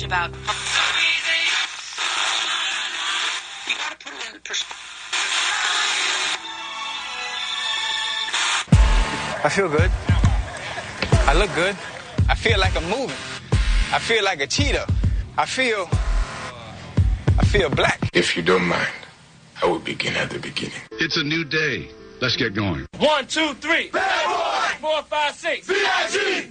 about. You gotta put it in perspective. I feel good. I look good. I feel like I'm moving. I feel like a cheetah. I feel black. If you don't mind, I will begin at the beginning. It's a new day. Let's get going. 1, 2, 3. Bad boy! 4, 5, 6. VIG!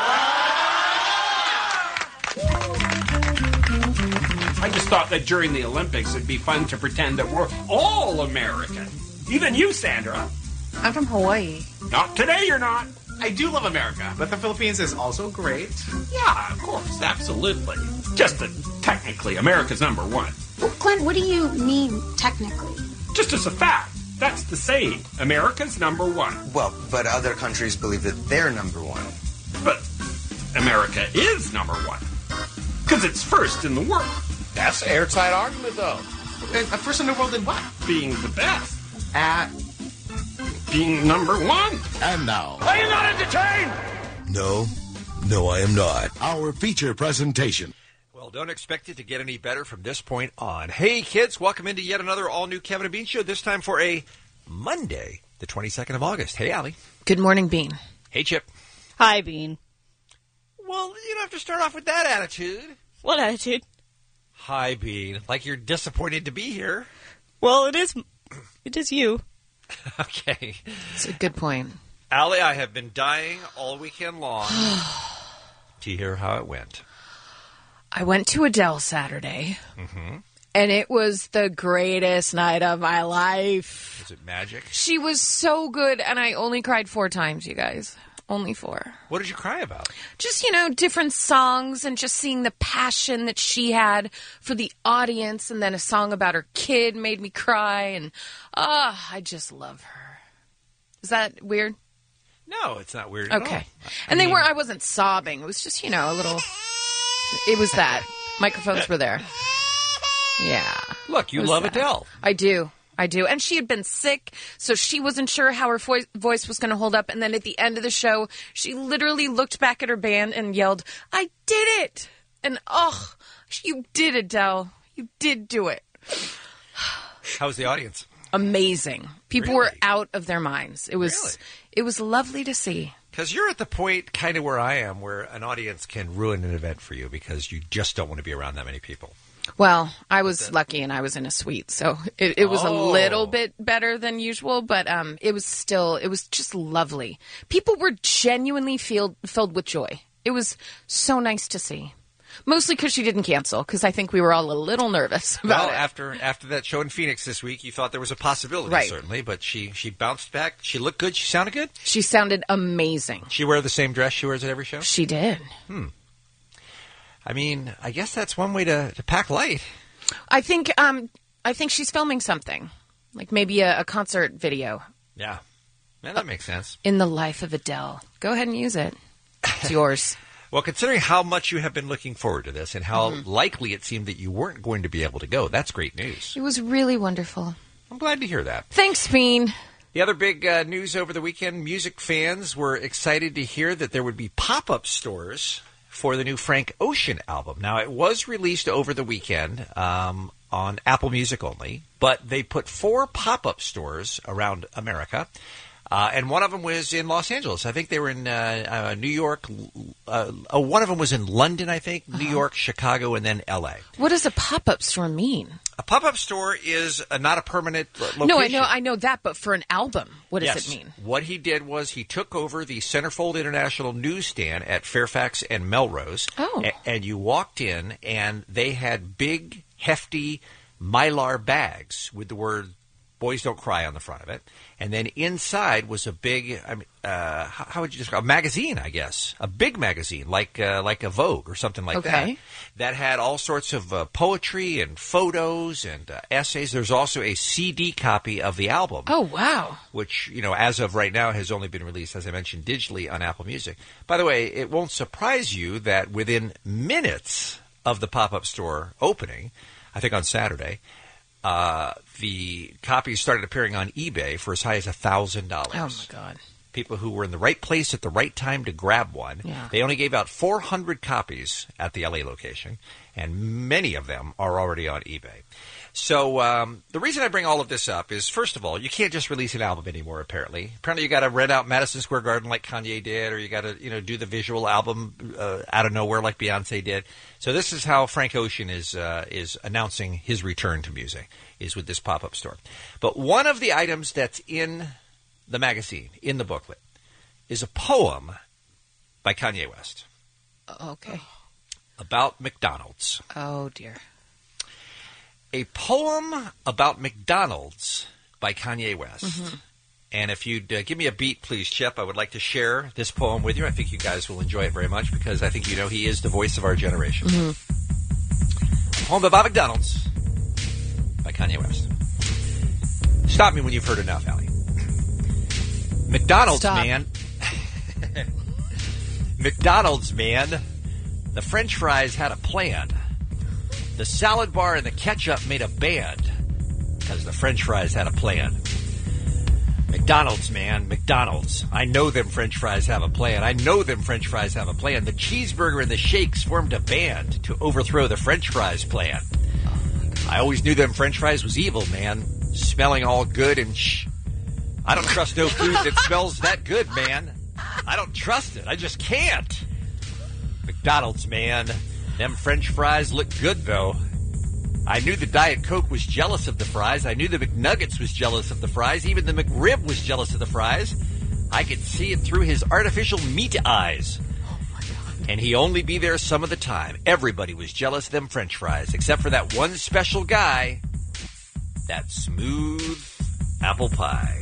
I just thought that during the Olympics it'd be fun to pretend that we're all American. Even you, Sandra. I'm from Hawaii. Not today, you're not. I do love America, but the Philippines is also great. Yeah, of course, absolutely. Just that technically America's number one. Well, Glenn, what do you mean, technically? Just as a fact. That's the saying. America's number one. Well, but other countries believe that they're number one. But America is number one. Because it's first in the world. That's an airtight argument, though. First in the world in what? Being the best. At being number one. And now. Are you not entertained? No, I am not. Our feature presentation. Well, don't expect it to get any better from this point on. Hey, kids, welcome into yet another all-new Kevin and Bean show, this time for a Monday, the 22nd of August. Hey, Allie. Good morning, Bean. Hey, Chip. Hi, Bean. Well, you don't have to start off with that attitude. What attitude? Hi, Bean. Like you're disappointed to be here. Well, it is you. Okay. It's a good point. Allie, I have been dying all weekend long to hear how it went. I went to Adele Saturday, and it was the greatest night of my life. Was it magic? She was so good, and I only cried 4 times, you guys. Only 4. What did you cry about? Just, different songs and just seeing the passion that she had for the audience, and then a song about her kid made me cry, and I just love her. Is that weird? No, it's not weird at all. Okay. And I wasn't sobbing. It was just, a little... It was that. Microphones were there. Yeah. Look, you love Adele. I do. And she had been sick, so she wasn't sure how her voice was going to hold up. And then at the end of the show, she literally looked back at her band and yelled, "I did it!" And, you did, Adele. You did do it. How was the audience? Amazing. People were out of their minds. It was lovely to see. Because you're at the point kind of where I am, where an audience can ruin an event for you because you just don't want to be around that many people. Well, I was lucky and I was in a suite, so it was a little bit better than usual, but it was just lovely. People were genuinely filled with joy. It was so nice to see. Mostly because she didn't cancel, because I think we were all a little nervous about it. After that show in Phoenix this week, you thought there was a possibility, right. Certainly, but she bounced back. She looked good. She sounded good? She sounded amazing. She wear the same dress she wears at every show? She did. I mean, I guess that's one way to pack light. I think she's filming something, like maybe a concert video. Yeah, that makes sense. In the life of Adele. Go ahead and use it. It's yours. Well, considering how much you have been looking forward to this and how likely it seemed that you weren't going to be able to go, that's great news. It was really wonderful. I'm glad to hear that. Thanks, Bean. The other big news over the weekend, music fans were excited to hear that there would be pop-up stores for the new Frank Ocean album. Now, it was released over the weekend on Apple Music only, but they put 4 pop-up stores around America. And one of them was in Los Angeles. I think they were in New York. One of them was in London, I think, New York, Chicago, and then L.A. What does a pop-up store mean? A pop-up store is not a permanent location. No, I know that, but for an album, what does it mean? What he did was he took over the Centerfold International newsstand at Fairfax and Melrose. Oh. And you walked in, and they had big, hefty Mylar bags with the word "Boys Don't Cry" on the front of it. And then inside was a big, how would you describe, a magazine, I guess. A big magazine, like a Vogue or something like that. That had all sorts of poetry and photos and essays. There's also a CD copy of the album. Oh, wow. Which, as of right now, has only been released, as I mentioned, digitally on Apple Music. By the way, it won't surprise you that within minutes of the pop-up store opening, I think on Saturday, the copies started appearing on eBay for as high as $1,000. Oh, my God. people who were in the right place at the right time to grab one. Yeah. They only gave out 400 copies at the LA location, and many of them are already on eBay. So the reason I bring all of this up is, first of all, you can't just release an album anymore, apparently. Apparently you got to rent out Madison Square Garden like Kanye did, or you got to do the visual album out of nowhere like Beyonce did. So this is how Frank Ocean is announcing his return to music, is with this pop-up store. But one of the items that's in the magazine, in the booklet, is a poem by Kanye West. Okay. About McDonald's. Oh, dear. A poem about McDonald's by Kanye West. Mm-hmm. And if you'd give me a beat, please, Chip, I would like to share this poem with you. I think you guys will enjoy it very much because I think you know he is the voice of our generation. Mm-hmm. A poem about McDonald's by Kanye West. Stop me when you've heard enough, Allie. McDonald's, man. McDonald's, man. The French fries had a plan. The salad bar and the ketchup made a band because the French fries had a plan. McDonald's, man, McDonald's. I know them French fries have a plan. I know them French fries have a plan. The cheeseburger and the shakes formed a band to overthrow the French fries plan. I always knew them French fries was evil, man. Smelling all good and I don't trust no food that smells that good, man. I don't trust it. I just can't. McDonald's, man. Them French fries look good, though. I knew the Diet Coke was jealous of the fries. I knew the McNuggets was jealous of the fries. Even the McRib was jealous of the fries. I could see it through his artificial meat eyes. Oh, my God. And he only be there some of the time. Everybody was jealous of them French fries, except for that one special guy, that smooth apple pie.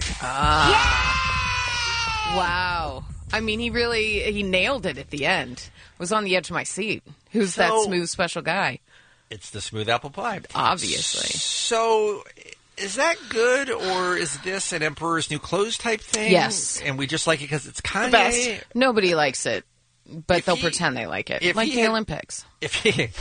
Yeah! Wow. I mean, he nailed it at the end. Was on the edge of my seat. Who's that smooth special guy? It's the smooth apple pie. Obviously. So, is that good, or is this an Emperor's New Clothes type thing? Yes. And we just like it because it's Kanye? The best. Nobody likes it, but they'll pretend they like it. Like the Olympics. If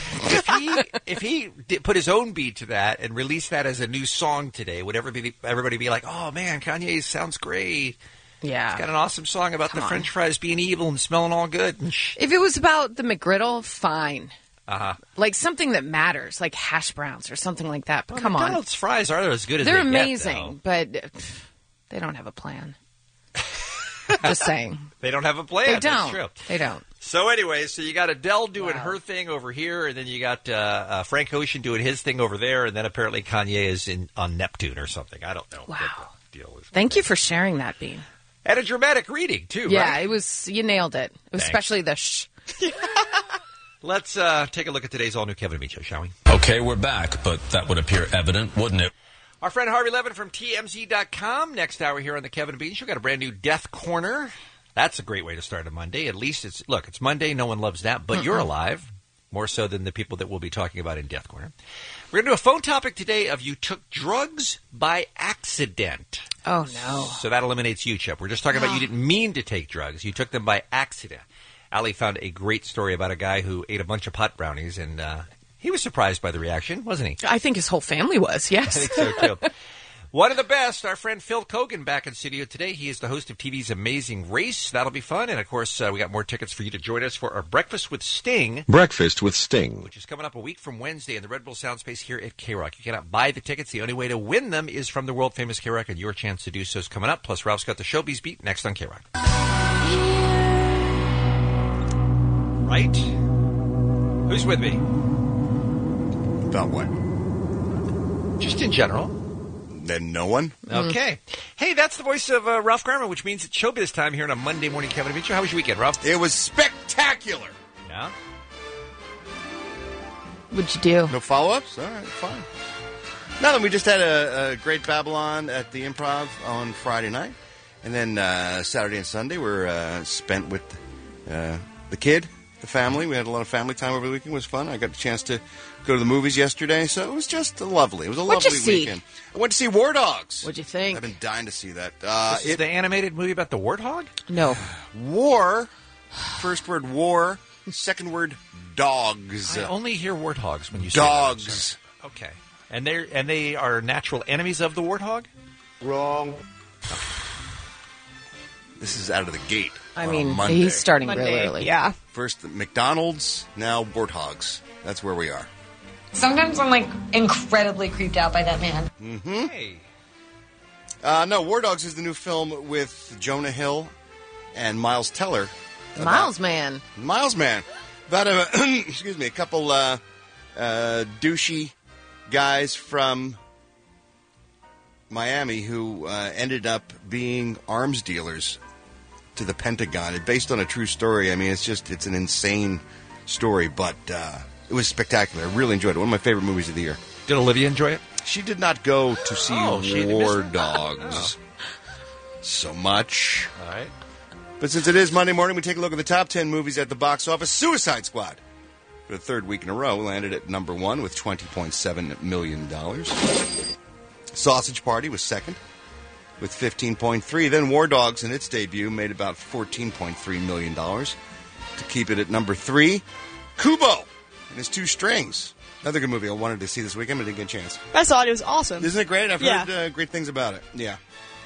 he put his own beat to that and released that as a new song today, would everybody be like, oh, man, Kanye sounds great. Yeah. He's got an awesome song about the French fries being evil and smelling all good. If it was about the McGriddle, fine. Uh-huh. Like something that matters, like hash browns or something like that. But come on. McDonald's fries are as good as they're they amazing, get, but they don't have a plan. Just saying. They don't have a plan. They don't. That's true. They don't. So anyway, so you got Adele doing her thing over here, and then you got Frank Ocean doing his thing over there, and then apparently Kanye is on Neptune or something. I don't know. Wow. What the deal is. Thank you for sharing that, Bean. And a dramatic reading, too, Yeah, right? it was. You nailed it. Especially the shh. Let's take a look at today's all-new Kevin and Bean Show, shall we? Okay, we're back, but that would appear evident, wouldn't it? Our friend Harvey Levin from TMZ.com. Next hour here on the Kevin and Bean Show. Got a brand new Death Corner. That's a great way to start a Monday. At least it's Monday. No one loves that, but you're alive. More so than the people that we'll be talking about in Death Corner. We're going to do a phone topic today of you took drugs by accident. Oh, no. So that eliminates you, Chip. We're just talking about you didn't mean to take drugs. You took them by accident. Allie found a great story about a guy who ate a bunch of pot brownies, and he was surprised by the reaction, wasn't he? I think his whole family was, yes. I think so, too. One of the best, our friend Phil Kogan back in studio today. He is the host of TV's Amazing Race. That'll be fun. And, of course, we got more tickets for you to join us for our Breakfast with Sting. Breakfast with Sting. Which is coming up a week from Wednesday in the Red Bull Sound Space here at K-Rock. You cannot buy the tickets. The only way to win them is from the world-famous K-Rock, and your chance to do so is coming up. Plus, Ralph's got the Showbiz Beat next on K-Rock. Right? Who's with me? About what? Just in general. Then no one? Okay. Hey, that's the voice of Ralph Garman, which means it's showbiz time here on a Monday morning Kevin and Bean Show. How was your weekend, Ralph? It was spectacular. Yeah? What'd you do? No follow-ups? All right, fine. Nothing. We just had a great Babylon at the Improv on Friday night. And then Saturday and Sunday were spent with the kid, the family. We had a lot of family time over the weekend. It was fun. I got the chance to go to the movies yesterday, so it was just lovely. It was a lovely weekend. I went to see War Dogs. What'd you think? I've been dying to see that. This is the animated movie about the warthog? No. War. First word, war. Second word, dogs. I only hear warthogs when you say dogs. That. Okay. And they are natural enemies of the warthog? Wrong. This is out of the gate. I on mean, a Monday. he's starting real early. Yeah. First McDonald's, now Warthogs. That's where we are. Sometimes I'm like incredibly creeped out by that man. Mm-hmm. Hey. No, War Dogs is the new film with Jonah Hill and Miles Teller. Miles Man. About a couple douchey guys from Miami who ended up being arms dealers to the Pentagon. It's based on a true story. I mean, it's an insane story, but it was spectacular. I really enjoyed it. One of my favorite movies of the year. Did Olivia enjoy it? She did not go to see War Dogs so much. All right. But since it is Monday morning, we take a look at the top 10 movies at the box office. Suicide Squad, for the third week in a row, landed at number 1 with $20.7 million. Sausage Party was second with $15.3. Then War Dogs, in its debut, made about $14.3 million to keep it at number 3. Kubo and His Two Strings. Another good movie I wanted to see this weekend, but didn't get a chance. I saw it. It was awesome. Isn't it great? I've heard great things about it. Yeah.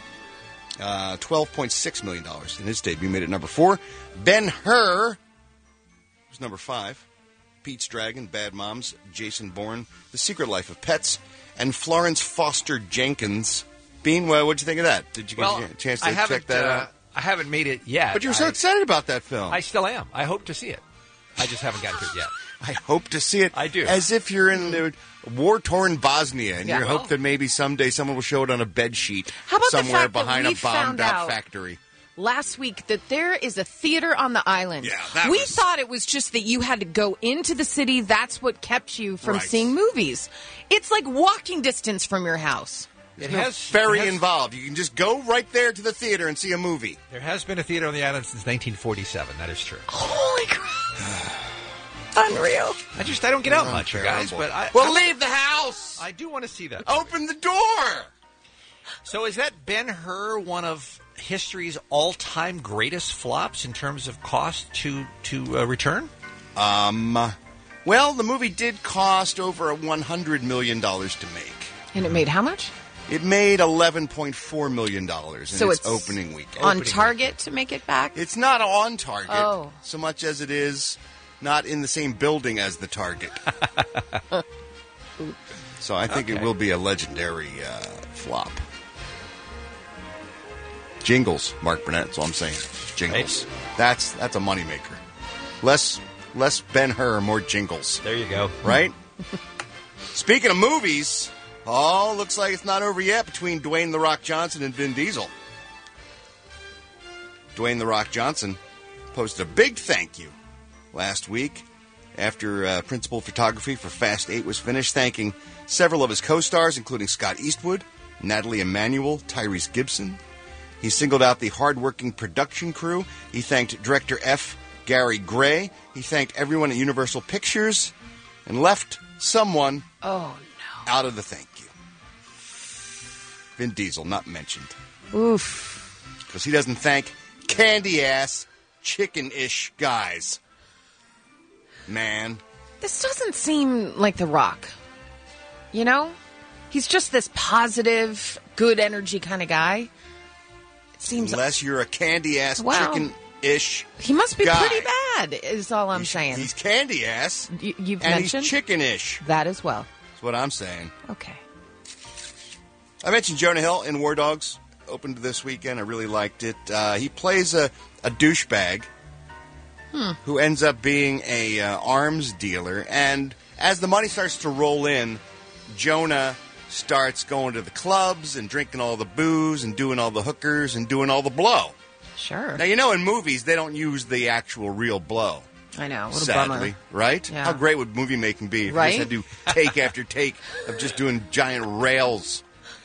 $12.6 million in its debut, made it number 4. Ben-Hur was number 5. Pete's Dragon, Bad Moms, Jason Bourne, The Secret Life of Pets, and Florence Foster Jenkins. Bean, what'd you think of that? Did you get a chance to check that out? I haven't made it yet. But you were so excited about that film. I still am. I hope to see it. I just haven't gotten to it yet. I hope to see it. I do. As if you're in the war-torn Bosnia, and you hope that maybe someday someone will show it on a bed sheet somewhere behind a bombed-out factory. Last week that there is a theater on the island. Yeah, we thought it was just that you had to go into the city. That's what kept you from seeing movies. It's like walking distance from your house. It has ferry involved. You can just go right there to the theater and see a movie. There has been a theater on the island since 1947. That is true. Holy crap. Unreal. I don't get out much, you guys. But leave the house. I do want to see that. Open the door. So is that Ben-Hur one of history's all-time greatest flops in terms of cost to return? Well, the movie did cost over $100 million to make. And it made how much? It made $11.4 million in its opening weekend. On target to make it back? It's not on target so much as it is not in the same building as the target. So I think it will be a legendary flop. Jingles, Mark Burnett, that's all I'm saying. Jingles. That's a moneymaker. Less Ben-Hur, more Jingles. There you go. Right? Speaking of movies, looks like it's not over yet between Dwayne "The Rock" Johnson and Vin Diesel. Dwayne "The Rock" Johnson posted a big thank you last week after principal photography for Fast 8 was finished, thanking several of his co-stars, including Scott Eastwood, Natalie Emanuel, Tyrese Gibson. He singled out the hard-working production crew. He thanked director F. Gary Gray. He thanked everyone at Universal Pictures and left someone out of the thank you. Vin Diesel, not mentioned. Oof. Because he doesn't thank candy-ass, chicken-ish guys. Man. This doesn't seem like The Rock. You know? He's just this positive, good energy kind of guy. It seems unless you're a candy-ass, chicken-ish he must be guy. Pretty bad, is all I'm saying. He's candy-ass. You've and mentioned? He's chicken-ish. That as well. That's what I'm saying. Okay. I mentioned Jonah Hill in War Dogs. Opened this weekend. I really liked it. He plays a douchebag who ends up being a arms dealer. And as the money starts to roll in, Jonah starts going to the clubs and drinking all the booze and doing all the hookers and doing all the blow. Sure. Now, you know, in movies, they don't use the actual real blow. I know. What a sadly, bummer. right? Yeah. How great would movie making be if right? you just had to take after take of just doing giant rails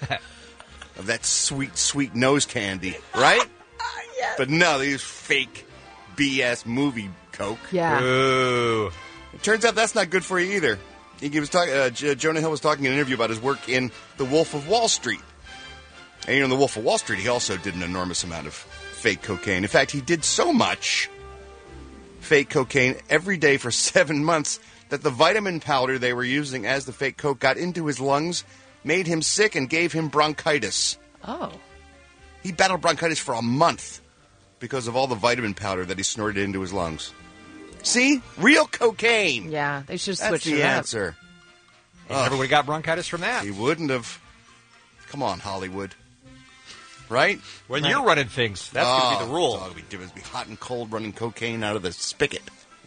of that sweet, sweet nose candy, right? Yes. But no, they use fake BS movie Coke. Yeah. Ooh. It turns out that's not good for you either. He was Jonah Hill was talking in an interview about his work in The Wolf of Wall Street. And in The Wolf of Wall Street, he also did an enormous amount of fake cocaine. In fact, he did so much fake cocaine every day for 7 months that the vitamin powder they were using as the fake coke got into his lungs, made him sick, and gave him bronchitis. Oh. He battled bronchitis for a month. because of all the vitamin powder that he snorted into his lungs. See? Real cocaine. Yeah, they should That's switch the it up. answer. And everybody got bronchitis from that. He wouldn't have. Come on, Hollywood. Right? When you're running things, that's going to be the rule. It's going to be hot and cold running cocaine out of the spigot.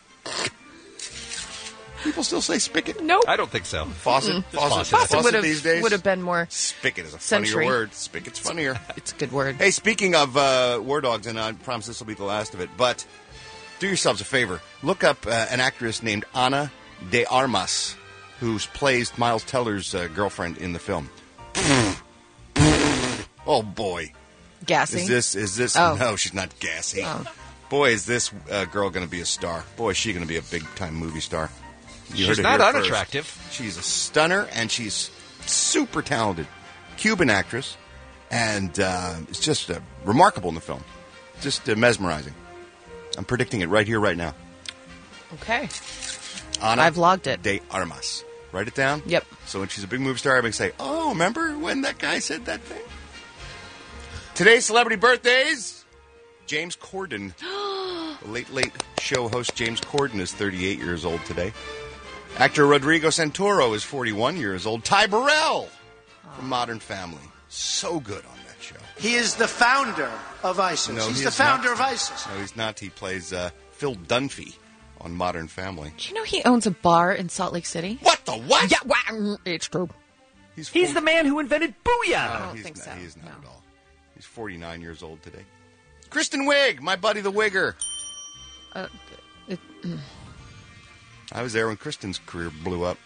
People still say spigot? Nope. I don't think so. Faucet? Faucet these days? would have been more. Spigot is a Century. funnier word. Spigot's funnier. It's a good word. Hey, speaking of war dogs, and I promise this will be the last of it, but do yourselves a favor. Look up an actress named Ana de Armas, who plays Miles Teller's girlfriend in the film. Oh, boy. Gassy? Is this? Oh. No, she's not gassy. Oh. Boy, is this girl going to be a star. Boy, is she going to be a big-time movie star. You heard She's it not here unattractive. first. She's a stunner, and she's super talented. Cuban actress, and it's just remarkable in the film. Just mesmerizing. I'm predicting it right here, right now. Okay. Ana I've logged it. de Armas. Write it down? Yep. So when she's a big movie star, everybody can say, oh, remember when that guy said that thing? Today's celebrity birthdays. James Corden. The Late Show host James Corden is 38 years old today. Actor Rodrigo Santoro is 41 years old. Ty Burrell from Modern Family. So good on that show. He is the founder of ISIS. No, He's he the is founder not. of ISIS. No, he's not. He plays Phil Dunphy on Modern Family. Do you know he owns a bar in Salt Lake City? What the what? Yeah, it's true. He's the man who invented Booyah. I don't think so. He's not at all. He's 49 years old today. Kristen Wiig, my buddy the Wigger. I was there when Kristen's career blew up.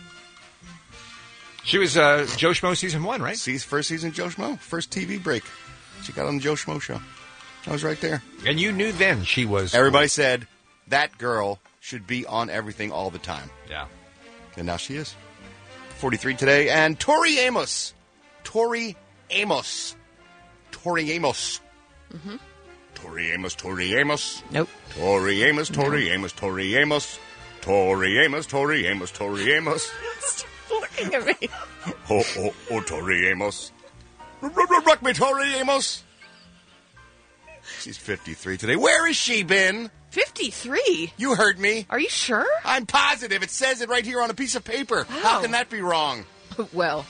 She was Joe Schmo season 1, right? First season Joe Schmo. First TV break. She got on the Joe Schmo show. I was right there. And you knew then she was... Everybody said, that girl should be on everything all the time. Yeah. And now she is. 43 today. And Tori Amos. Tori Amos. Mm-hmm. Tori Amos. Nope. Tori Amos. Tori Amos. Tori Amos. Tori Amos. Tori Amos. Looking at me. Oh, Tori Amos. Rock me, Tori Amos. She's 53 today. Where has she been? 53? You heard me. Are you sure? I'm positive. It says it right here on a piece of paper. Wow. How can that be wrong? Well,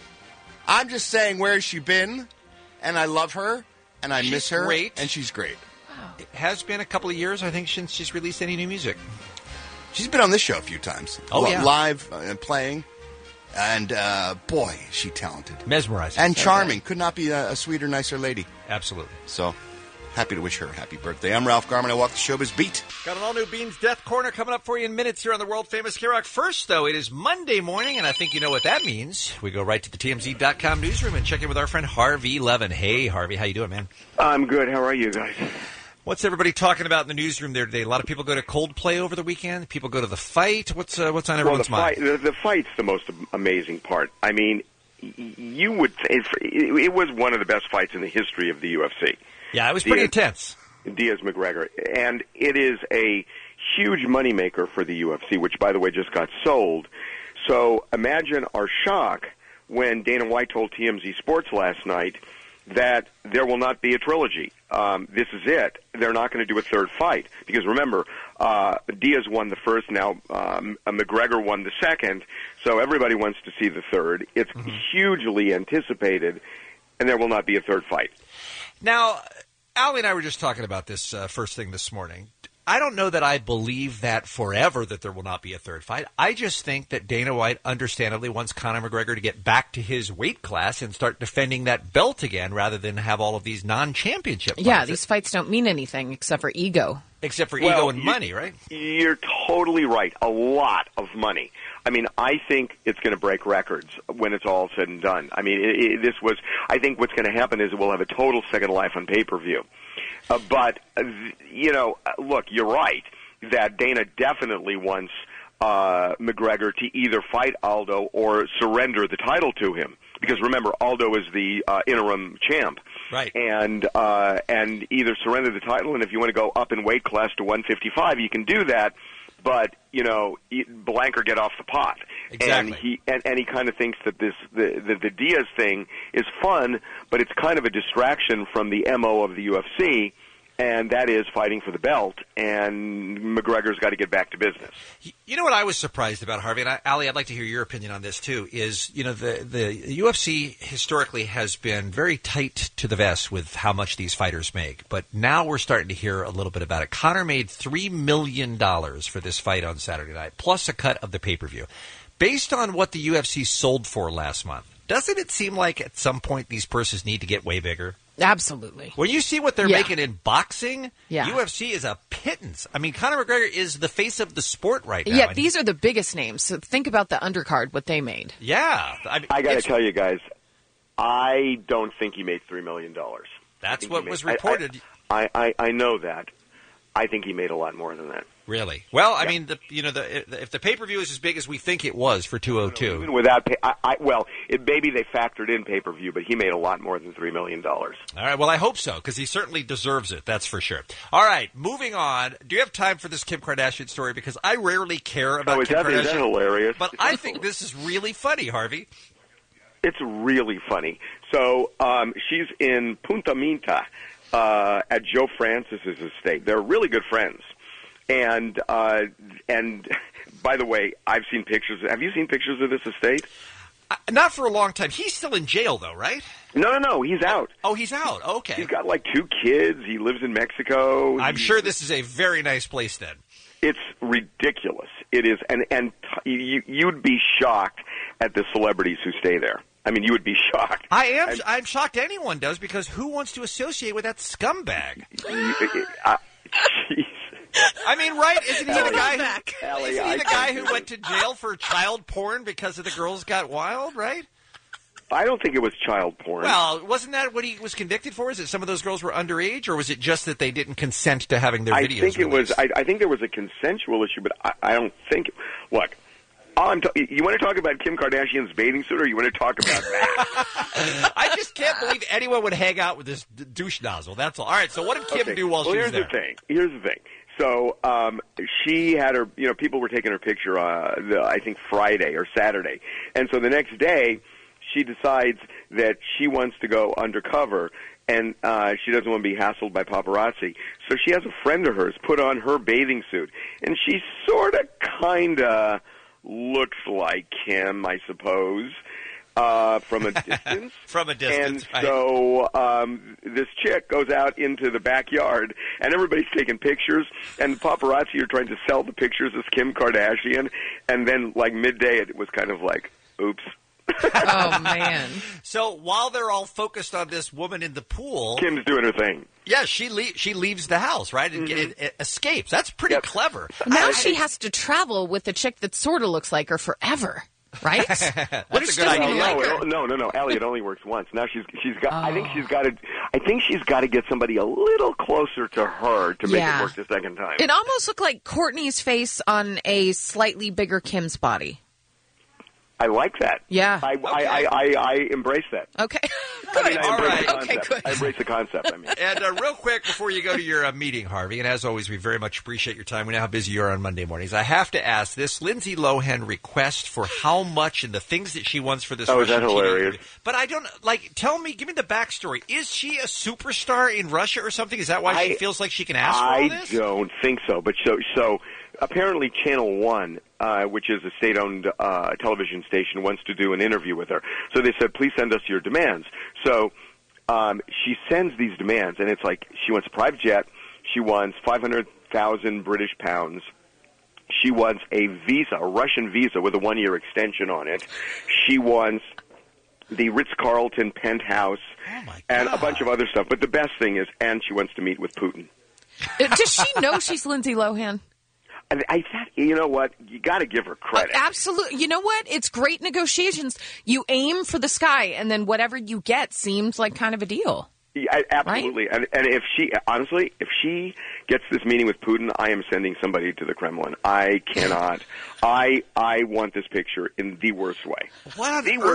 I'm just saying, where has she been? And I love her, and I miss her, great. and she's great. It has been a couple of years, I think, since she's released any new music. She's been on this show a few times. Oh, yeah. Live and playing. And, boy, is she talented. Mesmerizing. And charming. Could not be a sweeter, nicer lady. Absolutely. So, happy to wish her a happy birthday. I'm Ralph Garman. I walk the showbiz beat. Got an all-new Beans Death Corner coming up for you in minutes here on the world-famous K-Rock. First, though, it is Monday morning, and I think you know what that means. We go right to the TMZ.com newsroom and check in with our friend Harvey Levin. Hey, Harvey, how you doing, man? I'm good. How are you guys? What's everybody talking about in the newsroom there today? A lot of people go to Coldplay over the weekend. People go to the fight. What's on everyone's mind? The fight's the most amazing part. I mean, you would it was one of the best fights in the history of the UFC. Yeah, it was pretty intense. Diaz-McGregor. And it is a huge moneymaker for the UFC, which, by the way, just got sold. So imagine our shock when Dana White told TMZ Sports last night that there will not be a trilogy. This is it. They're not going to do a third fight. Because remember, Diaz won the first, now McGregor won the second, so everybody wants to see the third. It's hugely anticipated, and there will not be a third fight. Now, Allie and I were just talking about this first thing this morning. I don't know that I believe that forever that there will not be a third fight. I just think that Dana White understandably wants Conor McGregor to get back to his weight class and start defending that belt again rather than have all of these non-championship fights. Yeah, these fights don't mean anything except for ego. Except for ego and money, right? You're totally right. A lot of money. I mean, I think it's going to break records when it's all said and done. I mean, I think what's going to happen is we'll have a total second life on pay-per-view. But, look, you're right that Dana definitely wants McGregor to either fight Aldo or surrender the title to him. Because remember, Aldo is the interim champ. Right. And either surrender the title, and if you want to go up in weight class to 155, you can do that. But, blank or get off the pot. Exactly. And he kind of thinks that the Diaz thing is fun, but it's kind of a distraction from the MO of the UFC. and that is fighting for the belt, and McGregor's got to get back to business. You know what I was surprised about, Harvey, and Ali, I'd like to hear your opinion on this too, is, the UFC historically has been very tight to the vest with how much these fighters make, but now we're starting to hear a little bit about it. Conor made $3 million for this fight on Saturday night, plus a cut of the pay-per-view. Based on what the UFC sold for last month, doesn't it seem like at some point these purses need to get way bigger? Absolutely. When you see what they're making in boxing, Yeah. UFC is a pittance. I mean, Conor McGregor is the face of the sport right now. Yeah, these are the biggest names. So think about the undercard, what they made. Yeah. I got to tell you guys, I don't think he made $3 million. That's what was reported. I know that. I think he made a lot more than that. Really? Well, I mean, if the pay-per-view is as big as we think it was for 202. Even without maybe they factored in pay-per-view, but he made a lot more than $3 million. All right, well, I hope so, because he certainly deserves it, that's for sure. All right, moving on. Do you have time for this Kim Kardashian story? Because I rarely care about Kim Kardashian. Is that hilarious? But I think this is really funny, Harvey. It's really funny. So she's in Punta Minta at Joe Francis's estate. They're really good friends. And by the way, I've seen pictures. Have you seen pictures of this estate? Not for a long time. He's still in jail, though, right? No. He's out. Oh, he's out. Okay. He's got like 2 kids. He lives in Mexico. I'm sure this is a very nice place, then. It's ridiculous. It is, and you'd be shocked at the celebrities who stay there. I mean, you would be shocked. I'm shocked anyone does, because who wants to associate with that scumbag? Jeez. I mean, right? Isn't he the guy who went to jail for child porn because of The Girls Got Wild, right? I don't think it was child porn. Well, wasn't that what he was convicted for? Is it some of those girls were underage, or was it just that they didn't consent to having their videos released? I think there was a consensual issue, but I don't think. Look, you want to talk about Kim Kardashian's bathing suit, or you want to talk about that? I just can't believe anyone would hang out with this douche nozzle. That's all. All right. So what did Kim do while she was there? Here's the thing. So she had her, people were taking her picture, I think Friday or Saturday. And so the next day, she decides that she wants to go undercover, and she doesn't want to be hassled by paparazzi. So she has a friend of hers put on her bathing suit, and she sort of, kind of looks like Kim, I suppose. From a distance. From a distance, and so this chick goes out into the backyard, and everybody's taking pictures, and the paparazzi are trying to sell the pictures as Kim Kardashian, and then, like, midday, it was kind of like, oops. Oh, man. So while they're all focused on this woman in the pool... Kim's doing her thing. Yeah, she leaves the house, right? And it escapes. That's pretty clever. Now she has to travel with a chick that sort of looks like her forever. Right? That's a good idea. No. Allie, it only works once. Now she's got. Oh. I think she's got to get somebody a little closer to her to make it work the second time. It almost looked like Courtney's face on a slightly bigger Kim's body. I like that. Yeah. I embrace that. Okay. Good. All right. Okay, good. I embrace the concept, And real quick, before you go to your meeting, Harvey, and as always, we very much appreciate your time. We know how busy you are on Monday mornings. I have to ask, this Lindsay Lohan request for how much and the things that she wants for this Russian is that hilarious? TV. But I don't, give me the backstory. Is she a superstar in Russia or something? Is that why she feels like she can ask for all this? I don't think so. But so apparently Channel 1, which is a state-owned television station, wants to do an interview with her. So they said, please send us your demands. So she sends these demands, and it's like she wants a private jet. She wants 500,000 British pounds. She wants a visa, a Russian visa with a 1-year extension on it. She wants the Ritz-Carlton penthouse and a bunch of other stuff. But the best thing is, and she wants to meet with Putin. Does she know she's Lindsay Lohan? You know what? You got to give her credit. Absolutely. You know what? It's great negotiations. You aim for the sky, and then whatever you get seems like kind of a deal. Yeah, absolutely. Right? And if she gets this meeting with Putin, I am sending somebody to the Kremlin. I cannot. I want this picture in the worst way. What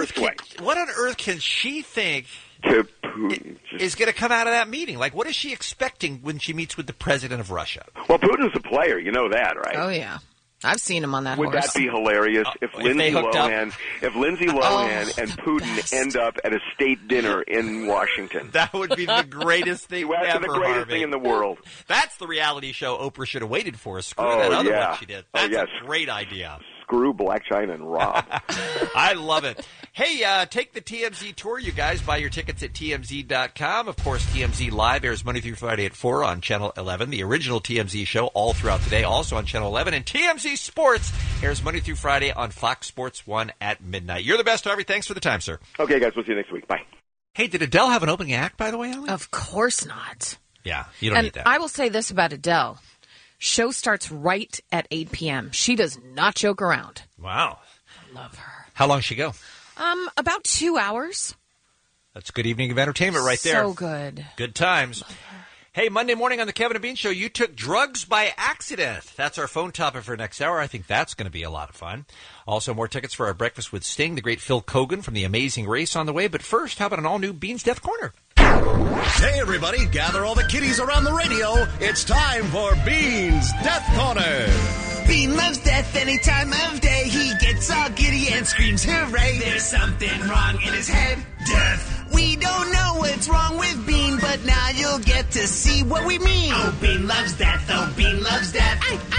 on earth can she think to Putin is going to come out of that meeting? Like, what is she expecting when she meets with the president of Russia? Well, Putin's a player. You know that, right? Oh, yeah. I've seen him on that Would horse. that be hilarious if Lindsay hooked up? Lohan and Putin end up at a state dinner in Washington? That would be the greatest thing That's ever, the greatest Harvey. thing in the world. That's the reality show Oprah should have waited for. Screw Oh, that other yeah. one she did. Oh, That's yes. a great idea. Screw Black China and Rob. I love it. Hey, take the TMZ tour, you guys. Buy your tickets at TMZ.com. Of course, TMZ Live airs Monday through Friday at 4 on Channel 11. The original TMZ show all throughout the day, also on Channel 11. And TMZ Sports airs Monday through Friday on Fox Sports 1 at midnight. You're the best, Harvey. Thanks for the time, sir. Okay, guys. We'll see you next week. Bye. Hey, did Adele have an opening act, by the way, Ellie? Of course not. Yeah, you don't And need that. I will say this about Adele. Show starts right at 8 p.m. She does not joke around. Wow. Love her. How long she go? About 2 hours. That's a good evening of entertainment right there. So good. Good times. Hey, Monday morning on the Kevin and Bean Show, you took drugs by accident. That's our phone topic for next hour. I think that's going to be a lot of fun. Also, more tickets for our Breakfast with Sting, the great Phil Kogan from The Amazing Race on the way. But first, how about an all-new Bean's Death Corner? Hey, everybody, gather all the kiddies around the radio. It's time for Bean's Death Corner. Bean loves death any time of day. He gets all giddy and screams hooray. There's something wrong in his head. Death. We don't know what's wrong with Bean, but now you'll get to see what we mean. Oh, Bean loves death. Oh, Bean loves death.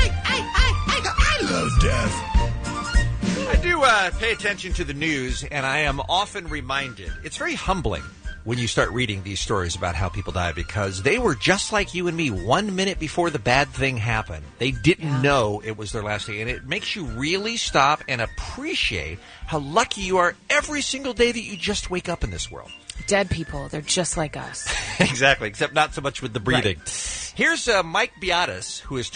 I love death. I do pay attention to the news, and I am often reminded. It's very humbling when you start reading these stories about how people die, because they were just like you and me 1 minute before the bad thing happened. They didn't know it was their last day, and it makes you really stop and appreciate how lucky you are every single day that you just wake up in this world. Dead people, they're just like us. Exactly, except not so much with the breathing. Right. Here's Mike Beatis, who is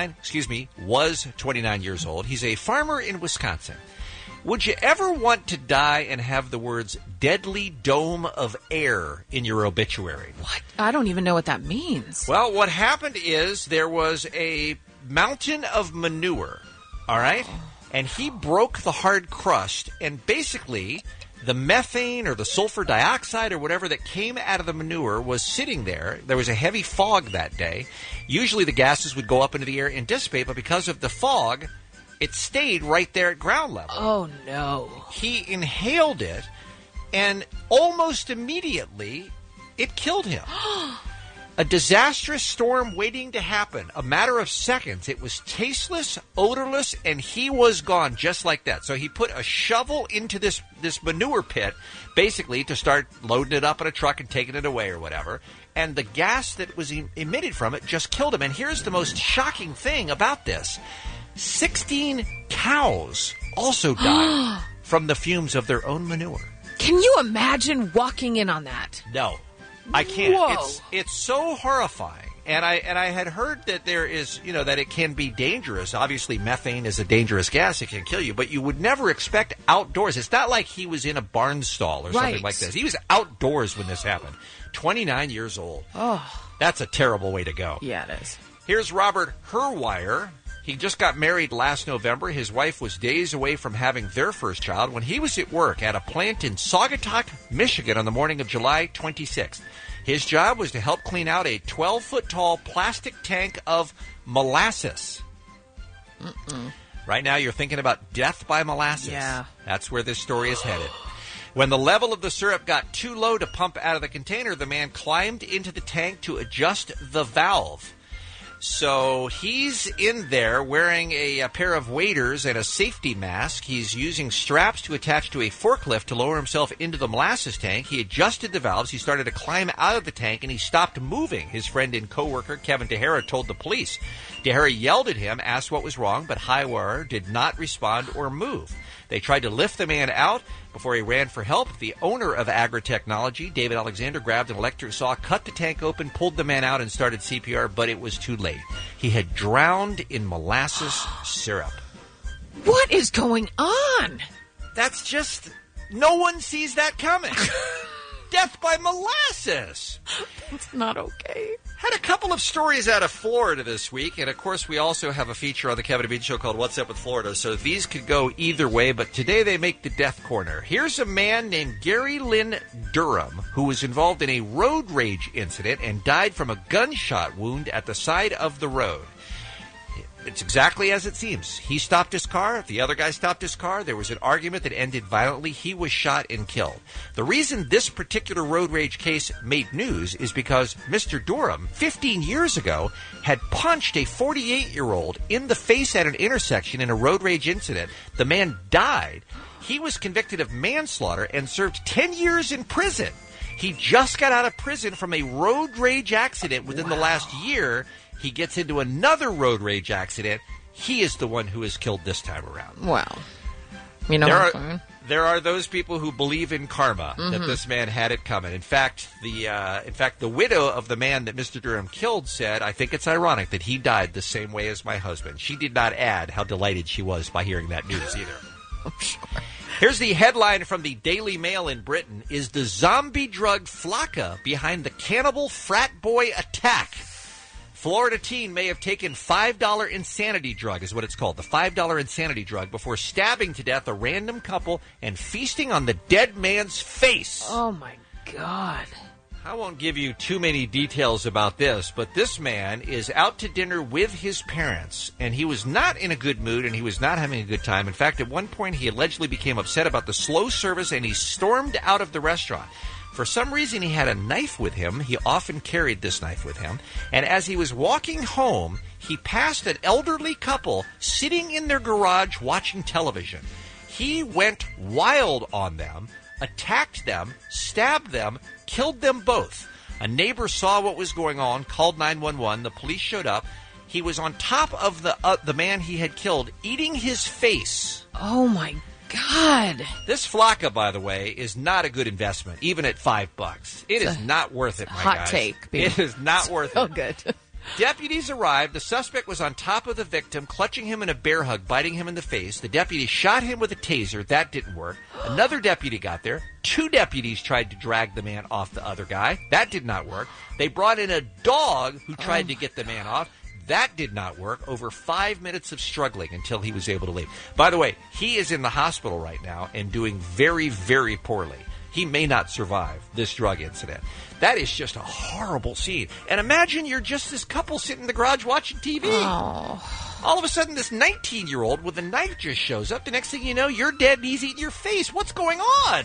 was 29 years old. He's a farmer in Wisconsin. Would you ever want to die and have the words deadly dome of air in your obituary? What? I don't even know what that means. Well, what happened is there was a mountain of manure, all right? And he broke the hard crust, and basically the methane or the sulfur dioxide or whatever that came out of the manure was sitting there. There was a heavy fog that day. Usually the gases would go up into the air and dissipate, but because of the fog, it stayed right there at ground level. Oh, no. He inhaled it, and almost immediately, it killed him. A disastrous storm waiting to happen. A matter of seconds. It was tasteless, odorless, and he was gone just like that. So he put a shovel into this manure pit, basically, to start loading it up in a truck and taking it away or whatever. And the gas that was emitted from it just killed him. And here's the most shocking thing about this. 16 cows also died from the fumes of their own manure. Can you imagine walking in on that? No, I can't. Whoa. It's so horrifying. And I had heard that there is, that it can be dangerous. Obviously, methane is a dangerous gas. It can kill you. But you would never expect outdoors. It's not like he was in a barn stall or something like this. He was outdoors when this happened. 29 years old. Oh. That's a terrible way to go. Yeah, it is. Here's Robert Herwire. He just got married last November. His wife was days away from having their first child when he was at work at a plant in Saugatuck, Michigan on the morning of July 26th. His job was to help clean out a 12-foot-tall plastic tank of molasses. Right now you're thinking about death by molasses. Yeah. That's where this story is headed. When the level of the syrup got too low to pump out of the container, the man climbed into the tank to adjust the valve. So he's in there wearing a pair of waders and a safety mask. He's using straps to attach to a forklift to lower himself into the molasses tank. He adjusted the valves. He started to climb out of the tank, and he stopped moving. His friend and coworker, Kevin DeHara, told the police. DeHara yelled at him, asked what was wrong, but Herwire did not respond or move. They tried to lift the man out before he ran for help. The owner of Agri-Technology, David Alexander, grabbed an electric saw, cut the tank open, pulled the man out, and started CPR, but it was too late. He had drowned in molasses syrup. What is going on? That's just... no one sees that coming. Death by molasses. That's not okay. Had a couple of stories out of Florida this week, and of course we also have a feature on the Kevin and Bean Show called What's Up with Florida, so these could go either way, but today they make the death corner. Here's a man named Gary Lynn Durham who was involved in a road rage incident and died from a gunshot wound at the side of the road. It's exactly as it seems. He stopped his car. The other guy stopped his car. There was an argument that ended violently. He was shot and killed. The reason this particular road rage case made news is because Mr. Durham, 15 years ago, had punched a 48-year-old in the face at an intersection in a road rage incident. The man died. He was convicted of manslaughter and served 10 years in prison. He just got out of prison from a road rage accident within the last year. He gets into another road rage accident. He is the one who is killed this time around. Well, you know, there are those people who believe in karma, that this man had it coming. In fact, the widow of the man that Mr. Durham killed said, "I think it's ironic that he died the same way as my husband." She did not add how delighted she was by hearing that news either. I'm sure. Here's the headline from the Daily Mail in Britain: Is the zombie drug Flakka behind the cannibal frat boy attack? Florida teen may have taken $5 insanity drug, is what it's called, the $5 insanity drug, before stabbing to death a random couple and feasting on the dead man's face. Oh, my God. I won't give you too many details about this, but this man is out to dinner with his parents, and he was not in a good mood, and he was not having a good time. In fact, at one point, he allegedly became upset about the slow service, and he stormed out of the restaurant. For some reason, he had a knife with him. He often carried this knife with him. And as he was walking home, he passed an elderly couple sitting in their garage watching television. He went wild on them, attacked them, stabbed them, killed them both. A neighbor saw what was going on, called 911. The police showed up. He was on top of the man he had killed, eating his face. Oh, my God. This Flakka, by the way, is not a good investment, even at $5. It is not worth it, my guys. Hot take. It is not worth it. Oh, good. Deputies arrived. The suspect was on top of the victim, clutching him in a bear hug, biting him in the face. The deputy shot him with a taser. That didn't work. Another deputy got there. 2 deputies tried to drag the man off the other guy. That did not work. They brought in a dog who tried to get the man off. That did not work. Over 5 minutes of struggling until he was able to leave. By the way, he is in the hospital right now and doing very, very poorly. He may not survive this drug incident. That is just a horrible scene. And imagine you're just this couple sitting in the garage watching TV. Oh. All of a sudden, this 19-year-old with a knife just shows up. The next thing you know, you're dead and he's eating your face. What's going on?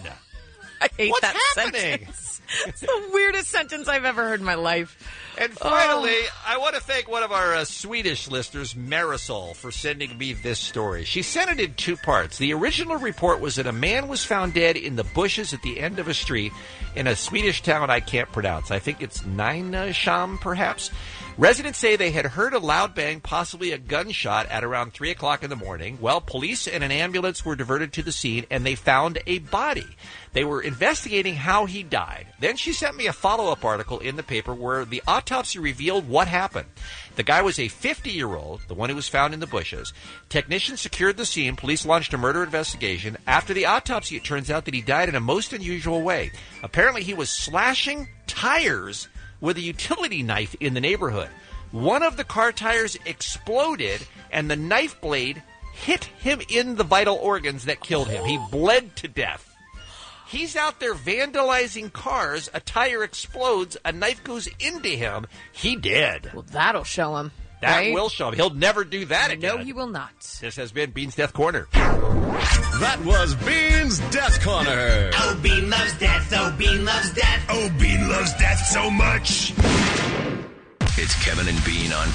I hate What's that happening? sentence. It's the weirdest sentence I've ever heard in my life. And finally, I want to thank one of our Swedish listeners, Marisol, for sending me this story. She sent it in 2 parts. The original report was that a man was found dead in the bushes at the end of a street in a Swedish town I can't pronounce. I think it's Nynäshamn, perhaps. Residents say they had heard a loud bang, possibly a gunshot, at around 3 o'clock in the morning. Well, police and an ambulance were diverted to the scene, and they found a body. They were investigating how he died. Then she sent me a follow-up article in the paper where the autopsy revealed what happened. The guy was a 50-year-old, the one who was found in the bushes. Technicians secured the scene. Police launched a murder investigation. After the autopsy, it turns out that he died in a most unusual way. Apparently, he was slashing tires with a utility knife in the neighborhood. One of the car tires exploded, and the knife blade hit him in the vital organs that killed him. He bled to death. He's out there vandalizing cars. A tire explodes. A knife goes into him. He dead. Well, that'll show him. That right? will show him. He'll never do that again. No, he will not. This has been Bean's Death Corner. That was Bean's Death Corner. Oh, Bean loves death. Oh, Bean loves death. Oh, Bean loves death so much. It's Kevin and Bean on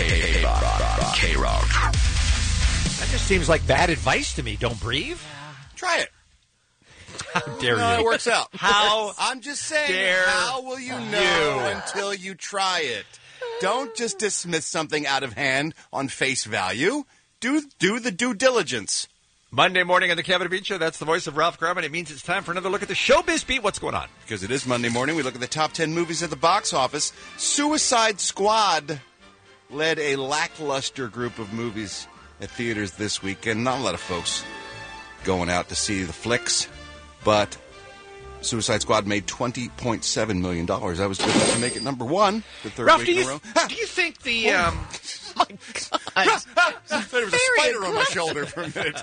K-Rock. That just seems like bad advice to me. Don't breathe. Try it. How dare you? No, it works out. How I'm just saying, dare how will you know until you try it? Don't just dismiss something out of hand on face value. Do the due diligence. Monday morning on the Kevin and Bean Show. That's the voice of Ralph Garman. It means it's time for another look at the Showbiz Beat. What's going on? Because it is Monday morning, we look at the top 10 movies at the box office. Suicide Squad led a lackluster group of movies at theaters this weekend. Not a lot of folks going out to see the flicks, but Suicide Squad made $20.7 million. That was good enough to make it number 1 the third Ralph, week in a row. Do you think the... My God. There was a spider on my shoulder for a minute.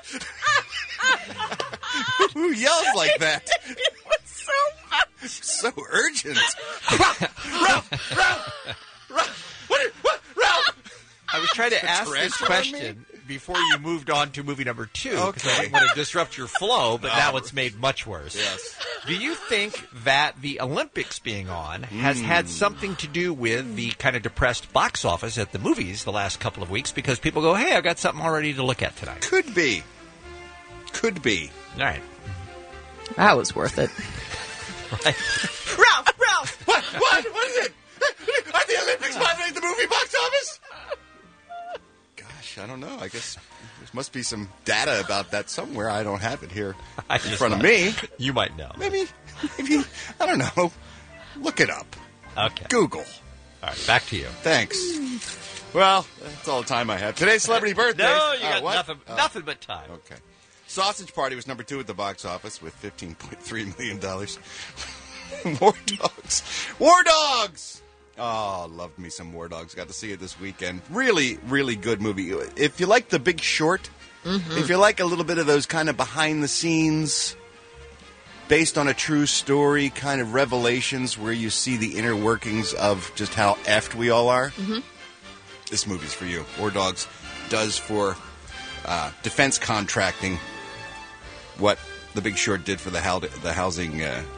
Who yells like that? It was so much. So urgent. Ralph! What? Ralph! I was trying to ask this question before you moved on to movie number 2, because I didn't want to disrupt your flow, but now it's made much worse. Yes. Do you think that the Olympics being on has had something to do with the kind of depressed box office at the movies the last couple of weeks? Because people go, hey, I've got something already to look at tonight. Could be. All right. That was worth it. Right. Ralph! What is it? Are the Olympics bothering the movie box office? Gosh, I don't know. I guess there must be some data about that somewhere. I don't have it here in front of me. You might know. Maybe, I don't know. Look it up. Okay. Google. All right, back to you. Thanks. Well, that's all the time I have. Today's celebrity birthdays. No, you got nothing but time. Okay. Sausage Party was number 2 at the box office with $15.3 million. War Dogs! Oh, loved me some War Dogs. Got to see it this weekend. Really, really good movie. If you like The Big Short, if you like a little bit of those kind of behind-the-scenes, based on a true story kind of revelations where you see the inner workings of just how effed we all are, this movie's for you. War Dogs does for defense contracting what The Big Short did for the housing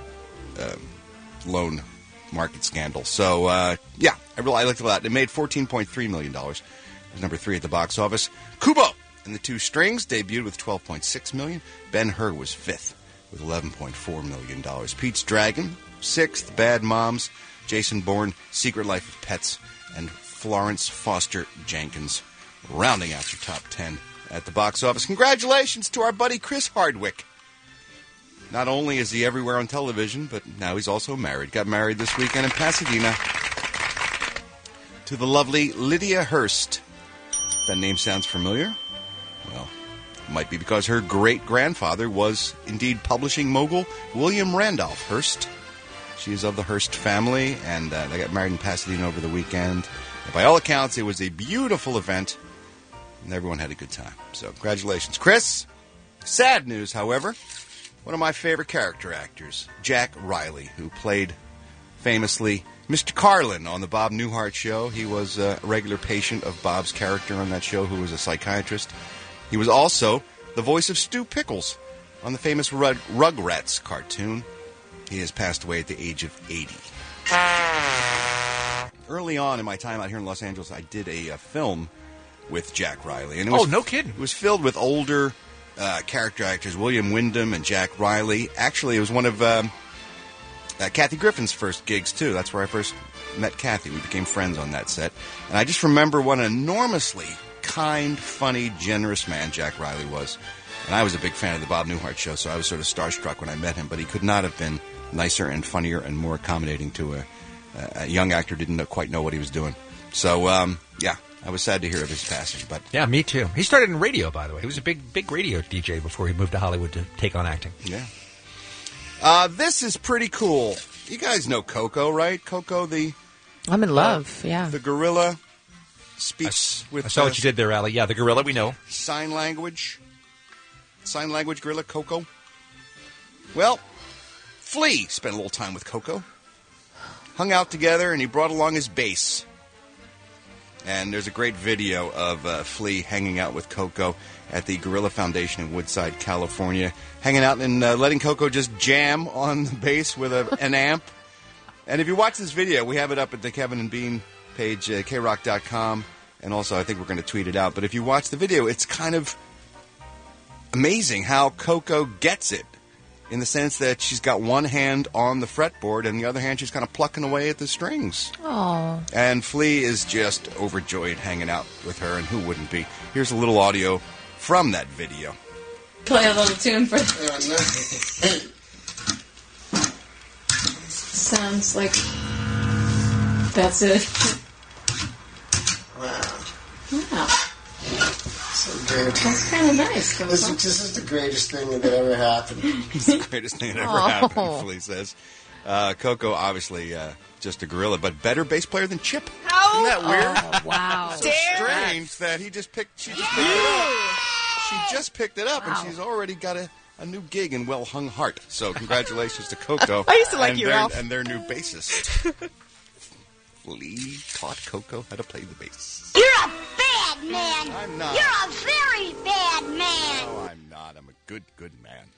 loan market scandal. So, I liked it a lot. It made $14.3 million. It was number 3 at the box office. Kubo and the Two Strings debuted with $12.6 million. Ben-Hur was 5th with $11.4 million. Pete's Dragon, 6th. Bad Moms, Jason Bourne, Secret Life of Pets, and Florence Foster Jenkins rounding out your top 10 at the box office. Congratulations to our buddy Chris Hardwick. Not only is he everywhere on television, but now he's also married. Got married this weekend in Pasadena to the lovely Lydia Hearst. That name sounds familiar? Well, it might be because her great-grandfather was indeed publishing mogul William Randolph Hearst. She is of the Hearst family, and they got married in Pasadena over the weekend. And by all accounts, it was a beautiful event, and everyone had a good time. So, congratulations, Chris. Sad news, however. One of my favorite character actors, Jack Riley, who played famously Mr. Carlin on the Bob Newhart Show. He was a regular patient of Bob's character on that show, who was a psychiatrist. He was also the voice of Stu Pickles on the famous Rugrats cartoon. He has passed away at the age of 80. Early on in my time out here in Los Angeles, I did a film with Jack Riley. And it was, no kidding. It was filled with older character actors, William Wyndham and Jack Riley. Actually, it was one of Kathy Griffin's first gigs, too. That's where I first met Kathy. We became friends on that set. And I just remember what an enormously kind, funny, generous man Jack Riley was. And I was a big fan of the Bob Newhart Show, so I was sort of starstruck when I met him. But he could not have been nicer and funnier and more accommodating to a young actor who didn't quite know what he was doing. So, I was sad to hear of his passing. But yeah, me too. He started in radio, by the way. He was a big radio DJ before he moved to Hollywood to take on acting. Yeah. This is pretty cool. You guys know Coco, right? Coco, I'm in love, yeah. The gorilla speaks with... I saw what you did there, Allie. Yeah, the gorilla, we know. Sign language gorilla, Coco. Well, Flea spent a little time with Coco. Hung out together, and he brought along his bass. And there's a great video of Flea hanging out with Coco at the Gorilla Foundation in Woodside, California. Hanging out and letting Coco just jam on the bass with an amp. And if you watch this video, we have it up at the Kevin and Bean page, krock.com. And also, I think we're going to tweet it out. But if you watch the video, it's kind of amazing how Coco gets it. In the sense that she's got one hand on the fretboard and the other hand she's kind of plucking away at the strings. Oh. And Flea is just overjoyed hanging out with her, and who wouldn't be? Here's a little audio from that video. Play a little tune for... Sounds like... That's it. Wow. So good. That's kind of nice. This is the greatest thing that ever happened. It's the greatest thing that ever happened, Flea says. Coco, obviously, just a gorilla, but better bass player than Chip. Oh. Isn't that weird? Oh, wow. So strange that she just picked it up. She just picked it up, and she's already got a new gig in Well Hung Heart. So congratulations to Coco. I used to like you, Ralph. And their new bassist. Flea taught Coco how to play the bass. You're a bad man. I'm not. You're a very bad man. No, I'm not. I'm a good man.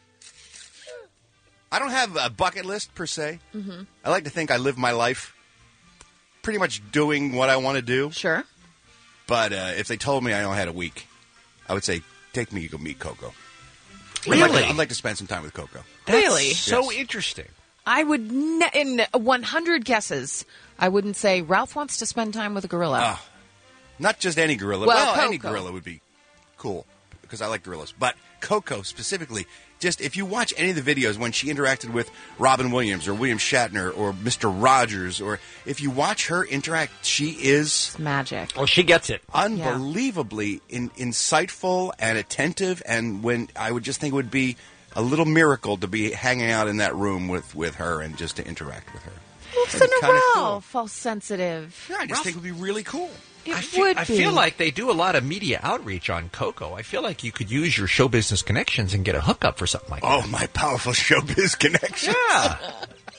I don't have a bucket list, per se. Mm-hmm. I like to think I live my life pretty much doing what I want to do. Sure. But if they told me I only had a week, I would say, take me to go meet Coco. Really? I'd like to spend some time with Coco. Really? So interesting. I would, in 100 guesses, I wouldn't say Ralph wants to spend time with a gorilla. Not just any gorilla. Well, any Coco. gorilla would be cool because I like gorillas. But Coco specifically, just if you watch any of the videos when she interacted with Robin Williams or William Shatner or Mr. Rogers, or if you watch her interact, she is magic. Oh, she gets it. Unbelievably insightful and attentive. And when I would just think it would be a little miracle to be hanging out in that room with her and just to interact with her. Listen to Ralph, all sensitive. Yeah, I just think it would be really cool. I feel like they do a lot of media outreach on Coco. I feel like you could use your show business connections and get a hookup for something like that. Oh, my powerful showbiz connections. Yeah.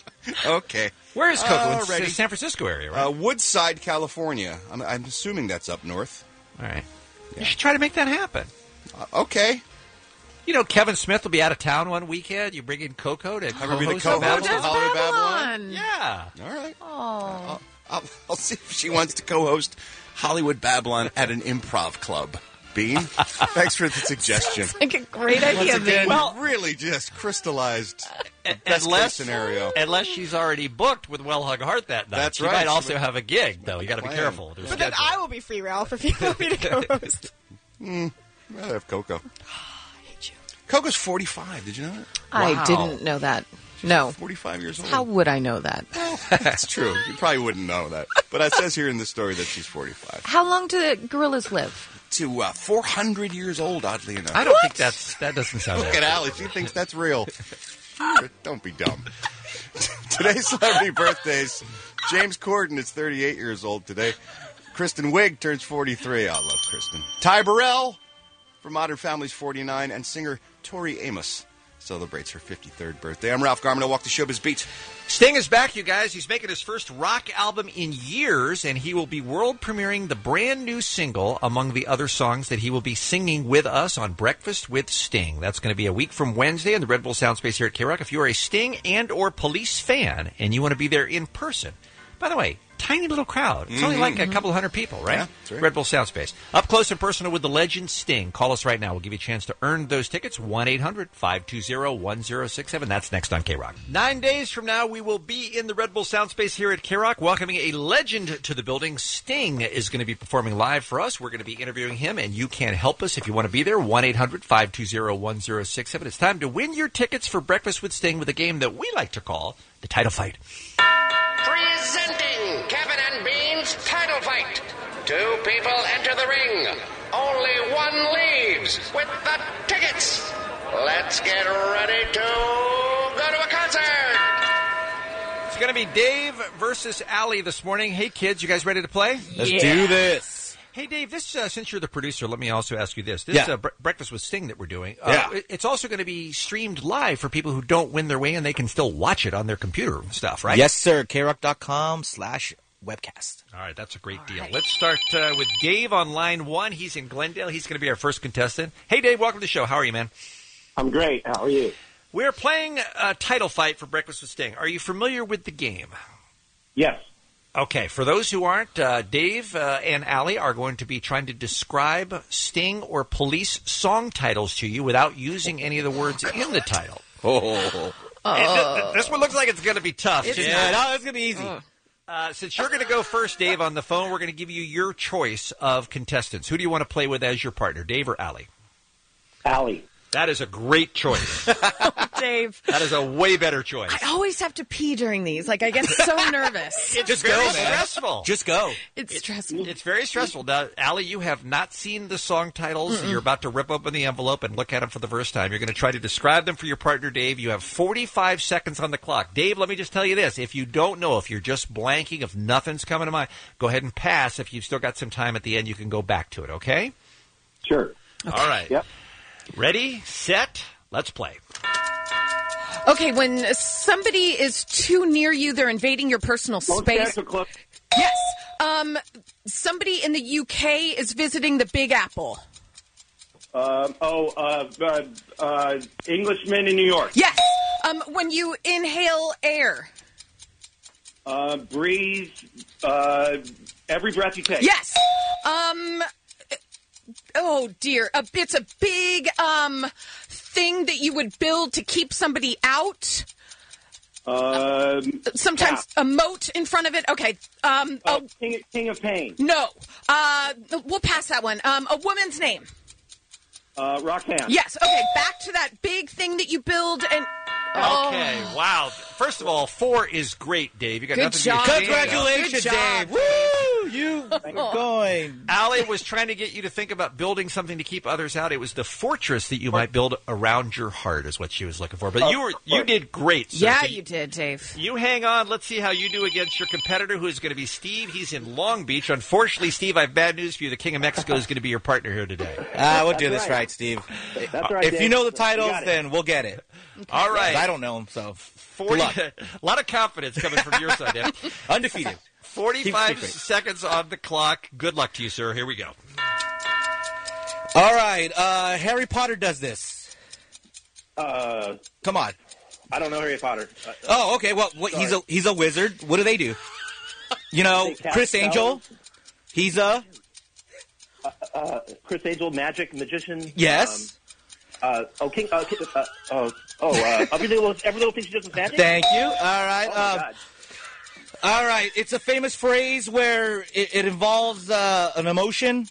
Okay. Where is Coco? It's Alrighty. the San Francisco area, right? Woodside, California. I'm assuming that's up north. All right. You should try to make that happen. Okay. You know, Kevin Smith will be out of town one weekend. You bring in Coco to I'm going to be the co-host co-host of Hollywood Babylon. Babylon. Yeah. All right. Oh. I'll see if she wants to co-host Hollywood Babylon at an improv club. Bean, thanks for the suggestion. Sounds like a great idea, Once again, Bean. well, really just crystallized best case scenario. Unless she's already booked with Well Hug Heart that night. That's she right. might also have a gig, though. You got to be careful. There's But then I will be free, Ralph, if you want me to co-host. I'd rather have Coco. I hate you. Coco's 45. Did you know that? I didn't know that. No. 45 years old. How would I know that? That's true. You probably wouldn't know that. But it says here in the story that she's 45. How long do the gorillas live? To 400 years old, oddly enough. I don't think that doesn't sound Look right. at Allie. She thinks that's real. Don't be dumb. Today's celebrity birthdays. James Corden is 38 years old today. Kristen Wiig turns 43. I love Kristen. Ty Burrell from Modern Family's 49. And singer Tori Amos celebrates her 53rd birthday. I'm Ralph Garman. I walk the showbiz beat. Sting is back, you guys. He's making his first rock album in years, and he will be world premiering the brand new single among the other songs that he will be singing with us on Breakfast with Sting. That's going to be a week from Wednesday in the Red Bull Soundspace here at K-Rock. If you are a Sting and or Police fan and you want to be there in person, by the way, tiny little crowd. It's only like a couple hundred people, right? Yeah, that's right. Red Bull Soundspace. Up close and personal with the legend Sting. Call us right now. We'll give you a chance to earn those tickets. 1-800-520-1067. That's next on K-Rock. 9 days from now, we will be in the Red Bull Soundspace here at K-Rock, welcoming a legend to the building. Sting is going to be performing live for us. We're going to be interviewing him, and you can help us if you want to be there. 1-800-520-1067. It's time to win your tickets for Breakfast with Sting with a game that we like to call the Title Fight. Presenting Kevin and Bean's Title Fight. 2 people enter the ring. Only one leaves with the tickets. Let's get ready to go to a concert. It's going to be Dave versus Allie this morning. Hey, kids, you guys ready to play? Let's do this. Hey, Dave, this since you're the producer, let me also ask you this. This Yeah. Breakfast with Sting that we're doing, Yeah. it's also going to be streamed live for people who don't win their way, and they can still watch it on their computer and stuff, right? Yes, sir. KRock.com/webcast. All right, that's a great deal. Let's start with Dave on line 1. He's in Glendale. He's going to be our first contestant. Hey, Dave, welcome to the show. How are you, man? I'm great. How are you? We're playing a title fight for Breakfast with Sting. Are you familiar with the game? Yes. Okay, for those who aren't, Dave and Allie are going to be trying to describe Sting or Police song titles to you without using any of the words in the title. This one looks like it's going to be tough. It's going to be easy. Since you're going to go first, Dave, on the phone, we're going to give you your choice of contestants. Who do you want to play with as your partner, Dave or Allie? Allie. That is a great choice. Dave. That is a way better choice. I always have to pee during these. Like, I get so nervous. It's very stressful. Just go. It's stressful. It's very stressful. Now, Allie, you have not seen the song titles. You're about to rip open the envelope and look at them for the first time. You're going to try to describe them for your partner, Dave. You have 45 seconds on the clock. Dave, let me just tell you this. If you don't know, if you're just blanking, if nothing's coming to mind, go ahead and pass. If you've still got some time at the end, you can go back to it, okay? Sure. All right. Yep. Ready, set, let's play. Okay, when somebody is too near you, they're invading your personal space. Clip. Yes. Somebody in the UK is visiting the Big Apple. Englishman in New York. Yes. When you inhale air. Breathe. Every breath you take. Yes. Oh dear. It's a big thing that you would build to keep somebody out. Sometimes a moat in front of it. Okay. King of Pain. No. We'll pass that one. A woman's name. Roxanne. Yes. Okay. Back to that big thing that you build and. Okay, wow. First of all, 4 is great, Dave. You got Good nothing job, to be Dave. Congratulations, Good job, Dave. Woo! You going. Allie was trying to get you to think about building something to keep others out. It was the fortress that you might build around your heart is what she was looking for. But you did great, sir. Yeah, So you did, Dave. You hang on. Let's see how you do against your competitor, who is going to be Steve. He's in Long Beach. Unfortunately, Steve, I have bad news for you. The King of Mexico is going to be your partner here today. We'll do this right, Steve. That's right, If Dave. you know the titles, then we'll get it. All right. I don't know them, so 40, a lot of confidence coming from your side, Dave. Undefeated. 45 seconds on the clock. Good luck to you, sir. Here we go. All right. Harry Potter does this. Come on. I don't know Harry Potter. Oh, okay. Well, he's a wizard. What do they do? You know, Chris Angel. He's a Chris Angel, magic magician. yes. Every little thing she does is magic. Thank you. All right. Oh my God. All right. It's a famous phrase where it involves an emotion.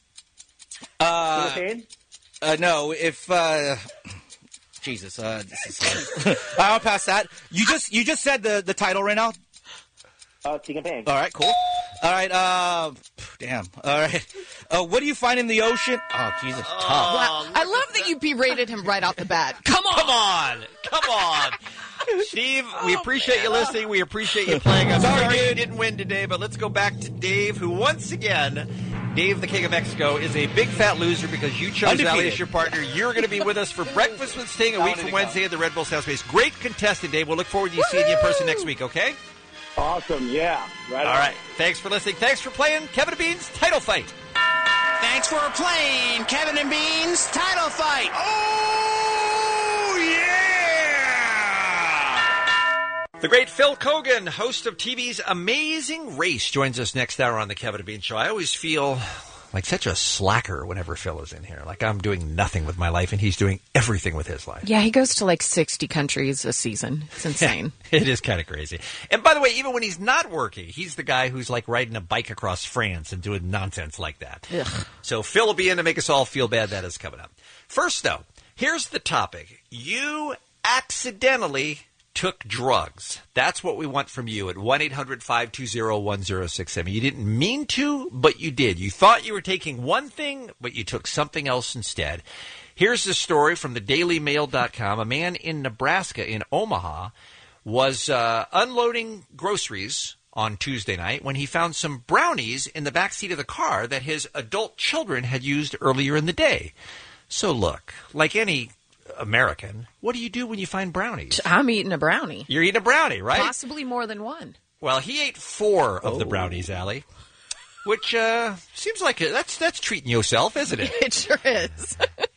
No. If Jesus, this is I'll pass that. You just said the title right now. King of Pain. All right. Cool. All right. Damn. All right. What do you find in the ocean? Oh, Jesus. Wow. I love that you berated him right off the bat. Come on. Come on. Steve, we appreciate you listening. We appreciate you playing. I'm sorry you didn't win today, but let's go back to Dave, who once again, Dave, the King of Mexico, is a big fat loser because you chose Allie as your partner. You're going to be with us for Breakfast with Sting a week from Wednesday at the Red Bull South Space. Great contestant, Dave. We'll look forward to seeing you in person next week, okay? Awesome, yeah. Right All on. right. Thanks for listening. Thanks for playing Kevin and Bean's Title Fight. Thanks for playing Kevin and Bean's Title Fight. Oh, yeah! The great Phil Kogan, host of TV's Amazing Race, joins us next hour on the Kevin and Bean Show. I always feel like such a slacker whenever Phil is in here. Like I'm doing nothing with my life, and he's doing everything with his life. Yeah, he goes to like 60 countries a season. It's insane. It is kind of crazy. And by the way, even when he's not working, he's the guy who's like riding a bike across France and doing nonsense like that. Ugh. So Phil will be in to make us all feel bad. That is coming up. First, though, here's the topic. You accidentally took drugs. That's what we want from you at 1-800-520-1067. You didn't mean to, but you did. You thought you were taking one thing, but you took something else instead. Here's the story from the DailyMail.com. A man in Nebraska, in Omaha, was unloading groceries on Tuesday night when he found some brownies in the backseat of the car that his adult children had used earlier in the day. So look, like any American, what do you do when you find brownies? I'm eating a brownie. You're eating a brownie, right? Possibly more than one. Well, he ate 4 of the brownies, Allie, which seems like that's treating yourself, isn't it? It sure is.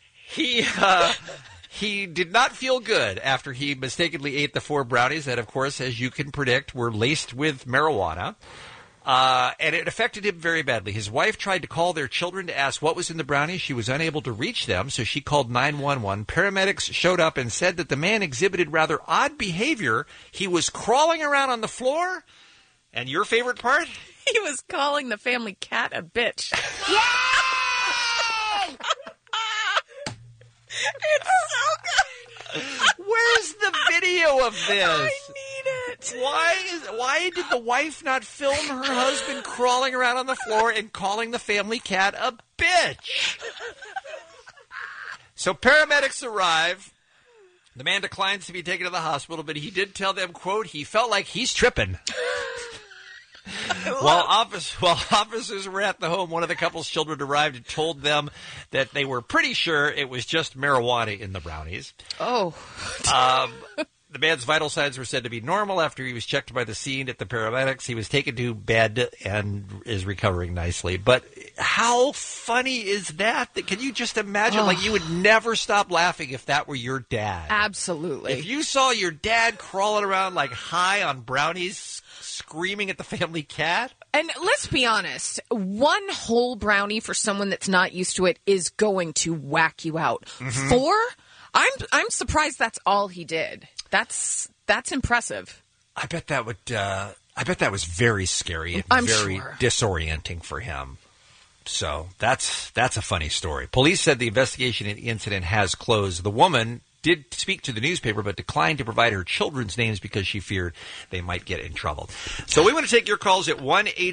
He did not feel good after he mistakenly ate the 4 brownies that, of course, as you can predict, were laced with marijuana. And it affected him very badly. His wife tried to call their children to ask what was in the brownies. She was unable to reach them, so she called 911. Paramedics showed up and said that the man exhibited rather odd behavior. He was crawling around on the floor. And your favorite part? He was calling the family cat a bitch. Yay! It's so good. Where's the video of this? I need it. Why did the wife not film her husband crawling around on the floor and calling the family cat a bitch? So paramedics arrive. The man declines to be taken to the hospital, but he did tell them, quote, he felt like he's tripping. While officers were at the home, one of the couple's children arrived and told them that they were pretty sure it was just marijuana in the brownies. Oh. The man's vital signs were said to be normal after he was checked by the scene at the paramedics. He was taken to bed and is recovering nicely. But how funny is that? Can you just imagine? Like, you would never stop laughing if that were your dad. Absolutely. If you saw your dad crawling around like high on brownies, screaming at the family cat. And let's be honest, one whole brownie for someone that's not used to it is going to whack you out. 4? I'm surprised that's all he did. That's impressive. I bet that would. I bet that was very scary and I'm very sure. disorienting for him. So that's a funny story. Police said the investigation into the incident has closed. The woman did speak to the newspaper, but declined to provide her children's names because she feared they might get in trouble. So we want to take your calls at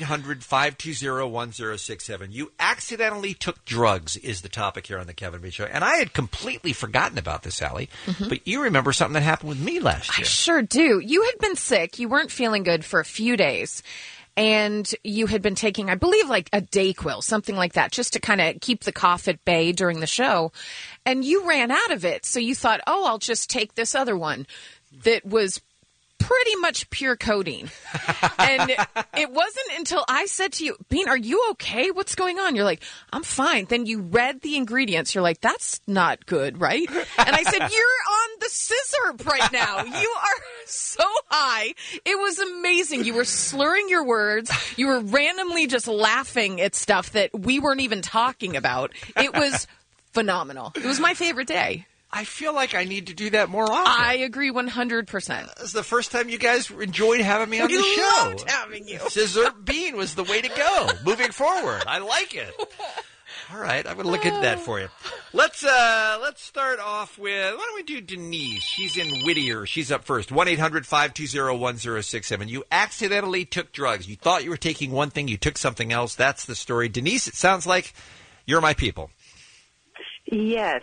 1-800-520-1067. You accidentally took drugs is the topic here on the Kevin Bean Show. And I had completely forgotten about this, Allie. But you remember something that happened with me last year. I sure do. You had been sick. You weren't feeling good for a few days. And you had been taking, I believe, like a Dayquil, something like that, just to kind of keep the cough at bay during the show. And you ran out of it. So you thought, oh, I'll just take this other one that was pretty much pure codeine. And it wasn't until I said to you, Bean, are you okay? What's going on? You're like, I'm fine. Then you read the ingredients. You're like, that's not good, right? And I said, you're on the scissor right now. You are so high. It was amazing. You were slurring your words. You were randomly just laughing at stuff that we weren't even talking about. It was phenomenal. It was my favorite day. I feel like I need to do that more often. I agree 100%. This is the first time you guys enjoyed having me on the show. Loved having you. Scissor Bean was the way to go. Moving forward. I like it. All right, I'm going to look into that for you. Let's start off with, why don't we do Denise? She's in Whittier. She's up first. 1-800-520-1067. You accidentally took drugs. You thought you were taking one thing. You took something else. That's the story. Denise, it sounds like you're my people. Yes.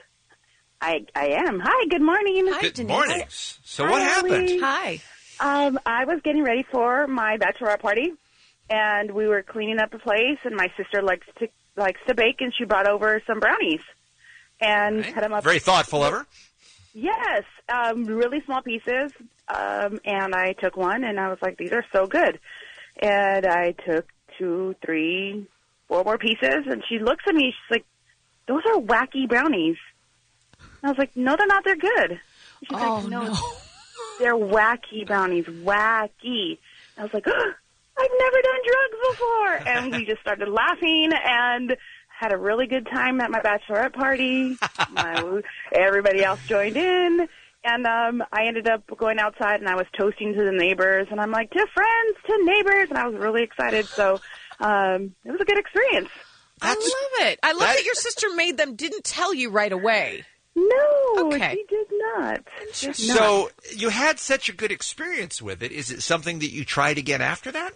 I am. Hi, good morning. Hi, Good Denise. morning. So what happened? Allie. Hi. I was getting ready for my bachelorette party, and we were cleaning up the place, and my sister likes to bake, and she brought over some brownies and cut them up. Very thoughtful of her. Yes, really small pieces, and I took one, and I was like, these are so good. And I took 2, 3, 4 more pieces, and she looks at me, she's like, those are wacky brownies. I was like, no, they're not. They're good. She's like, no, they're wacky brownies. Wacky. I was like, oh, I've never done drugs before. And we just started laughing and had a really good time at my bachelorette party. Everybody else joined in. And I ended up going outside, and I was toasting to the neighbors. And I'm like, to friends, to neighbors. And I was really excited. So it was a good experience. I love it. I love that your sister made them, didn't tell you right away. No, Okay. she did not. So you had such a good experience with it. Is it something that you tried again after that?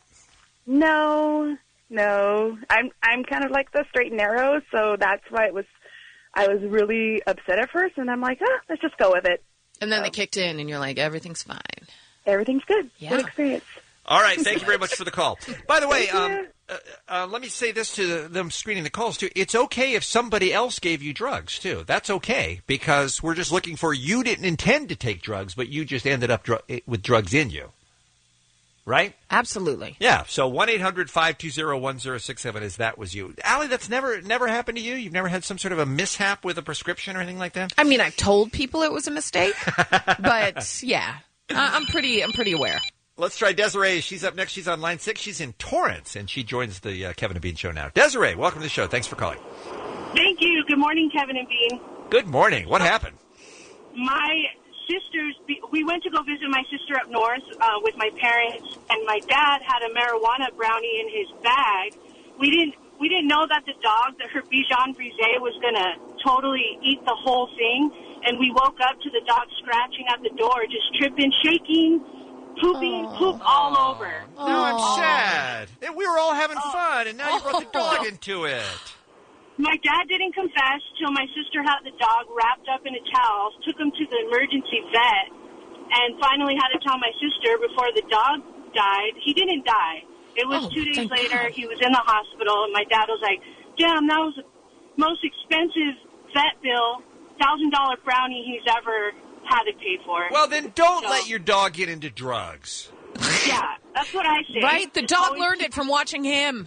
No. I'm kind of like the straight and narrow, so that's why I was really upset at first, and I'm like, let's just go with it. And then they kicked in, and you're like, everything's fine. Everything's good. Yeah. Good experience. All right. Thank you very much for the call. By the way, let me say this to them screening the calls, too. It's okay if somebody else gave you drugs, too. That's okay, because we're just looking for you didn't intend to take drugs, but you just ended up with drugs in you. Right? Absolutely. Yeah. So 1-800-520-1067 is that was you. Allie, that's never happened to you? You've never had some sort of a mishap with a prescription or anything like that? I mean, I've told people it was a mistake, but yeah, I'm pretty aware. Let's try Desiree. She's up next. She's on line 6. She's in Torrance, and she joins the Kevin and Bean Show now. Desiree, welcome to the show. Thanks for calling. Thank you. Good morning, Kevin and Bean. Good morning. What happened? My sisters, we went to go visit my sister up north with my parents, and my dad had a marijuana brownie in his bag. We didn't know that the dog, her Bichon Frise, was going to totally eat the whole thing, and we woke up to the dog scratching at the door, just tripping, shaking, pooping, poop all over. No, I'm sad. And we were all having fun, and now you brought the dog into it. My dad didn't confess till my sister had the dog wrapped up in a towel, took him to the emergency vet, and finally had to tell my sister before the dog died. He didn't die. It was 2 days later. He was in the hospital, and my dad was like, damn, that was the most expensive vet bill, $1,000 brownie he's ever had to pay for it. Well, then don't let your dog get into drugs. Yeah, that's what I say. Right? The dog learned it from watching him.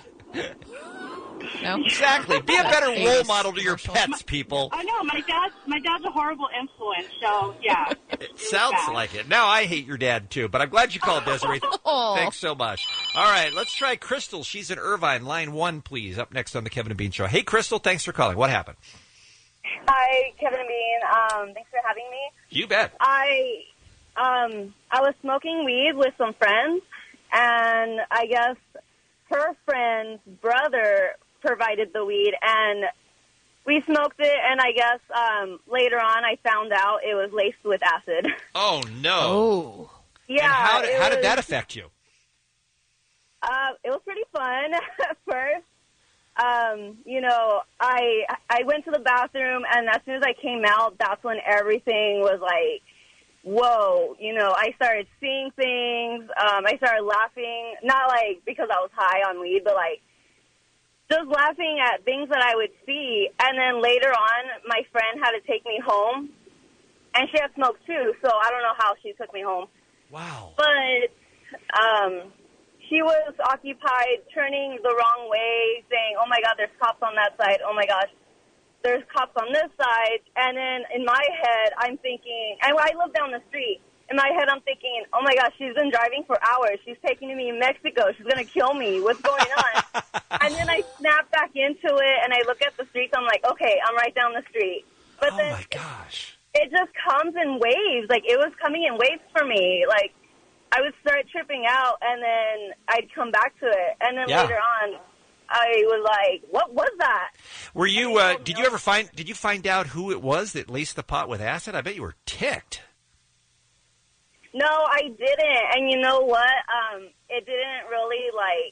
No? Exactly. Be a better role model to your pets, people. I know, my dad's a horrible influence, so yeah. It sounds like it. Now I hate your dad, too, but I'm glad you called, Desiree. Thanks so much. All right, let's try Crystal. She's in Irvine. Line 1, please, up next on the Kevin and Bean Show. Hey, Crystal, thanks for calling. What happened? Hi, Kevin and Bean. Thanks for having me. You bet. I was smoking weed with some friends, and I guess her friend's brother provided the weed, and we smoked it, and I guess later on I found out it was laced with acid. Oh, no. Oh. Yeah. And how did that affect you? It was pretty fun at first. You know, I went to the bathroom, and as soon as I came out, that's when everything was like, whoa. You know, I started seeing things. I started laughing, not like because I was high on weed, but like just laughing at things that I would see. And then later on, my friend had to take me home, and she had smoked too, so I don't know how she took me home. Wow. But she was occupied turning the wrong way, saying, oh, my God, there's cops on that side. Oh, my gosh, there's cops on this side. And then in my head, I'm thinking, and I live down the street. In my head, I'm thinking, oh, my gosh, she's been driving for hours. She's taking me to Mexico. She's going to kill me. What's going on? And then I snap back into it, and I look at the streets. I'm like, okay, I'm right down the street. But oh, then my gosh. It just comes in waves. Like, it was coming in waves for me. Like, I would start tripping out, and then I'd come back to it. And then later on, I was like, what was that? Were you, did you find out who it was that laced the pot with acid? I bet you were ticked. No, I didn't. And you know what? It didn't really, like,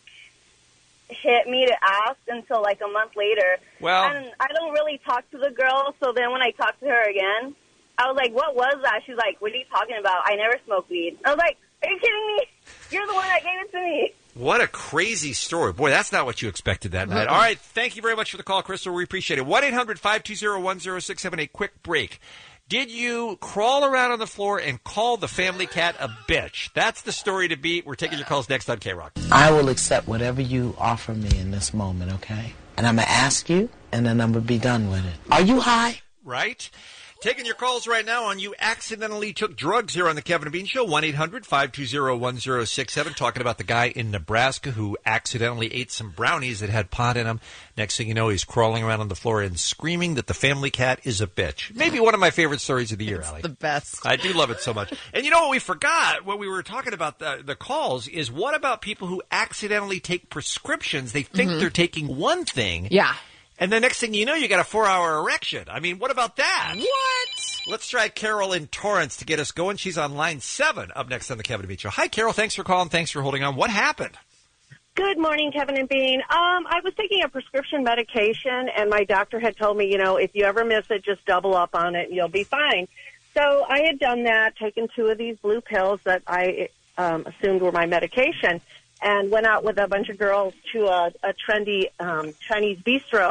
hit me to ask until, like, a month later. Well, and I don't really talk to the girl, so then when I talked to her again, I was like, what was that? She's like, what are you talking about? I never smoked weed. I was like, are you kidding me? You're the one that gave it to me. What a crazy story. Boy, that's not what you expected that night. All right, thank you very much for the call, Crystal. We appreciate it. 1-800-520-10678. Quick break. Did you crawl around on the floor and call the family cat a bitch? That's the story to beat. We're taking your calls next on K-Rock. I will accept whatever you offer me in this moment, okay? And I'm going to ask you, and then I'm going to be done with it. Are you high? Right? Taking your calls right now on you accidentally took drugs here on the Kevin and Bean Show. 1-800-520-1067. Talking about the guy in Nebraska who accidentally ate some brownies that had pot in them. Next thing you know, he's crawling around on the floor and screaming that the family cat is a bitch. Maybe one of my favorite stories of the year, Allie. The best. I do love it so much. And you know what we forgot when we were talking about the calls is what about people who accidentally take prescriptions? They think they're taking one thing. Yeah. And the next thing you know, you got a 4-hour erection. I mean, what about that? What? Let's try Carol in Torrance to get us going. She's on line 7 up next on the Kevin and Bean Show. Hi, Carol. Thanks for calling. Thanks for holding on. What happened? Good morning, Kevin and Bean. I was taking a prescription medication, and my doctor had told me, you know, if you ever miss it, just double up on it, and you'll be fine. So I had done that, taken 2 of these blue pills that I assumed were my medication, and went out with a bunch of girls to a trendy Chinese bistro.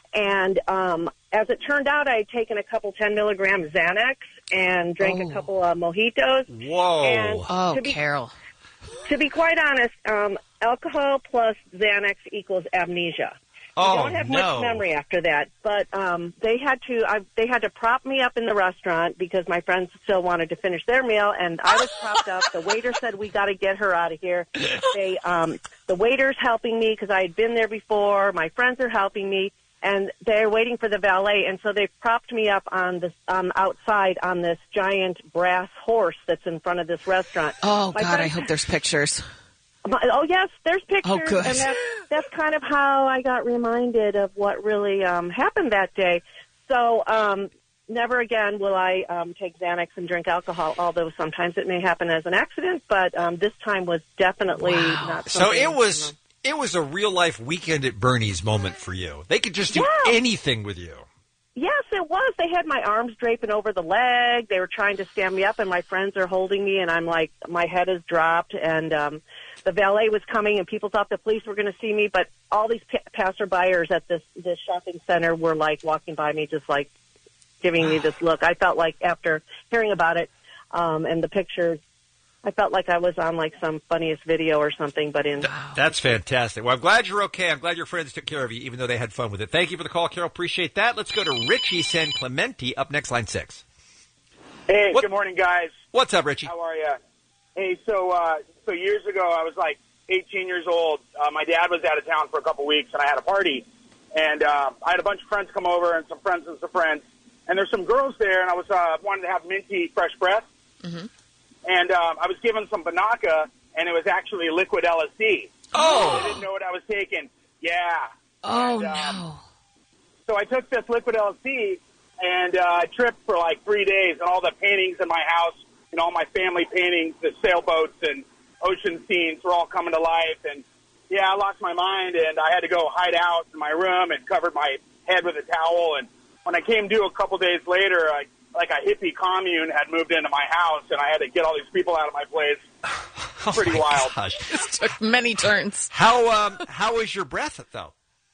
And as it turned out, I had taken a couple 10-milligram Xanax and drank a couple of mojitos. Whoa. And Carol. To be quite honest, alcohol plus Xanax equals amnesia. I don't have much memory after that, but they had to prop me up in the restaurant because my friends still wanted to finish their meal, and I was propped up. The waiter said, "We got to get her out of here." The waiter's helping me because I had been there before. My friends are helping me, and they're waiting for the valet, and so they propped me up on this outside on this giant brass horse that's in front of this restaurant. Oh, God, I hope there's pictures. Oh, yes, there's pictures, oh, good. and that's kind of how I got reminded of what really happened that day. So never again will I take Xanax and drink alcohol, although sometimes it may happen as an accident, but this time was definitely not something. So it was a real-life Weekend at Bernie's moment for you. They could just do anything with you. Yes, it was. They had my arms draping over the leg. They were trying to stand me up, and my friends are holding me, and I'm like, my head is dropped, and the valet was coming, and people thought the police were going to see me, but all these passerbyers at this shopping center were, like, walking by me just like, giving me this look. I felt like after hearing about it and the pictures, I felt like I was on like some funniest video or something, but in... That's fantastic. Well, I'm glad you're okay. I'm glad your friends took care of you, even though they had fun with it. Thank you for the call, Carol. Appreciate that. Let's go to Richie San Clemente up next, line 6. Hey, good morning, guys. What's up, Richie? How are you? Hey, so years ago, I was like 18 years old. My dad was out of town for a couple weeks, and I had a party. And I had a bunch of friends come over, and some friends and some friends. And there's some girls there, and I was wanted to have minty fresh breath. Mm-hmm. And I was given some Banaka, and it was actually liquid LSD. Oh! I didn't know what I was taking. Yeah. Oh, and, no. So I took this liquid LSD, and I tripped for like 3 days, and all the paintings in my house, and all my family paintings, the sailboats and ocean scenes were all coming to life. And, yeah, I lost my mind, and I had to go hide out in my room and covered my head with a towel. And when I came to a couple days later, like a hippie commune had moved into my house, and I had to get all these people out of my place. Pretty wild. Gosh. This took many turns. How was your breath, though?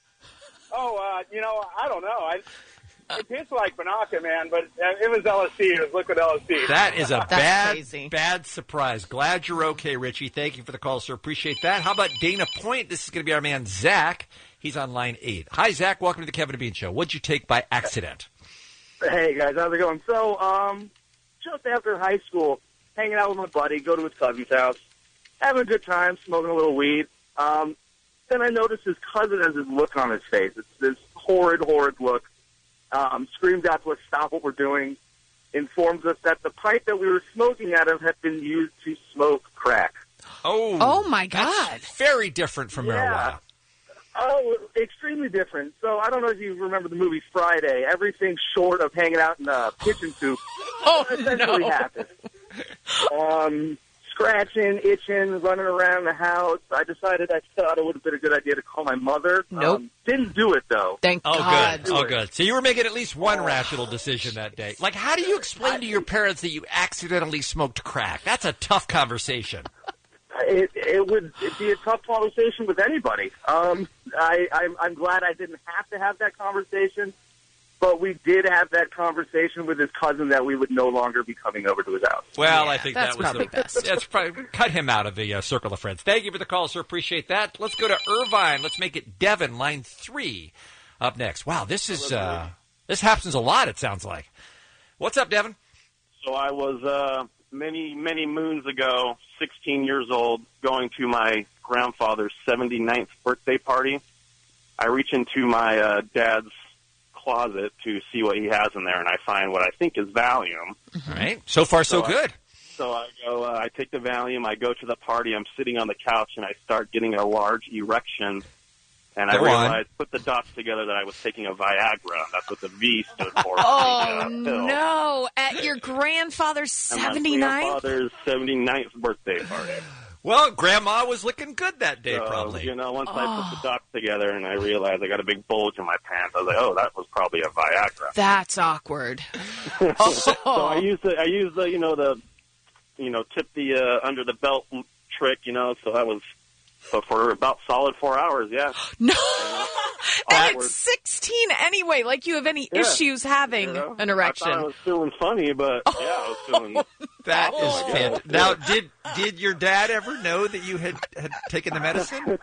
Oh, I don't know. It tastes like Banaka, man, but it was LSD. It was liquid LSD. That is a crazy. bad surprise. Glad you're okay, Richie. Thank you for the call, sir. Appreciate that. How about Dana Point? This is going to be our man, Zach. He's on line 8. Hi, Zach. Welcome to the Kevin and Bean Show. What'd you take by accident? Hey, guys. How's it going? So, just after high school, hanging out with my buddy, go to his cousin's house, having a good time, smoking a little weed. Then I noticed his cousin has this look on his face. It's this horrid look. Screams out to us, stop what we're doing, informs us that the pipe that we were smoking out of had been used to smoke crack. Oh, my God. That's very different from marijuana. Oh, extremely different. So I don't know if you remember the movie Friday. Everything short of hanging out in a kitchen soup essentially happened. Scratching, itching, running around the house. I decided I thought it would have been a good idea to call my mother. Nope. Didn't do it, though. Thank God. Good. Oh, good. So you were making at least one rational decision that day. Like, how do you explain to your parents that you accidentally smoked crack? That's a tough conversation. It would be a tough conversation with anybody. I'm glad I didn't have to have that conversation, but we did have that conversation with his cousin that we would no longer be coming over to his house. Well, I think that's that was probably best. That's probably cut him out of the circle of friends. Thank you for the call, sir. Appreciate that. Let's go to Irvine. Let's make it Devin, line 3, up next. Wow, this happens a lot. It sounds like. What's up, Devin? So I was many moons ago, 16 years old, going to my grandfather's 79th birthday party. I reach into my dad's closet to see what he has in there, and I find what I think is Valium. All right. So far, so good. So I go, I take the Valium, I go to the party, I'm sitting on the couch, and I start getting a large erection, and I realized, put the dots together, that I was taking a Viagra. That's what the V stood for. Oh, no. At your grandfather's 79th? My grandfather's 79th birthday party. Well, Grandma was looking good that day, probably. Once I put the dots together and I realized I got a big bulge in my pants, I was like, oh, that was probably a Viagra. That's awkward. So I used the tip the under the belt trick, so that was for about solid 4 hours, yeah. No. And it's 16 anyway, like you have any issues having an erection. I thought I was feeling funny, but I was feeling... That is fantastic. Now, did your dad ever know that you had taken the medicine?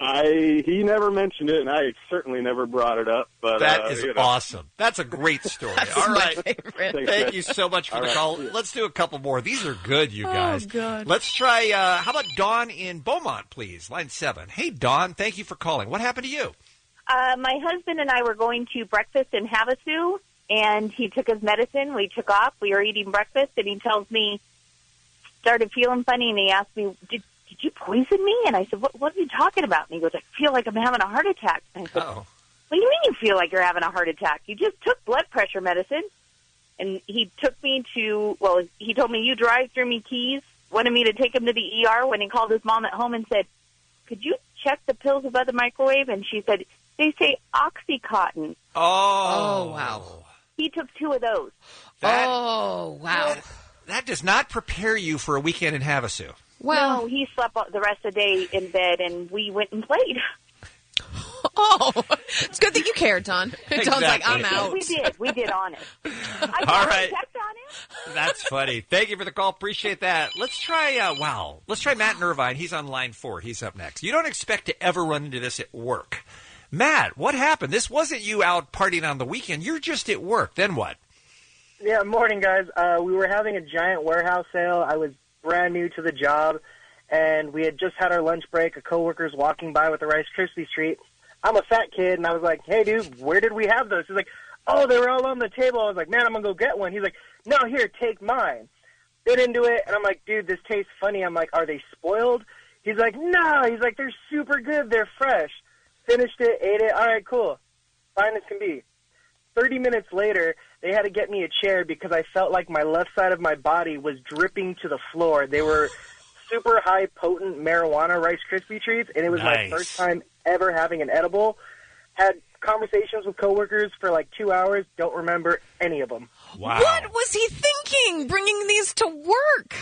He never mentioned it, and I certainly never brought it up. But that is awesome. That's a great story. All right. Thank you so much for the call. Let's do a couple more. These are good, you guys. Oh, God. Let's try, how about Dawn in Beaumont, please? Line 7. Hey, Dawn, thank you for calling. What happened to you? My husband and I were going to breakfast in Havasu, and he took his medicine. We took off. We were eating breakfast, and he tells me, started feeling funny, and he asked me, did you poison me? And I said, what are you talking about? And he goes, I feel like I'm having a heart attack. And I said, what do you mean you feel like you're having a heart attack? You just took blood pressure medicine. And he took me he told me, you drive through me keys, wanted me to take him to the ER when he called his mom at home and said, could you check the pills above the microwave? And she said, they say Oxycontin. Oh, wow. He took 2 of those. Wow. That does not prepare you for a weekend in Havasu. Well, no, he slept the rest of the day in bed, and we went and played. Oh, it's good that you cared, Don. Exactly. Don's like, I'm out. We did honest. All right. That's funny. Thank you for the call. Appreciate that. Let's try, let's try Matt in Irvine. He's on line 4. He's up next. You don't expect to ever run into this at work. Matt, what happened? This wasn't you out partying on the weekend. You're just at work. Then what? Yeah, morning, guys. We were having a giant warehouse sale. I was brand new to the job, and we had just had our lunch break. A coworker's walking by with a Rice Krispie treat. I'm a fat kid, and I was like, hey, dude, where did we have those? He's like, oh, they were all on the table. I was like, man, I'm going to go get one. He's like, no, here, take mine. Bit into it, and I'm like, dude, this tastes funny. I'm like, are they spoiled? He's like, no. He's like, they're super good. They're fresh. Finished it, ate it. All right, cool. Fine as can be. 30 minutes later, they had to get me a chair because I felt like my left side of my body was dripping to the floor. They were super high potent marijuana Rice Krispie treats, and it was my first time ever having an edible. Had conversations with coworkers for like 2 hours. Don't remember any of them. Wow. What was he thinking, bringing these to work?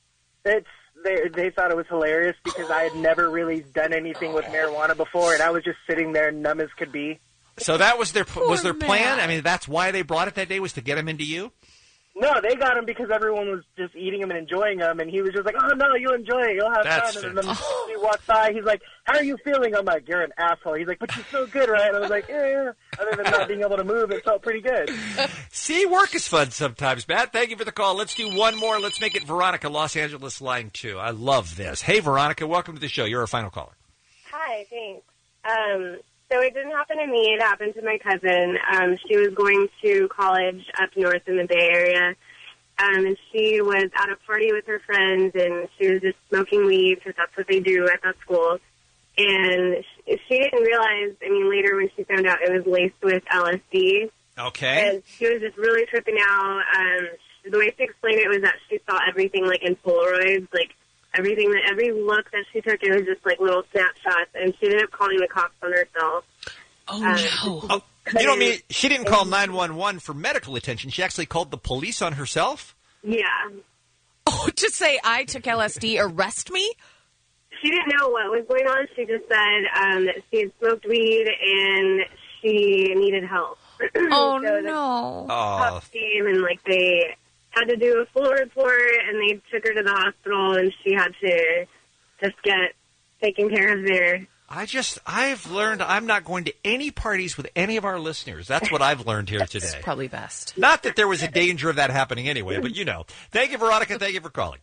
They thought it was hilarious because I had never really done anything with marijuana before, and I was just sitting there numb as could be. So that was their plan? I mean, that's why they brought it that day, was to get them into you? No, they got him because everyone was just eating them and enjoying them, and he was just like, oh, no, you'll enjoy it. You'll have fun. And then he walked by. He's like, how are you feeling? I'm like, you're an asshole. He's like, but you're so good, right? And I was like, yeah. Other than not being able to move, it felt pretty good. See, work is fun sometimes, Matt. Thank you for the call. Let's do one more. Let's make it Veronica, Los Angeles, line 2. I love this. Hey, Veronica, welcome to the show. You're our final caller. Hi, thanks. So it didn't happen to me. It happened to my cousin. She was going to college up north in the Bay Area, and she was at a party with her friends, and she was just smoking weed because that's what they do at that school. And she didn't realize, later when she found out, it was laced with LSD. Okay. And she was just really tripping out. The way she explained it was that she saw everything like in Polaroids, like every look that she took, it was just like little snapshots, and she ended up calling the cops on herself. Oh, no. You know what I mean? She didn't call 911 for medical attention. She actually called the police on herself? Yeah. Oh, just say, I took LSD, arrest me? She didn't know what was going on. She just said that she had smoked weed and she needed help. Oh, so no. Cops came and they had to do a full report, and they took her to the hospital, and she had to just get taken care of there. I've learned I'm not going to any parties with any of our listeners. That's what I've learned here today. It's probably best. Not that there was a danger of that happening anyway, but Thank you, Veronica. Thank you for calling.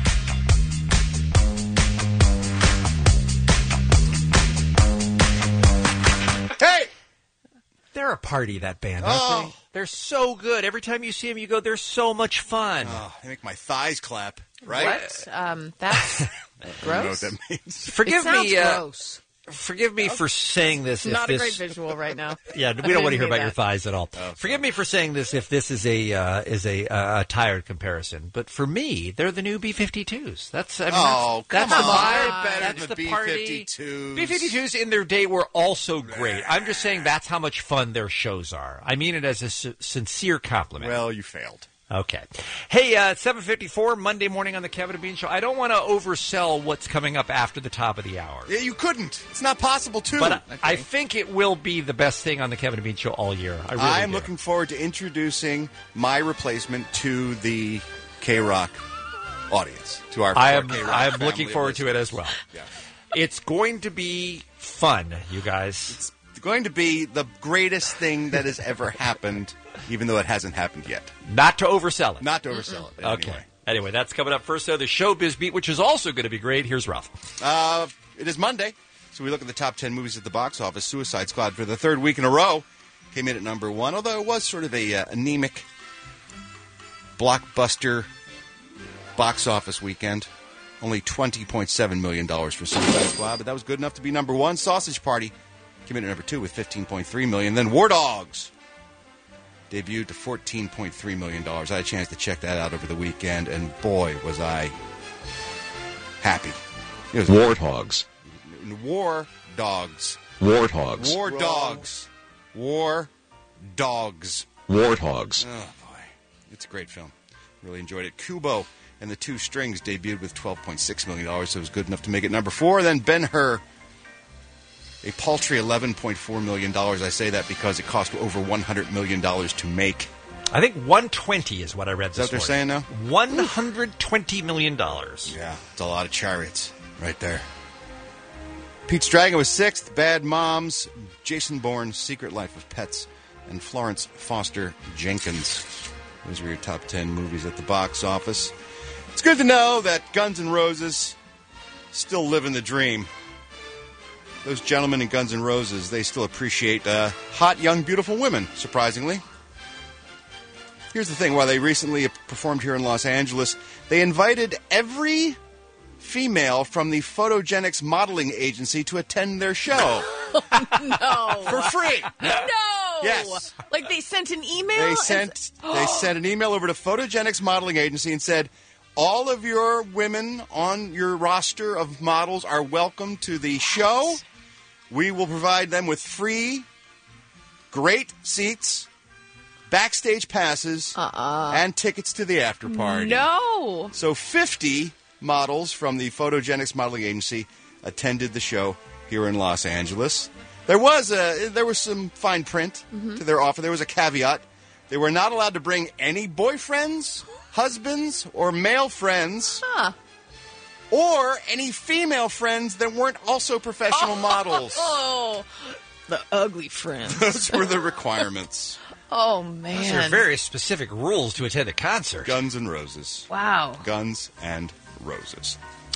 Hey! They're a party, that band, aren't they? They're so good. Every time you see them, you go, they're so much fun. Oh, they make my thighs clap, right? What? That's gross. I don't know what that means. Forgive me. Gross. Forgive me for saying this. Not a great visual right now. Yeah, we don't want to hear about your thighs at all. Oh, Forgive me for saying this if this is a tired comparison, but for me, they're the new B-52s. That's the vibe. That's the party. B-52s. B-52s in their day were also great. I'm just saying that's how much fun their shows are. I mean it as a sincere compliment. Well, you failed. Okay. Hey, 7:54, Monday morning on the Kevin and Bean Show. I don't want to oversell what's coming up after the top of the hour. Yeah, you couldn't. It's not possible to. But I think it will be the best thing on the Kevin and Bean Show all year. I really I'm do. looking forward to introducing my replacement to the K-Rock audience, to our I am K-Rock looking forward to it as well. Yeah. It's going to be fun, you guys. It's going to be the greatest thing that has ever happened, even though it hasn't happened yet. Not to oversell it. Not to oversell it. Okay. Anyway, that's coming up first, though. The Showbiz Beat, which is also going to be great. Here's Ralph. It is Monday, so we look at the top 10 movies at the box office. Suicide Squad, for the third week in a row, came in at number 1, although it was sort of a anemic blockbuster box office weekend. Only $20.7 million for Suicide Squad, but that was good enough to be number 1. Sausage Party came in at number 2 with $15.3 million. Then War Dogs debuted to $14.3 million. I had a chance to check that out over the weekend, and boy, was I happy. It was Warthogs. War Dogs. Warthogs. War Dogs. War Dogs. Warthogs. Oh, boy. It's a great film. Really enjoyed it. Kubo and the Two Strings debuted with $12.6 million, so it was good enough to make it number 4. Then Ben-Hur a paltry $11.4 million. I say that because it cost over $100 million to make. I think 120 is what I read this morning. Is that what they're saying now? $120 million. Yeah, it's a lot of chariots right there. Pete's Dragon was 6th. Bad Moms, Jason Bourne's Secret Life of Pets, and Florence Foster Jenkins. Those were your top 10 movies at the box office. It's good to know that Guns N' Roses still living the dream. Those gentlemen in Guns N' Roses, they still appreciate hot, young, beautiful women, surprisingly. Here's the thing. While they recently performed here in Los Angeles, they invited every female from the Photogenics modeling agency to attend their show. No. For free. No. Yes. Like they sent an email? They sent an email over to Photogenics modeling agency and said, all of your women on your roster of models are welcome to the show. We will provide them with free, great seats, backstage passes, and tickets to the after party. No. So 50 models from the Photogenics modeling agency attended the show here in Los Angeles. There was some fine print to their offer. There was a caveat. They were not allowed to bring any boyfriends, husbands, or male friends, or any female friends that weren't also professional models. Oh, the ugly friends. Those were the requirements. Oh, man. Those are very specific rules to attend a concert. Guns N' Roses. Wow. Guns and Roses.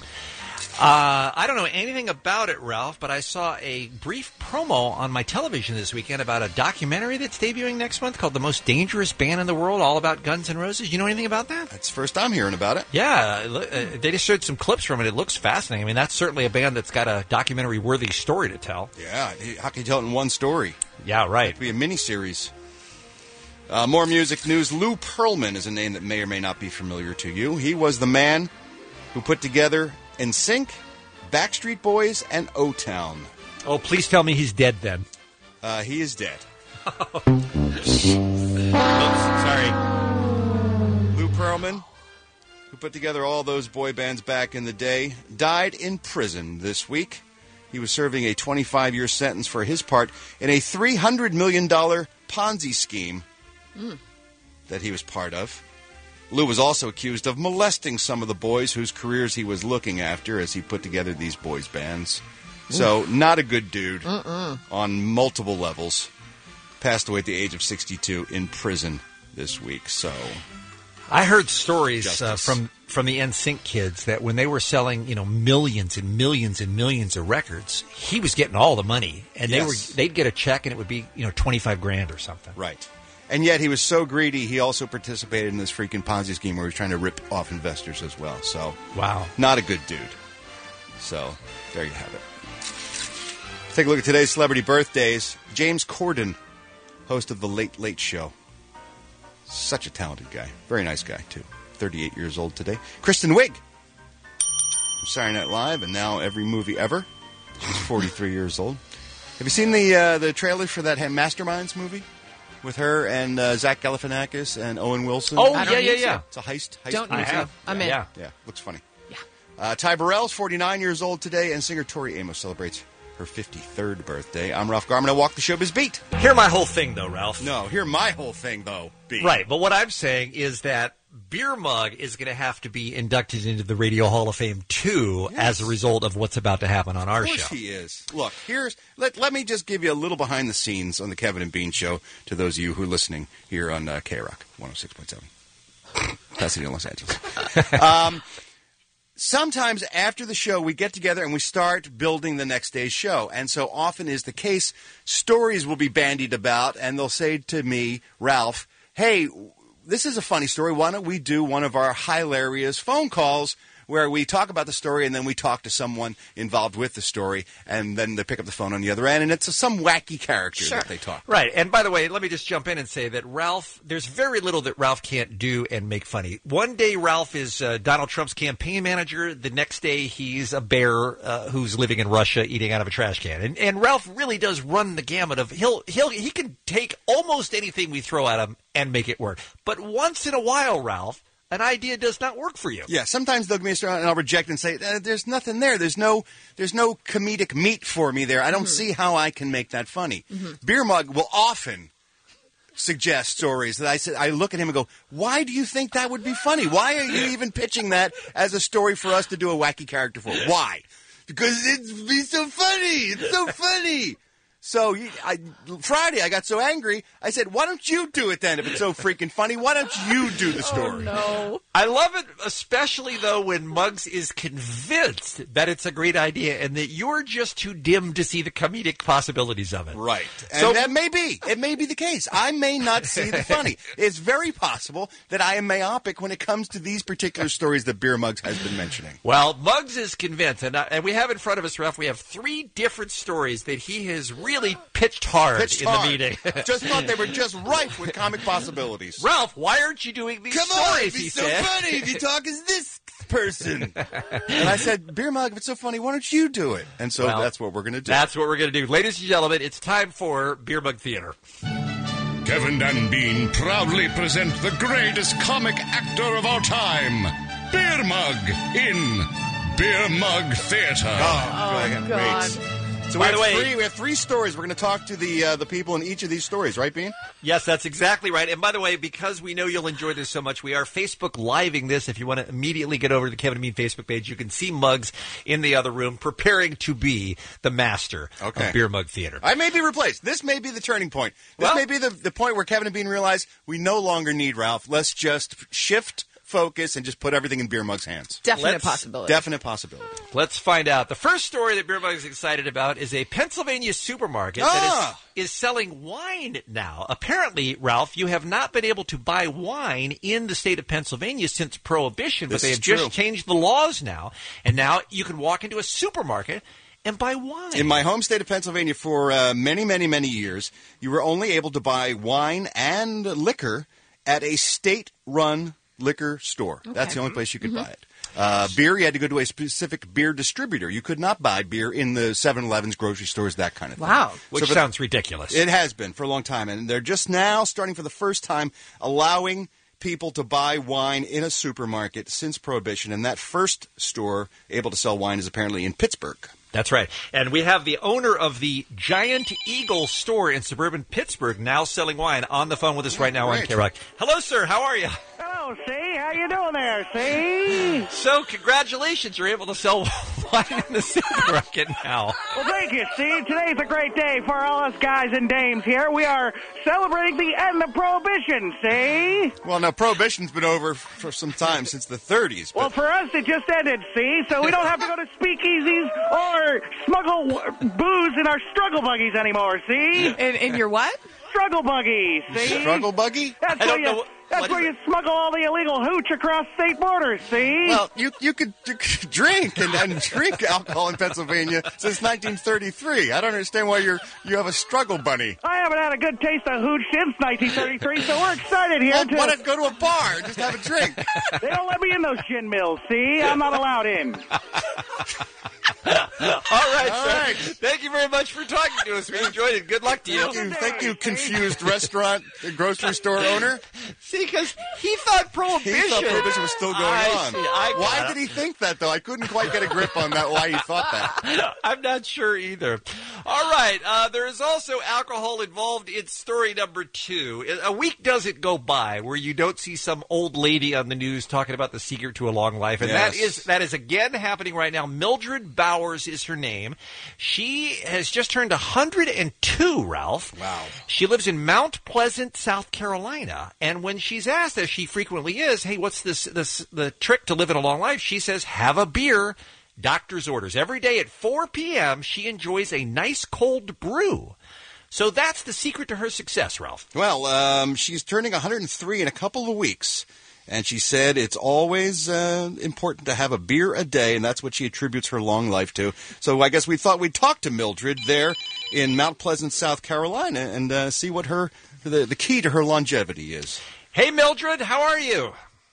I don't know anything about it, Ralph, but I saw a brief promo on my television this weekend about a documentary that's debuting next month called The Most Dangerous Band in the World, all about Guns N' Roses. You know anything about that? That's the first I'm hearing about it. Yeah, they just showed some clips from it. It looks fascinating. I mean, that's certainly a band that's got a documentary-worthy story to tell. Yeah, how can you tell it in one story? Yeah, right. It could be a miniseries. More music news. Lou Pearlman is a name that may or may not be familiar to you. He was the man who put together NSYNC, Backstreet Boys, and O-Town. Oh, please tell me he's dead then. He is dead. Oops, sorry. Lou Pearlman, who put together all those boy bands back in the day, died in prison this week. He was serving a 25-year sentence for his part in a $300 million Ponzi scheme that he was part of. Lou was also accused of molesting some of the boys whose careers he was looking after as he put together these boys' bands. So, not a good dude on multiple levels. Passed away at the age of 62 in prison this week. So, I heard stories from the NSYNC kids that when they were selling, millions and millions and millions of records, he was getting all the money, and they'd get a check, and it would be $25,000 or something. Right. And yet he was so greedy, he also participated in this freaking Ponzi scheme where he was trying to rip off investors as well. So, wow. Not a good dude. So, there you have it. Take a look at today's celebrity birthdays. James Corden, host of The Late Late Show. Such a talented guy. Very nice guy, too. 38 years old today. Kristen Wiig from Saturday Night Live and now every movie ever. She's 43 years old. Have you seen the trailer for that Masterminds movie? With her and Zach Galifianakis and Owen Wilson. Oh, yeah. It's a heist Don't movie. need to. I'm in. Yeah, looks funny. Yeah. Ty Burrell's 49 years old today, and singer Tori Amos celebrates her 53rd birthday. I'm Ralph Garman. I walk the showbiz beat. Hear my whole thing, though, Ralph. No, hear my whole thing, though, beat. Right, but what I'm saying is that Beer Mug is going to have to be inducted into the Radio Hall of Fame, too, as a result of what's about to happen on our show. Of course he is. Look, let me just give you a little behind the scenes on the Kevin and Bean Show to those of you who are listening here on K-Rock 106.7. Pasadena, Los Angeles. Sometimes after the show, we get together and we start building the next day's show. And so often is the case, stories will be bandied about, and they'll say to me, Ralph, hey, this is a funny story. Why don't we do one of our hilarious phone calls where we talk about the story and then we talk to someone involved with the story, and then they pick up the phone on the other end, and it's some wacky character that they talk. Right. And by the way, let me just jump in and say that Ralph, there's very little that Ralph can't do and make funny. One day Ralph is Donald Trump's campaign manager. The next day he's a bear who's living in Russia eating out of a trash can. And Ralph really does run the gamut of he can take almost anything we throw at him and make it work. But once in a while, Ralph, an idea does not work for you. Yeah, sometimes they'll give me a story and I'll reject and say, there's nothing there. There's no comedic meat for me there. I don't see how I can make that funny. Beer Mug will often suggest stories that I look at him and go, why do you think that would be funny? Why are you even pitching that as a story for us to do a wacky character for? Why? Because it'd be so funny. It's so funny. So Friday, I got so angry, I said, why don't you do it then? If it's so freaking funny, why don't you do the story? Oh, no. I love it, especially, though, when Muggs is convinced that it's a great idea and that you're just too dim to see the comedic possibilities of it. Right. And So- that may be. It may be the case. I may not see the funny. It's very possible that I am myopic when it comes to these particular stories that Beer Muggs has been mentioning. Well, Muggs is convinced, and we have in front of us, Ralph, we have 3 different stories that he has really pitched hard in the meeting. Just thought they were just rife with comic possibilities. Ralph, why aren't you doing these Come stories, on, it'd he be so said. funny if you talk as this person. And I said, Beer Mug, if it's so funny, why don't you do it? And so Well, that's what we're going to do. That's what we're going to do. Ladies and gentlemen, it's time for Beer Mug Theater. Kevin Dan Bean proudly present the greatest comic actor of all time, Beer Mug, in Beer Mug Theater. Oh, God. So By we the way- have three stories. We're going to talk to the people in each of these stories, right, Bean? Yes, that's exactly right. And by the way, because we know you'll enjoy this so much, we are Facebook Living this. If you want to immediately get over to the Kevin and Bean Facebook page, you can see Muggs in the other room preparing to be the master of Beer Mug Theater. I may be replaced. This may be the turning point. This may be the point where Kevin and Bean realize we no longer need Ralph. Let's just shift focus and just put everything in Beer Mug's hands. Definite possibility. Definite possibility. Let's find out. The first story that Beer Mug is excited about is a Pennsylvania supermarket that is selling wine now. Apparently, Ralph, you have not been able to buy wine in the state of Pennsylvania since Prohibition, but This they is have just true. changed the laws now, and now you can walk into a supermarket and buy wine. In my home state of Pennsylvania for many, many, many years, you were only able to buy wine and liquor at a state-run liquor store. That's the only place you could buy it. Beer, you had to go to a specific beer distributor. You could not buy beer in the 7-Elevens, grocery stores, that kind of thing. Wow. Which sounds ridiculous. It has been for a long time, and they're just now starting for the first time allowing people to buy wine in a supermarket since Prohibition, and that first store able to sell wine is apparently in Pittsburgh. That's right. And we have the owner of the Giant Eagle store in suburban Pittsburgh now selling wine on the phone with us right now on K-Rock. Hello, sir. How are you? Hello, C. How you doing there, C? So, congratulations. You're able to sell wine in the supermarket now. Well, thank you, C. Today's a great day for all us guys and dames here. We are celebrating the end of Prohibition, C. Well, now, Prohibition's been over for some time, since the 30s. Well, for us, it just ended, C, so we don't have to go to speakeasies or smuggle booze in our struggle buggies anymore, see? In your what? Struggle buggies, see? Struggle buggy? That's where you smuggle all the illegal hooch across state borders, see? Well, you could drink and drink alcohol in Pennsylvania since 1933. I don't understand why you have a struggle bunny. I haven't had a good taste of hooch since 1933, so we're excited here Well, to... why not go to a bar and just have a drink? They don't let me in those gin mills, see? I'm not allowed in. All right, sir. Thank you very much for talking to us. We enjoyed it. Good luck to you. Thank you, confused restaurant, grocery store owner. See, because he thought Prohibition. He thought Prohibition was still going I on. see. I Why got it. did he think that, though? I couldn't quite get a grip on that, why he thought that. I'm not sure either. All right. There is also alcohol involved in story number 2. A week doesn't go by where you don't see some old lady on the news talking about the secret to a long life. And Yes. that is again happening right now. Mildred Bowers is her name. She has just turned 102, Ralph. Wow. She lives in Mount Pleasant, South Carolina. And when she's asked, as she frequently is, hey, what's the trick to living a long life? She says, have a beer. Doctor's orders. Every day at 4 p.m., she enjoys a nice cold brew. So that's the secret to her success, Ralph. Well, she's turning 103 in a couple of weeks. And she said it's always important to have a beer a day, and that's what she attributes her long life to. So I guess we thought we'd talk to Mildred there in Mount Pleasant, South Carolina, and see what the key to her longevity is. Hey, Mildred, how are you?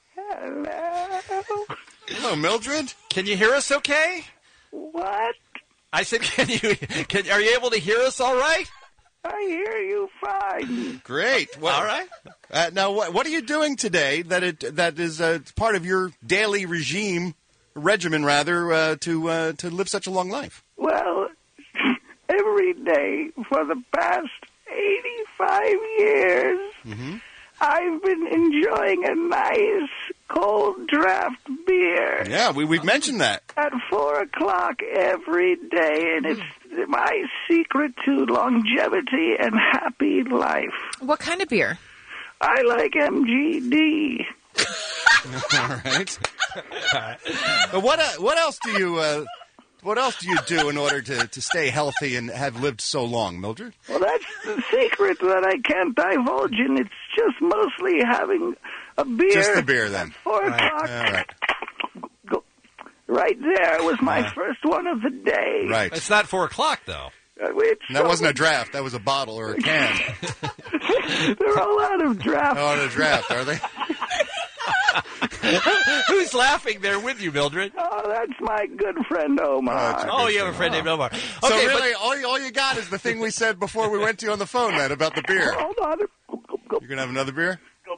Hello, Mildred. Can you hear us okay? What? I said, are you able to hear us all right? I hear you fine. Great. Well, all right. Now, what are you doing today that is part of your daily regimen, rather, to live such a long life? Well, every day for the past 85 years, I've been enjoying a nice cold draft beer. Yeah, we've mentioned that. At 4 o'clock every day, and it's my secret to longevity and happy life. What kind of beer? I like MGD. All right. But what else do you do in order to stay healthy and have lived so long, Mildred? Well, that's the secret that I can't divulge, and it's just mostly having a beer. Just the beer, then. At 4 o'clock. All right. Right there was my first one of the day. Right. It's not 4 o'clock, though. That wasn't a draft. That was a bottle or a can. There are a lot of drafts. Oh, the draft, are they? Who's laughing there with you, Mildred? Oh, that's my good friend Omar. Oh, you have a friend named Omar. Okay, So really, all you got is the thing we said before we went to you on the phone, then, about the beer. Hold on. You're going to have another beer?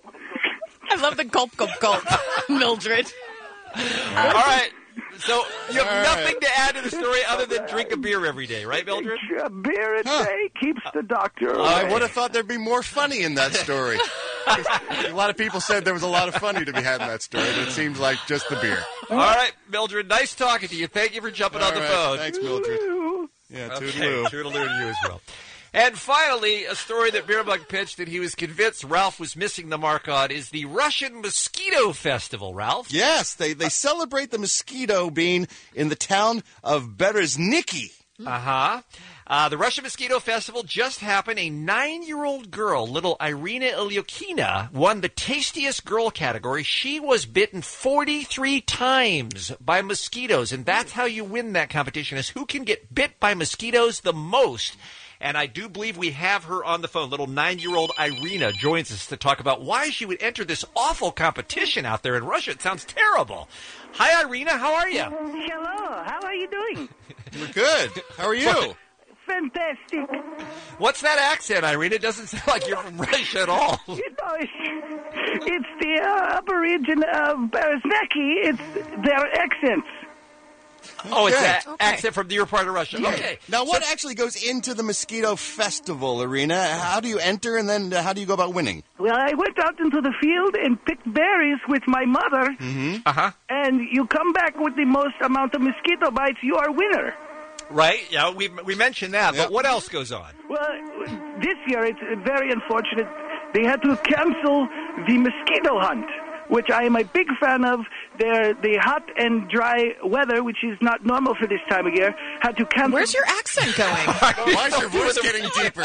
I love the gulp, gulp, gulp, Mildred. All right. So you have nothing to add to the story other than drink a beer every day, right, Mildred? A beer a day keeps the doctor away. I would have thought there'd be more funny in that story. A lot of people said there was a lot of funny to be had in that story, but it seems like just the beer. All right, Mildred, nice talking to you. Thank you for jumping on the phone. Thanks, Mildred. Yeah, toodaloo. Toodaloo to you as well. And finally, a story that Beer Mug pitched that he was convinced Ralph was missing the mark on is the Russian Mosquito Festival, Ralph. Yes, they celebrate the mosquito being in the town of Berezniki. The Russian Mosquito Festival just happened. A 9-year-old girl, little Irina Ilyukina, won the Tastiest Girl category. She was bitten 43 times by mosquitoes, and that's how you win that competition, is who can get bit by mosquitoes the most. And I do believe we have her on the phone. Little 9-year-old Irina joins us to talk about why she would enter this awful competition out there in Russia. It sounds terrible. Hi, Irina. How are you? Hello. How are you doing? We're good. How are you? Fantastic. What's that accent, Irina? It doesn't sound like you're from Russia at all. You know, it's the upper region of Berezniki. It's their accents. Oh, it's that accent from your part of Russia. Yeah. Okay. Now, what actually goes into the Mosquito Festival, Irina? How do you enter, and then how do you go about winning? Well, I went out into the field and picked berries with my mother. And you come back with the most amount of mosquito bites, you are winner. Right, yeah, we mentioned that, but what else goes on? Well, this year it's very unfortunate. They had to cancel the mosquito hunt, which I am a big fan of. The hot and dry weather, which is not normal for this time of year, had to cancel. Where's your accent going? Why is your voice getting deeper?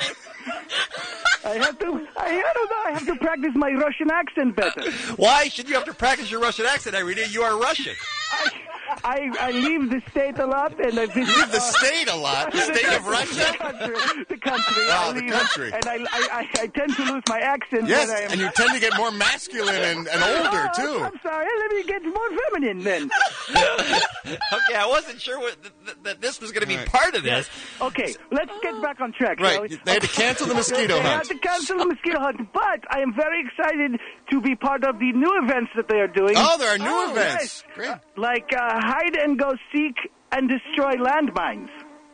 I don't know. I have to practice my Russian accent better. Why should you have to practice your Russian accent, Irina? You are Russian. I leave the state a lot, and I visit leave the state a lot. The state of Russia, the country. Oh, the country. And I tend to lose my accent. Yes, when I am... and you tend to get more masculine and older too. I'm sorry. Let me get more feminine then. Okay, I wasn't sure that this was going to be part of this. Okay, let's get back on track. Right, they had to cancel the mosquito hunt. They had to cancel the mosquito hunt, but I am very excited to be part of the new events that they are doing. Oh, there are new events. Yes. Great. Like hide and go seek and destroy landmines.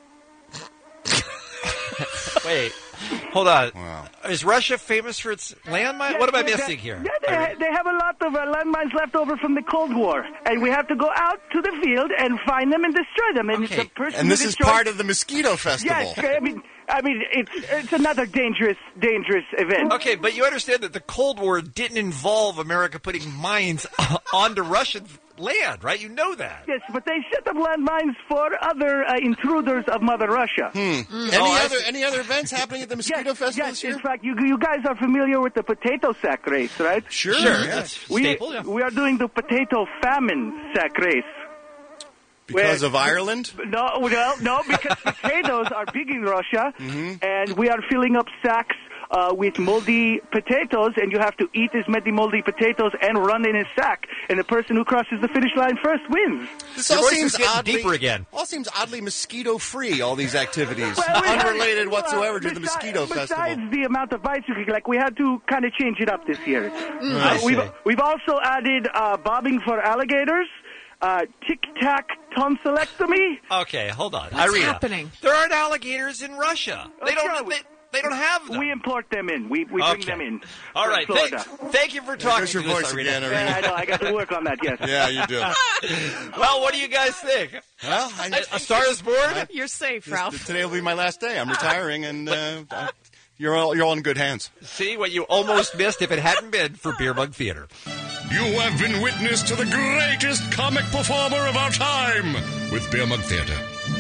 Wait, hold on. Wow. Is Russia famous for its landmine? Yes, what am I missing here? Yeah, they have a lot of landmines left over from the Cold War, and we have to go out to the field and find them and destroy them. And, it's a person and this is part of the Mosquito Festival. Yes, I mean, it's another dangerous event. Okay, but you understand that the Cold War didn't involve America putting mines onto Russian land, right? You know that. Yes, but they set up landmines for other intruders of Mother Russia. Any other events happening at the Mosquito Festival this year? In fact, you guys are familiar with the potato sack race, right? Sure. That's staple. Yeah. We are doing the potato famine sack race. Because of Ireland? No, because potatoes are big in Russia, and we are filling up sacks with moldy potatoes, and you have to eat as many moldy potatoes and run in a sack. And the person who crosses the finish line first wins. This all seems deeper again. All seems oddly mosquito-free, all these activities. Unrelated whatsoever to the mosquito festival. Besides the amount of bites, we had to kind of change it up this year. I see. We've also added bobbing for alligators, tic-tac tonsillectomy. Okay, hold on. What's Irina, happening? there aren't alligators in Russia. They don't have them. We import them in. We bring them in. All from right. Florida. Thank you for talking There's your to us, voice Irina. again, Irina. Yeah, I know. I got to work on that, yes. Yeah, you do. Well, what do you guys think? Well, A Star is Born? You're safe, Ralph. Today will be my last day. I'm retiring, and you're all in good hands. See what you almost missed if it hadn't been for Beer Mug Theater. You have been witness to the greatest comic performer of our time with Beer Mug Theater.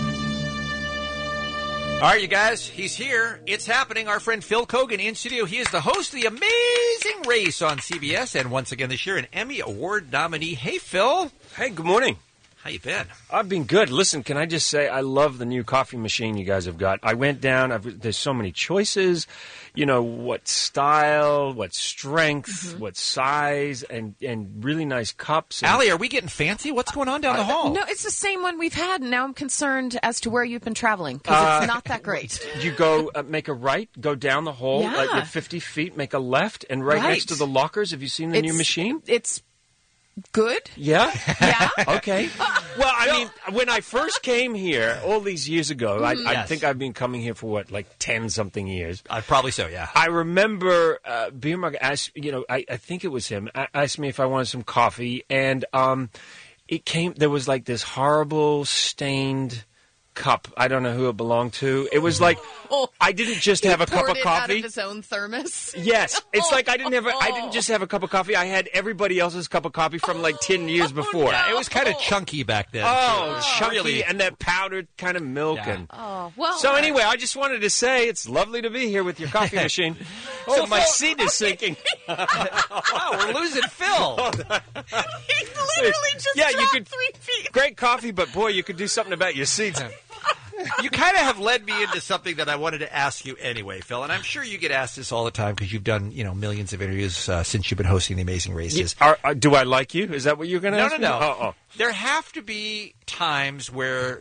All right, you guys, he's here. It's happening. Our friend Phil Kogan in studio. He is the host of The Amazing Race on CBS, and once again this year, an Emmy Award nominee. Hey, Phil. Hey, good morning. How you been? I've been good. Listen, can I just say I love the new coffee machine you guys have got. I went down. There's so many choices. You know, what style, what strength, what size, and really nice cups. And Allie, are we getting fancy? What's going on down the hall? No, it's the same one we've had, and now I'm concerned as to where you've been traveling, because it's not that great. You go, make a right, go down the hall, Yeah. you're 50 feet, make a left, and right next to the lockers. Have you seen the new machine? It's good. Yeah? Yeah. Okay. Well, I mean, when I first came here all these years ago, I Yes. think I've been coming here for, 10-something years. Probably so, yeah. I remember Beer Mug asked, I think it was him, asked me if I wanted some coffee, and there was this horrible stained cup. I don't know who it belonged to. It was I didn't just have a cup Poured of it coffee. out of his own thermos. Yes, it's I didn't just have a cup of coffee. I had everybody else's cup of coffee from 10 years before. It was kind of chunky back then. Oh, too. chunky Really. and that powdered kind of milk. Yeah. And Oh, well. so anyway, I just wanted to say it's lovely to be here with your coffee machine. So my seat is sinking. Wow, we're losing Phil. He literally just Yeah, you dropped could- 3 feet. Great coffee, but boy, you could do something about your seats. You kind of have led me into something that I wanted to ask you anyway, Phil, and I'm sure you get asked this all the time because you've done millions of interviews since you've been hosting The Amazing Races. Do I like you? Is that what you're going to ask me? No. Oh. There have to be times where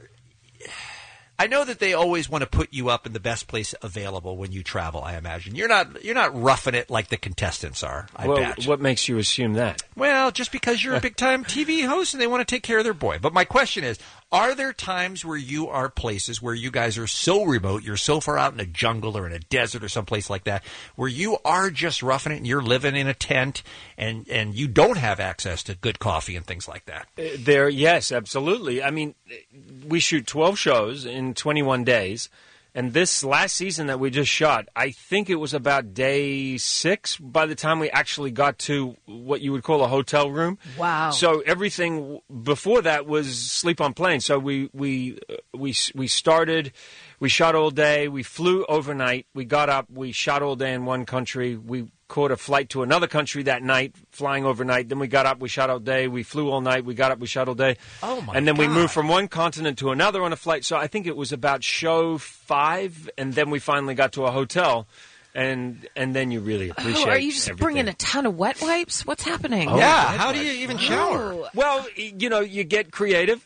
I know that they always want to put you up in the best place available when you travel. I imagine you're not roughing it like the contestants are. I bet. What makes you assume that? Well, just because you're a big time TV host and they want to take care of their boy. But my question is, are there times where you are places where you guys are so remote, you're so far out in a jungle or in a desert or someplace like that, where you are just roughing it and you're living in a tent and you don't have access to good coffee and things like that? Yes, absolutely. I mean, we shoot 12 shows in 21 days. And this last season that we just shot, I think it was about day 6 by the time we actually got to what you would call a hotel room. Wow. So everything before that was sleep on plane. So we started, we shot all day, we flew overnight, we got up, we shot all day in one country, we caught a flight to another country that night, flying overnight. Then we got up, we shot all day, we flew all night, we got up, we shot all day. Oh, my And then we God. moved from one continent to another on a flight. So I think it was about show 5, and then we finally got to a hotel. And then you really appreciate are you just everything. bringing a ton of wet wipes? What's happening? Oh, Yeah, that's how do right. you even shower? Oh. Well, you get creative.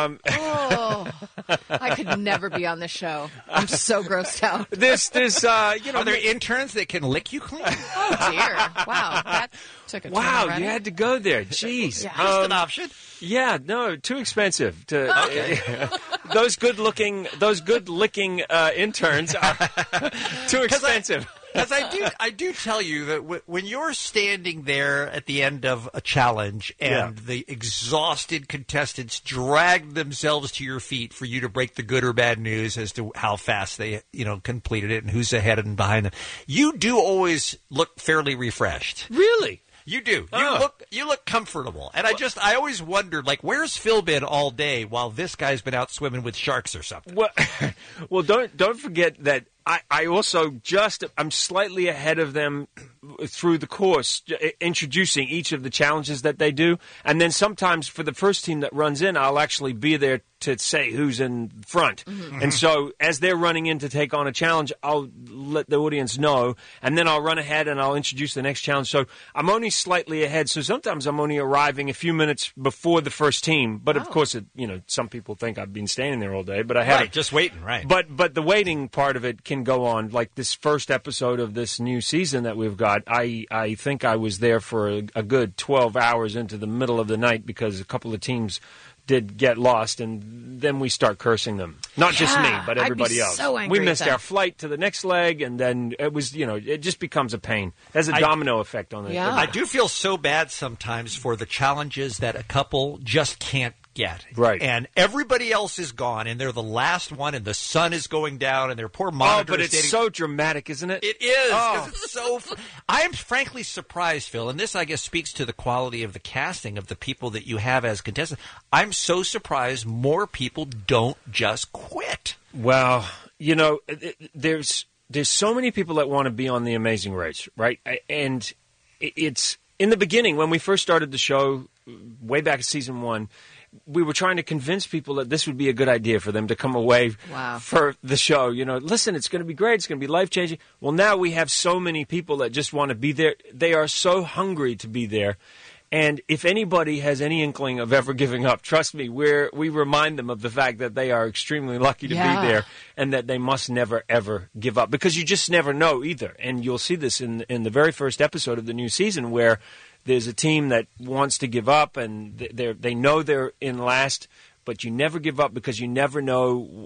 Oh, I could never be on this show. I'm so grossed out. There's Are there interns that can lick you clean? Oh, dear. Wow. That took a turn Wow, already. you had to go there. Jeez. Yeah. Just an option. Yeah, no, too expensive. Those good licking interns are too expensive. Because I do tell you that when you're standing there at the end of a challenge and the exhausted contestants drag themselves to your feet for you to break the good or bad news as to how fast they completed it and who's ahead and behind them, you do always look fairly refreshed. Really? You do. Oh. You look comfortable. And I always wondered, where's Phil been all day while this guy's been out swimming with sharks or something? Well, don't forget that I also I'm slightly ahead of them through the course, introducing each of the challenges that they do. And then sometimes for the first team that runs in, I'll actually be there to say who's in front. Mhm. And so as they're running in to take on a challenge, I'll let the audience know, and then I'll run ahead and I'll introduce the next challenge. So I'm only slightly ahead. So sometimes I'm only arriving a few minutes before the first team. But of course, some people think I've been standing there all day, but I haven't. Right, just waiting, right. But the waiting part of it can go on. Like this first episode of this new season that we've got, I think I was there for a good 12 hours into the middle of the night because a couple of teams did get lost, and then we start cursing them. Not just me, but everybody else. so angry we missed at them. our flight to the next leg, and then it was, it just becomes a pain. There's a domino effect on it. I do feel so bad sometimes for the challenges that a couple just can't get. Right. And everybody else is gone, and they're the last one, and the sun is going down, and their poor monitor but is it's dating- so dramatic, isn't it? It is. 'Cause Oh. It's so. I am frankly surprised, Phil, and this, I guess, speaks to the quality of the casting of the people that you have as contestants. I'm so surprised more people don't just quit. Well, there's so many people that want to be on The Amazing Race, right? And it's in the beginning when we first started the show, way back in season 1. We were trying to convince people that this would be a good idea for them to come away for the show. Listen, it's going to be great. It's going to be life-changing. Well, now we have so many people that just want to be there. They are so hungry to be there. And if anybody has any inkling of ever giving up, trust me, we remind them of the fact that they are extremely lucky to be there and that they must never, ever give up. Because you just never know either. And you'll see this in the very first episode of the new season where there's a team that wants to give up, and they know they're in last, but you never give up because you never know,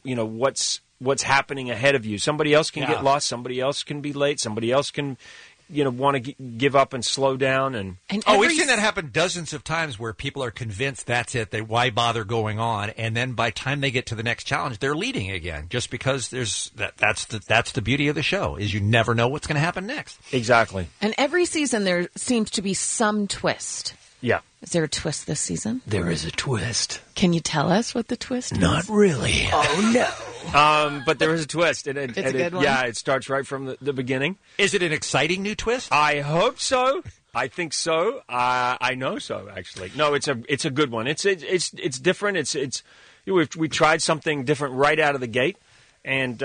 what's happening ahead of you. Somebody else can get lost. Somebody else can be late. Somebody else can, want to give up and slow down. And we've seen that happen dozens of times where people are convinced that's it. Why bother going on? And then by the time they get to the next challenge, they're leading again, just because that's the beauty of the show is you never know what's going to happen next. Exactly. And every season there seems to be some twist. Yeah. Is there a twist this season? There is a twist. Can you tell us what the twist is? Not really. Oh, no. But there is a twist. It's a good one? Yeah, it starts right from the beginning. Is it an exciting new twist? I hope so. I think so. I know so, actually. No, it's a good one. It's different. We tried something different right out of the gate. And,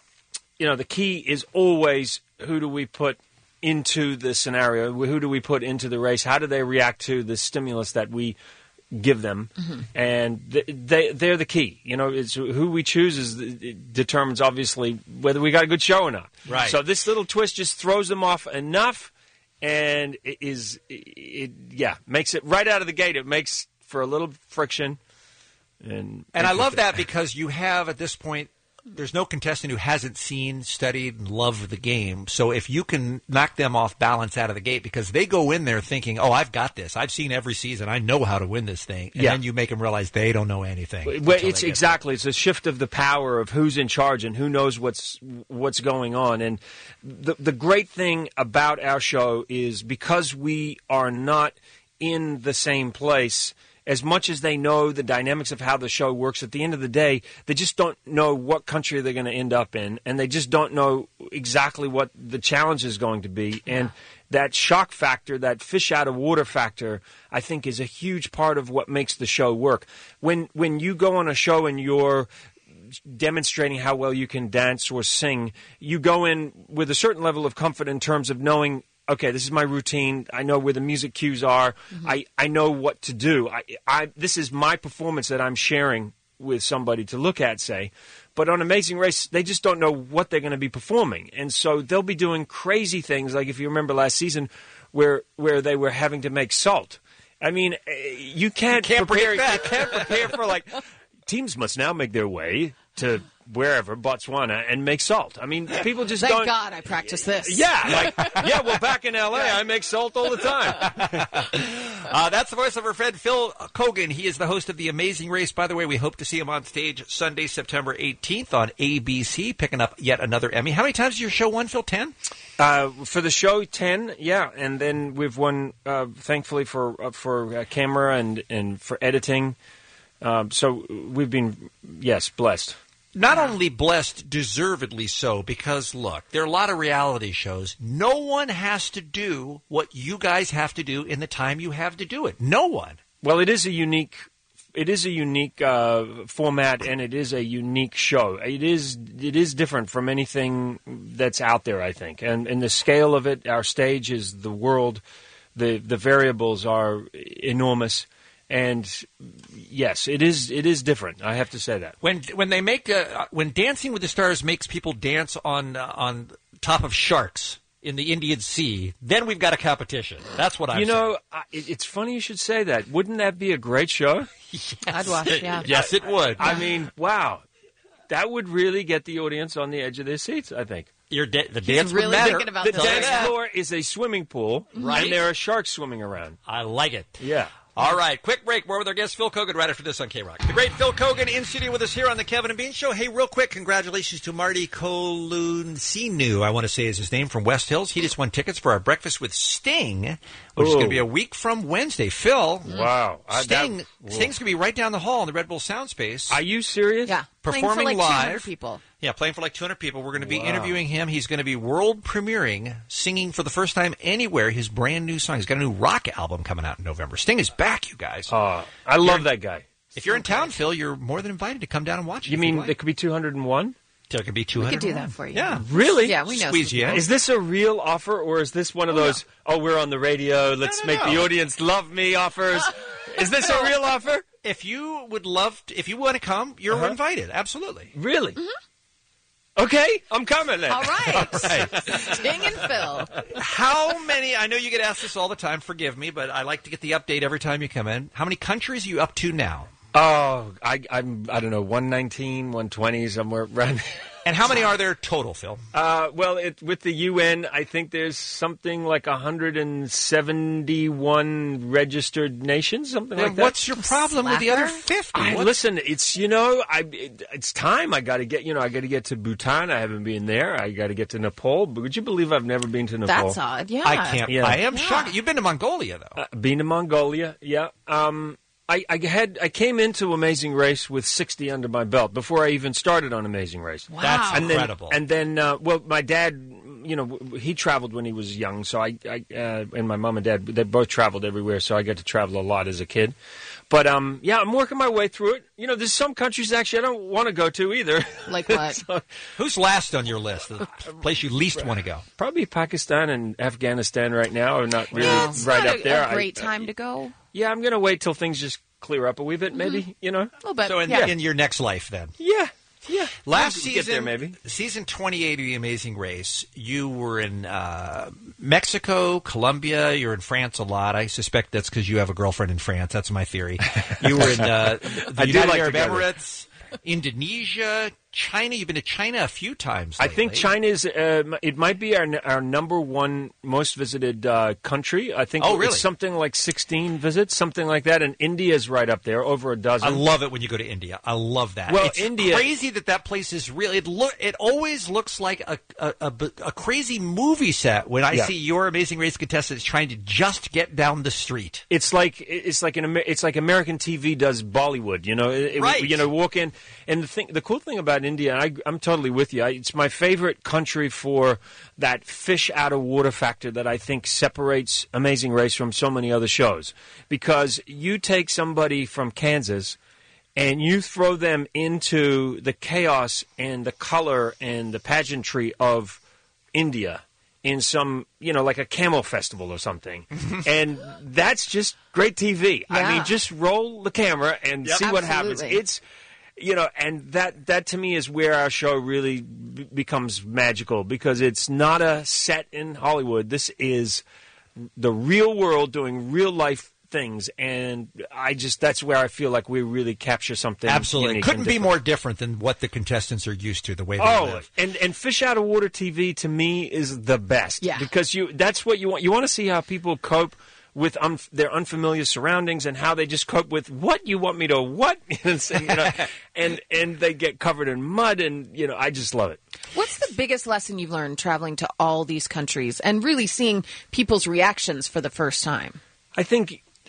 the key is always who do we put into the scenario? Who do we put into the race? How do they react to the stimulus that we give them? Mhm. And they're the key. It's who we choose determines obviously whether we got a good show or not. Right. So this little twist just throws them off enough, and it makes it right out of the gate. It makes for a little friction. And I love that because you have at this point, there's no contestant who hasn't seen, studied, and loved the game. So if you can knock them off balance out of the gate, because they go in there thinking, oh, I've got this. I've seen every season. I know how to win this thing. And then you make them realize they don't know anything. Well, it's a shift of the power of who's in charge and who knows what's going on. And the great thing about our show is because we are not in the same place, as much as they know the dynamics of how the show works, at the end of the day, they just don't know what country they're going to end up in, and they just don't know exactly what the challenge is going to be. And that shock factor, that fish out of water factor, I think is a huge part of what makes the show work. When you go on a show and you're demonstrating how well you can dance or sing, you go in with a certain level of comfort in terms of knowing, okay, this is my routine. I know where the music cues are. Mm-hmm. I know what to do. This is my performance that I'm sharing with somebody to look at, say. But on Amazing Race, they just don't know what they're going to be performing. And so they'll be doing crazy things, like if you remember last season where they were having to make salt. I mean, you can't prepare for, like, teams must now make their way to wherever, Botswana, and make salt. I mean, people just Thank don't... God I practiced this. Yeah, well, back in L.A., I make salt all the time. That's the voice of our friend Phil Kogan. He is the host of The Amazing Race. By the way, we hope to see him on stage Sunday, September 18th on ABC, picking up yet another Emmy. How many times has your show won, Phil? 10? For the show, 10, yeah. And then we've won, thankfully, for camera and for editing. So we've been, blessed. not only blessed, deservedly so, because, look, there are a lot of reality shows. No one has to do what you guys have to do in the time you have to do it. No one. Well, it is a unique format, and it is a unique show. It is different from anything that's out there, I think. And the scale of it, our stage is the world. The variables are enormous. And yes, it is different. I have to say that. When they make when Dancing with the Stars makes people dance on top of sharks in the Indian Sea, then we've got a competition. That's what I'm saying. It's funny you should say that. Wouldn't that be a great show? Yes. I'd watch, yeah. Yes, it would. I mean, wow. That would really get the audience on the edge of their seats, I think. The dance really would matter. thinking about The this. dance floor is a swimming pool, Right. and there are sharks swimming around. I like it. Yeah. All right, quick break. More with our guest, Phil Kogan, right after this on K-Rock. The great Phil Kogan in studio with us here on the Kevin and Bean Show. Hey, real quick, congratulations to Marty Coluncinu, I want to say is his name, from West Hills. He just won tickets for our Breakfast with Sting, which is going to be a week from Wednesday. Phil. Wow. Sting's going to be right down the hall in the Red Bull Sound Space. Are you serious? Yeah. Performing Playing for like live. 200 people. Yeah, playing for like 200 people. We're going to be Wow. interviewing him. He's going to be world premiering, singing for the first time anywhere his brand new song. He's got a new rock album coming out in November. Sting is back, you guys. I love that guy. If you're in town, Phil, you're more than invited to come down and watch it. You mean there could be 201? There could be We 200. could do that for you. Yeah. Really? Yeah, we know. Squeeze you in. Is this a real offer, or is this one of those, we're on the radio, let's make the audience love me offers? Is this a real offer? If you would love to, if you want to come, you're invited. Absolutely. Really? Okay, I'm coming then. All right. Right. Sting and Phil. How many, I know you get asked this all the time, forgive me, but I like to get the update every time you come in. How many countries are you up to now? Oh, I don't know, 119, 120, somewhere around. And how many are there total, Phil? Well, with the UN, I think there's something like 171 registered nations, something like that. What's your problem with the other 50? Listen, it's it's time. I got to get to Bhutan. I haven't been there. I got to get to Nepal. But would you believe I've never been to Nepal? That's odd. Yeah. I can't. Yeah. I am shocked. You've been to Mongolia, though. Been to Mongolia, yeah. I came into Amazing Race with 60 under my belt before I even started on Amazing Race. Wow. That's incredible. And then, my dad, he traveled when he was young, so I and my mom and dad, they both traveled everywhere, so I got to travel a lot as a kid. But, I'm working my way through it. There's some countries, actually, I don't want to go to either. Like what? So, Who's last on your list? The place you least want to go? probably Pakistan and Afghanistan right now are not really Well, it's right not up there. a great time to go. Yeah, I'm going to wait till things just clear up a wee bit, maybe, A little bit. So in your next life, then. Yeah. Last We'll season, get there, maybe. season 28 of The Amazing Race, you were in Mexico, Colombia. You're in France a lot. I suspect that's because you have a girlfriend in France. That's my theory. You were in the United Arab Emirates, Indonesia, China. You've been to China a few times lately. I think China is. It might be our number one most visited country. I think really? it's something like 16 visits, something like that. And India is right up there, over a dozen. I love it when you go to India. I love that. Well, it's India, crazy that place is real. It always looks like a crazy movie set when I see your Amazing Race contestants trying to just get down the street. It's like American TV does Bollywood. Right. Walk in, and the cool thing about India, and I'm totally with you. It's my favorite country for that fish out of water factor that I think separates Amazing Race from so many other shows. Because you take somebody from Kansas and you throw them into the chaos and the color and the pageantry of India in some, like a camel festival or something. And that's just great TV. Yeah. I mean, just roll the camera and see what happens. Absolutely. It's... and that to me is where our show really becomes magical, because it's not a set in Hollywood. This is the real world doing real life things, and that's where I feel like we really capture something. Absolutely. unique Couldn't and be different. more different than what the contestants are used to, the way they live. And fish out of water TV to me is the best. Yeah. Because that's what you want. You want to see how people cope with their unfamiliar surroundings and how they just cope with what you want me to what, and they get covered in mud, and I just love it. What's the biggest lesson you've learned traveling to all these countries and really seeing people's reactions for the first time? I think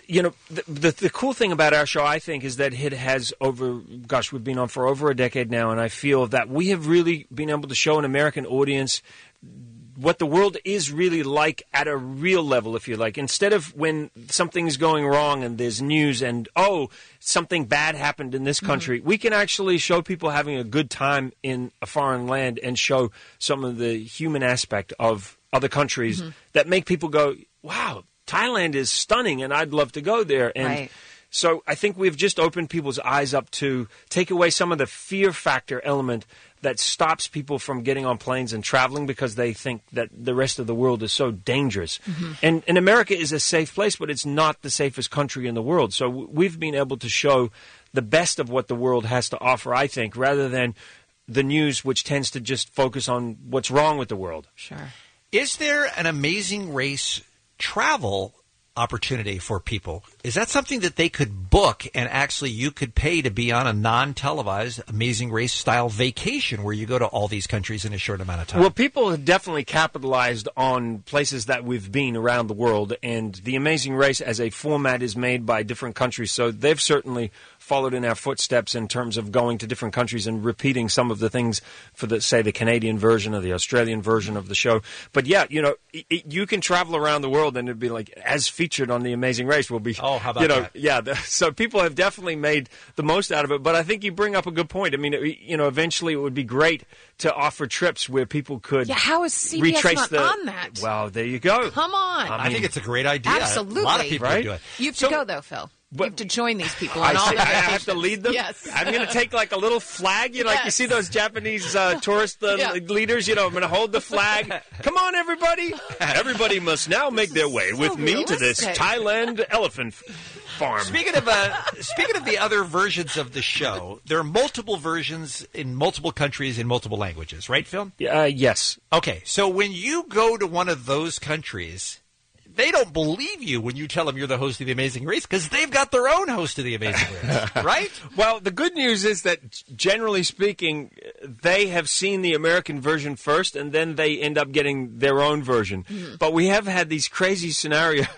you know, the cool thing about our show, I think, is that it has we've been on for over a decade now, and I feel that we have really been able to show an American audience what the world is really like at a real level, if you like. Instead of when something's going wrong and there's news and, something bad happened in this country, we can actually show people having a good time in a foreign land and show some of the human aspect of other countries that make people go, wow, Thailand is stunning and I'd love to go there. And so I think we've just opened people's eyes up to take away some of the fear factor element that stops people from getting on planes and traveling because they think that the rest of the world is so dangerous. And America is a safe place, but it's not the safest country in the world. So we've been able to show the best of what the world has to offer, I think, rather than the news, which tends to just focus on what's wrong with the world. Sure. Is there an Amazing Race travel opportunity for people? Is that something that they could book and actually you could pay to be on a non-televised Amazing Race style vacation where you go to all these countries in a short amount of time? Well, people have definitely capitalized on places that we've been around the world, and the Amazing Race as a format is made by different countries, so they've certainly followed in our footsteps in terms of going to different countries and repeating some of the things for the Canadian version or the Australian version of the show. But yeah, you know, you can travel around the world and it'd be like, as featured on the Amazing Race will be, how about that? Yeah. So people have definitely made the most out of it. But I think you bring up a good point. I mean, eventually it would be great to offer trips where people could how is CBS retrace not on that? Well, there you go. Come on. I think it's a great idea. Absolutely. A lot of people would do it. You have to go, though, Phil. You have to join these people. I On all their have to lead them? Yes. I'm going to take like a little flag, like you see those Japanese tourist leaders, I'm going to hold the flag. Come on, everybody. Everybody must now make their way with me to this Thailand elephant farm. Speaking of the other versions of the show, there are multiple versions in multiple countries in multiple languages, right, Phil? Yes. Okay, so when you go to one of those countries, they don't believe you when you tell them you're the host of The Amazing Race because they've got their own host of The Amazing Race, right? Well, the good news is that, generally speaking, they have seen the American version first, and then they end up getting their own version. But we have had these crazy scenarios.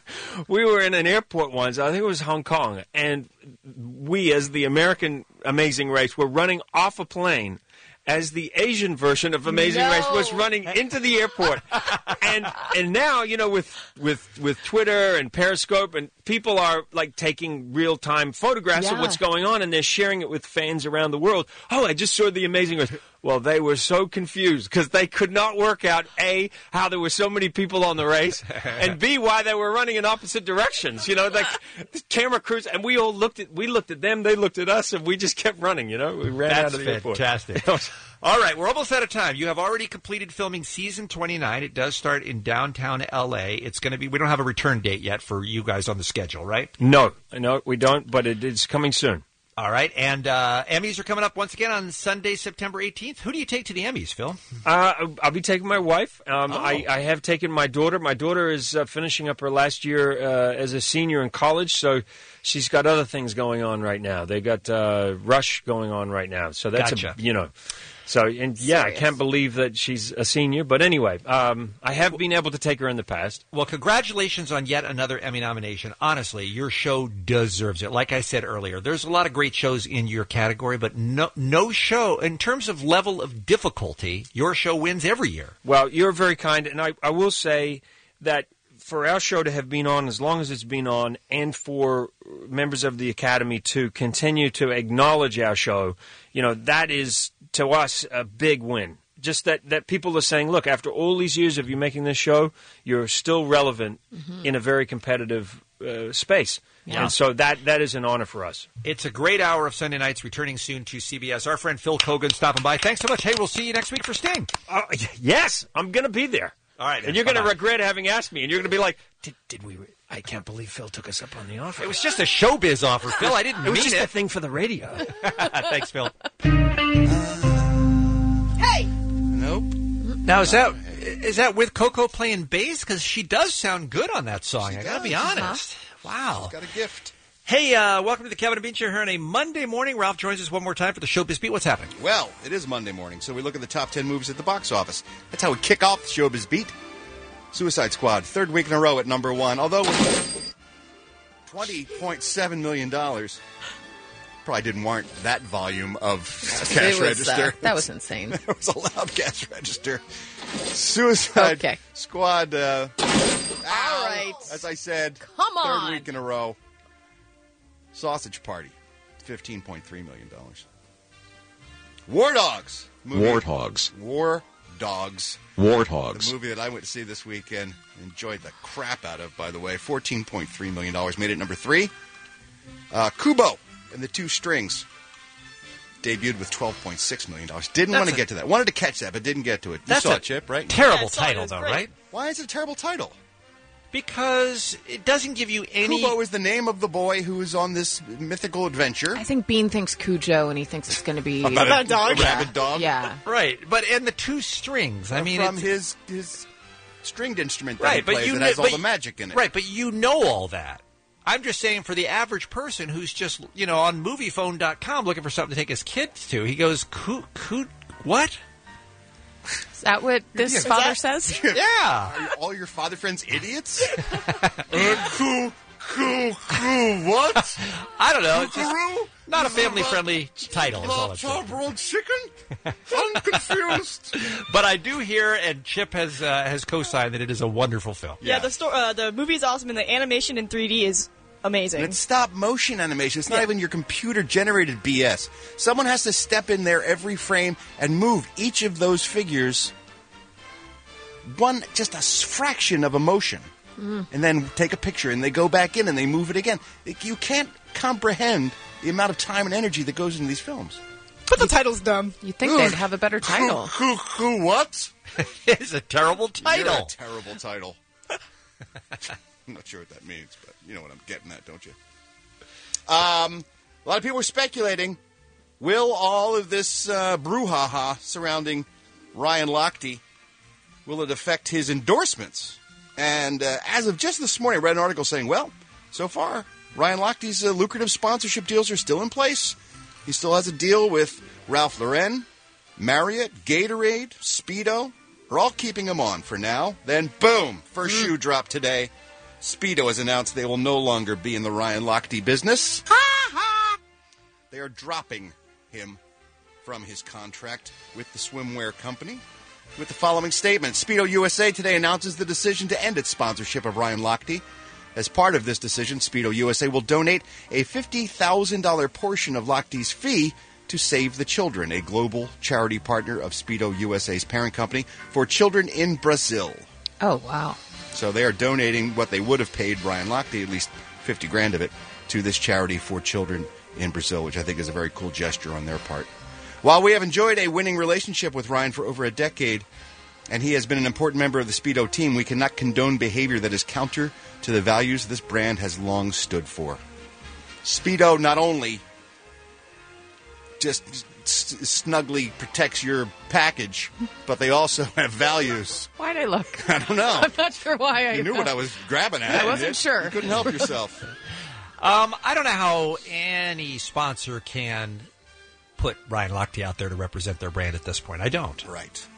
We were in an airport once, I think it was Hong Kong, and we, as the American Amazing Race, were running off a plane as the Asian version of Amazing Race was running into the airport. And now, with Twitter and Periscope, and people are like taking real-time photographs of what's going on, and they're sharing it with fans around the world. Oh, I just saw the Amazing Race. Well, they were so confused because they could not work out, A, how there were so many people on the race, and B, why they were running in opposite directions. Like the camera crews, and we looked at them, they looked at us, and we just kept running, We ran out of the airport. That's fantastic. All right, we're almost out of time. You have already completed filming season 29. It does start in downtown L.A. It's going to be, we don't have a return date yet for you guys on the schedule, right? No, we don't, but it is coming soon. All right, and Emmys are coming up once again on Sunday, September 18th. Who do you take to the Emmys, Phil? I'll be taking my wife. I have taken my daughter. My daughter is finishing up her last year as a senior in college, so she's got other things going on right now. They got Rush going on right now, so that's gotcha. So, I can't believe that she's a senior. But anyway, I have been able to take her in the past. Well, congratulations on yet another Emmy nomination. Honestly, your show deserves it. Like I said earlier, there's a lot of great shows in your category, but no show, in terms of level of difficulty, your show wins every year. Well, you're very kind, and I will say that for our show to have been on as long as it's been on, and for members of the Academy to continue to acknowledge our show, that is, to us, a big win. Just that people are saying, look, after all these years of you making this show, you're still relevant in a very competitive space. Yeah. And so that is an honor for us. It's a great hour of Sunday nights, returning soon to CBS. Our friend Phil Kogan stopping by. Thanks so much. Hey, we'll see you next week for Sting. Yes, I'm going to be there. All right. And you're going to regret having asked me, and you're going to be like, did we... I can't believe Phil took us up on the offer. It was just a showbiz offer, Phil. I didn't mean it. It was just a thing for the radio. Thanks, Phil. Hey! Nope. Now, is that with Coco playing bass? Because she does sound good on that song. I got to be honest. Wow. She's got a gift. Hey, welcome to the Kevin and Bean Show here on a Monday morning. Ralph joins us one more time for the Showbiz Beat. What's happening? Well, it is Monday morning, so we look at the top 10 movies at the box office. That's how we kick off the Showbiz Beat. Suicide Squad, third week in a row at number 1. Although $20.7 million. Probably didn't warrant that volume of cash It was, register. that was insane. It was a loud cash register. Suicide Squad. All right. As I said, Come third on. week in a row. Sausage Party, $15.3 million. War Dogs. Warthogs. War Dogs. Warthogs. The movie that I went to see this weekend. Enjoyed the crap out of, by the way. $14.3 million. Made it number 3. Kubo and the Two Strings. Debuted with $12.6 million. Didn't want to get to that. Wanted to catch that, but didn't get to it. You saw it, Chip, right? Terrible title, though, right? Why is it a terrible title? Because it doesn't give you any... Kubo is the name of the boy who is on this mythical adventure. I think Bean thinks Cujo, and he thinks it's going to be About a dog. rabid dog? Yeah. Right, but and the two strings. I mean, from it's- his stringed instrument that right, he but plays you that kn- has all but- the magic in it. Right, but you know all that. I'm just saying for the average person who's just, on moviephone.com looking for something to take his kids to, he goes, what? Is that what this father says? Yeah. Are all your father friends idiots? What? I don't know. It's just not a family-friendly title is all I'm saying. Top rolled chicken? I'm confused. But I do hear, and Chip has co-signed that it is a wonderful film. Yeah, the movie is awesome, and the animation in 3D is amazing. It's stop motion animation. It's not even your computer generated BS. Someone has to step in there every frame and move each of those figures just a fraction of a motion. And then take a picture and they go back in and they move it again. You can't comprehend the amount of time and energy that goes into these films. But the title's dumb. You think they'd have a better title? What? It's a terrible title. You're a terrible title. I'm not sure what that means, but you know what I'm getting at, don't you? A lot of people are speculating, will all of this brouhaha surrounding Ryan Lochte, will it affect his endorsements? And as of just this morning, I read an article saying, well, so far, Ryan Lochte's lucrative sponsorship deals are still in place. He still has a deal with Ralph Lauren, Marriott, Gatorade, Speedo. They're all keeping him on for now. Then, boom, first shoe drop today. Speedo has announced they will no longer be in the Ryan Lochte business. They are dropping him from his contract with the swimwear company with the following statement. Speedo USA today announces the decision to end its sponsorship of Ryan Lochte. As part of this decision, Speedo USA will donate a $50,000 portion of Lochte's fee to Save the Children, a global charity partner of Speedo USA's parent company for children in Brazil. Oh, wow. So they are donating what they would have paid Ryan Lochte, at least $50,000 of it, to this charity for children in Brazil, which I think is a very cool gesture on their part. While we have enjoyed a winning relationship with Ryan for over a decade, and he has been an important member of the Speedo team, we cannot condone behavior that is counter to the values this brand has long stood for. Speedo not only just snugly protects your package, but they also have values. Why'd I look? I don't know. I'm not sure why I You knew what I was grabbing at. I wasn't sure. You couldn't help yourself. I don't know how any sponsor can put Ryan Lochte out there to represent their brand at this point. I don't. Right.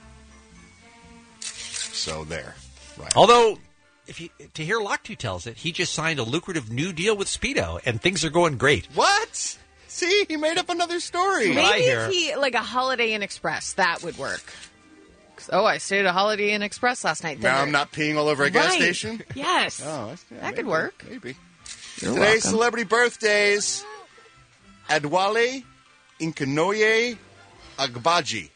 So there. Right. Although, to hear Lochte tells it, he just signed a lucrative new deal with Speedo, and things are going great. What? See, he made up another story. Maybe if he, like a Holiday Inn Express, that would work. Oh, I stayed at a Holiday Inn Express last night. Now I'm not peeing all over a gas Right. station? Yes. Oh, that could work. Maybe. You're Today's welcome. celebrity birthdays. Adwale Inkanoye Agbaji.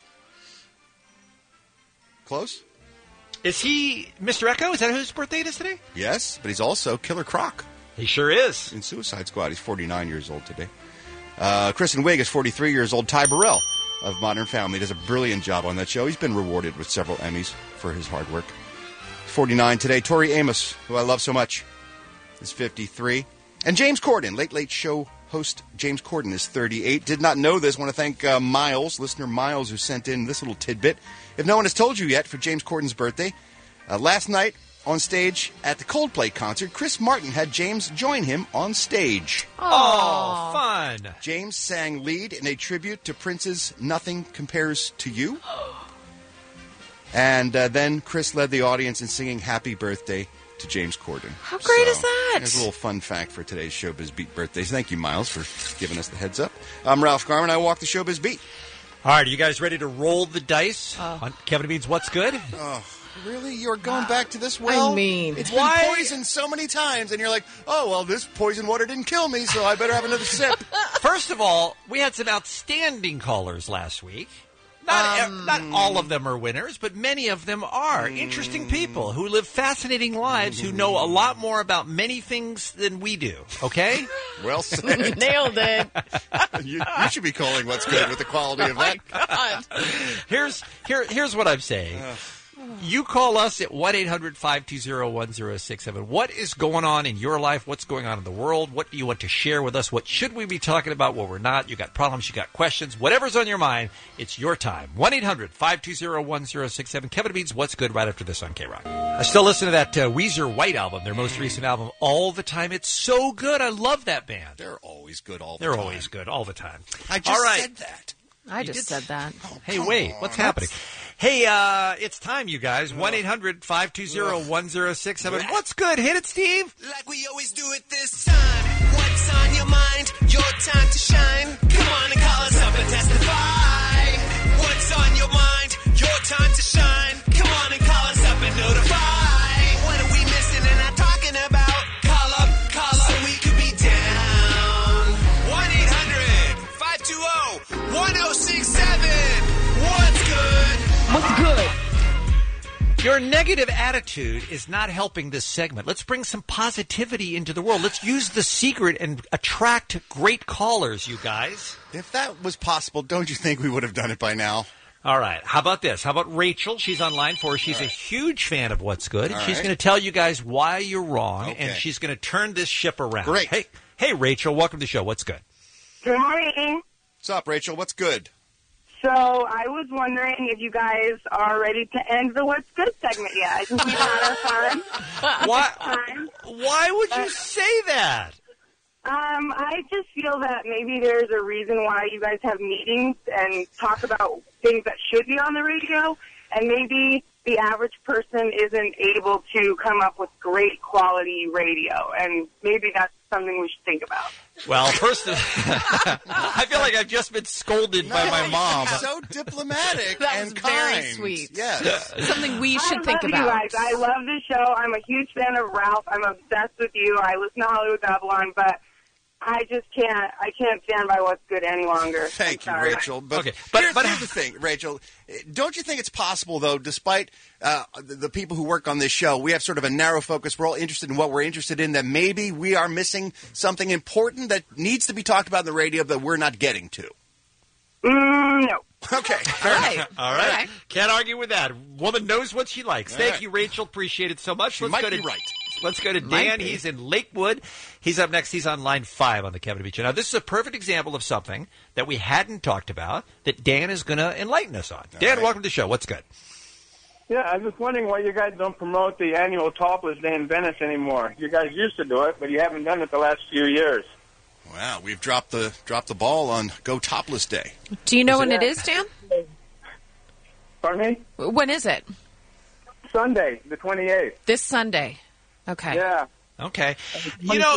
Close? Is he Mr. Echo? Is that whose birthday it is today? Yes, but he's also Killer Croc. He sure is. In Suicide Squad. He's 49 years old today. Kristen Wiig is 43 years old. Ty Burrell of Modern Family does a brilliant job on that show. He's been rewarded with several Emmys for his hard work. 49 today. Tori Amos, who I love so much, is 53. And James Corden, Late Late Show host James Corden, is 38. Did not know this. Want to thank Miles, listener Miles, who sent in this little tidbit. If no one has told you yet, for James Corden's birthday, last night on stage at the Coldplay concert, Chris Martin had James join him on stage. Oh, fun. James sang lead in a tribute to Prince's Nothing Compares to You. And then Chris led the audience in singing Happy Birthday to James Corden. How great is that? There's a little fun fact for today's Showbiz Beat birthdays. Thank you, Miles, for giving us the heads up. I'm Ralph Garman. I walk the Showbiz Beat. All right, are you guys ready to roll the dice on Kevin and Bean's What's Good? Oh, really? You're going back to this well? I mean, it's been poisoned so many times, and you're like, oh, well, this poison water didn't kill me, so I better have another sip. First of all, we had some outstanding callers last week. Not all of them are winners, but many of them are. Interesting people who live fascinating lives, who know a lot more about many things than we do. Okay? Well said. Nailed it. You should be calling What's Good with the quality of that. God. Here's what I'm saying. You call us at 1-800-520-1067. What is going on in your life? What's going on in the world? What do you want to share with us? What should we be talking about? What we're not? You got problems? You got questions? Whatever's on your mind, it's your time. 1-800-520-1067. Kevin and Bean's What's Good right after this on K-Rock. I still listen to that Weezer White album, their most recent album, all the time. It's so good. I love that band. They're always good all the time. time. They're always good all the time. I just said that. I just said that. Oh, hey, wait. What's happening? Hey, it's time, you guys. 1-800-520-1067. What's good? Hit it, Steve. Like we always do it this time. What's on your mind? Your time to shine. Come on and call us up and testify. What's on your mind? Your time to shine. Come on and call us up and notify. What are we missing and not talking about? Call up, so we could be down. 1-800-520-1067. What's good? What's good? Your negative attitude is not helping this segment. Let's bring some positivity into the world. Let's use the secret and attract great callers, you guys. If that was possible, don't you think we would have done it by now? All right. How about this? How about Rachel? She's on line 4. She's a huge fan of What's Good. And she's going to tell you guys why you're wrong, and she's going to turn this ship around. Great. Hey, Rachel, welcome to the show. What's good? Good morning. What's up, Rachel? What's good? So I was wondering if you guys are ready to end the What's Good segment yet. I think we've had our fun. Why would you say that? I just feel that maybe there's a reason why you guys have meetings and talk about things that should be on the radio, and maybe the average person isn't able to come up with great quality radio, and maybe that's something we should think about. Well, first, I feel like I've just been scolded by my mom. So diplomatic That and was kind. very sweet. Yes. Something we should think I about. love you guys. I love this show. I'm a huge fan of Ralph. I'm obsessed with you. I listen to Hollywood Babylon, but I just can't. I can't stand by What's Good any longer. Thank you, Rachel. But here's the thing, Rachel. Don't you think it's possible, though, despite the people who work on this show, we have sort of a narrow focus. We're all interested in what we're interested in, that maybe we are missing something important that needs to be talked about on the radio that we're not getting to? No. Okay. Fair enough. All right. Can't argue with that. Woman knows what she likes. Thank you, Rachel. Appreciate it so much. Might be right. Let's go to Dan. He's in Lakewood. He's up next. He's on line 5 on the Kevin Beach. Now, this is a perfect example of something that we hadn't talked about that Dan is going to enlighten us on. Dan, welcome to the show. What's good? Yeah, I was just wondering why you guys don't promote the annual Topless Day in Venice anymore. You guys used to do it, but you haven't done it the last few years. Wow, we've dropped the ball on Go Topless Day. Do you know when it is, Dan? Pardon me? When is it? Sunday, the 28th. This Sunday. Okay. Yeah. Okay. You know,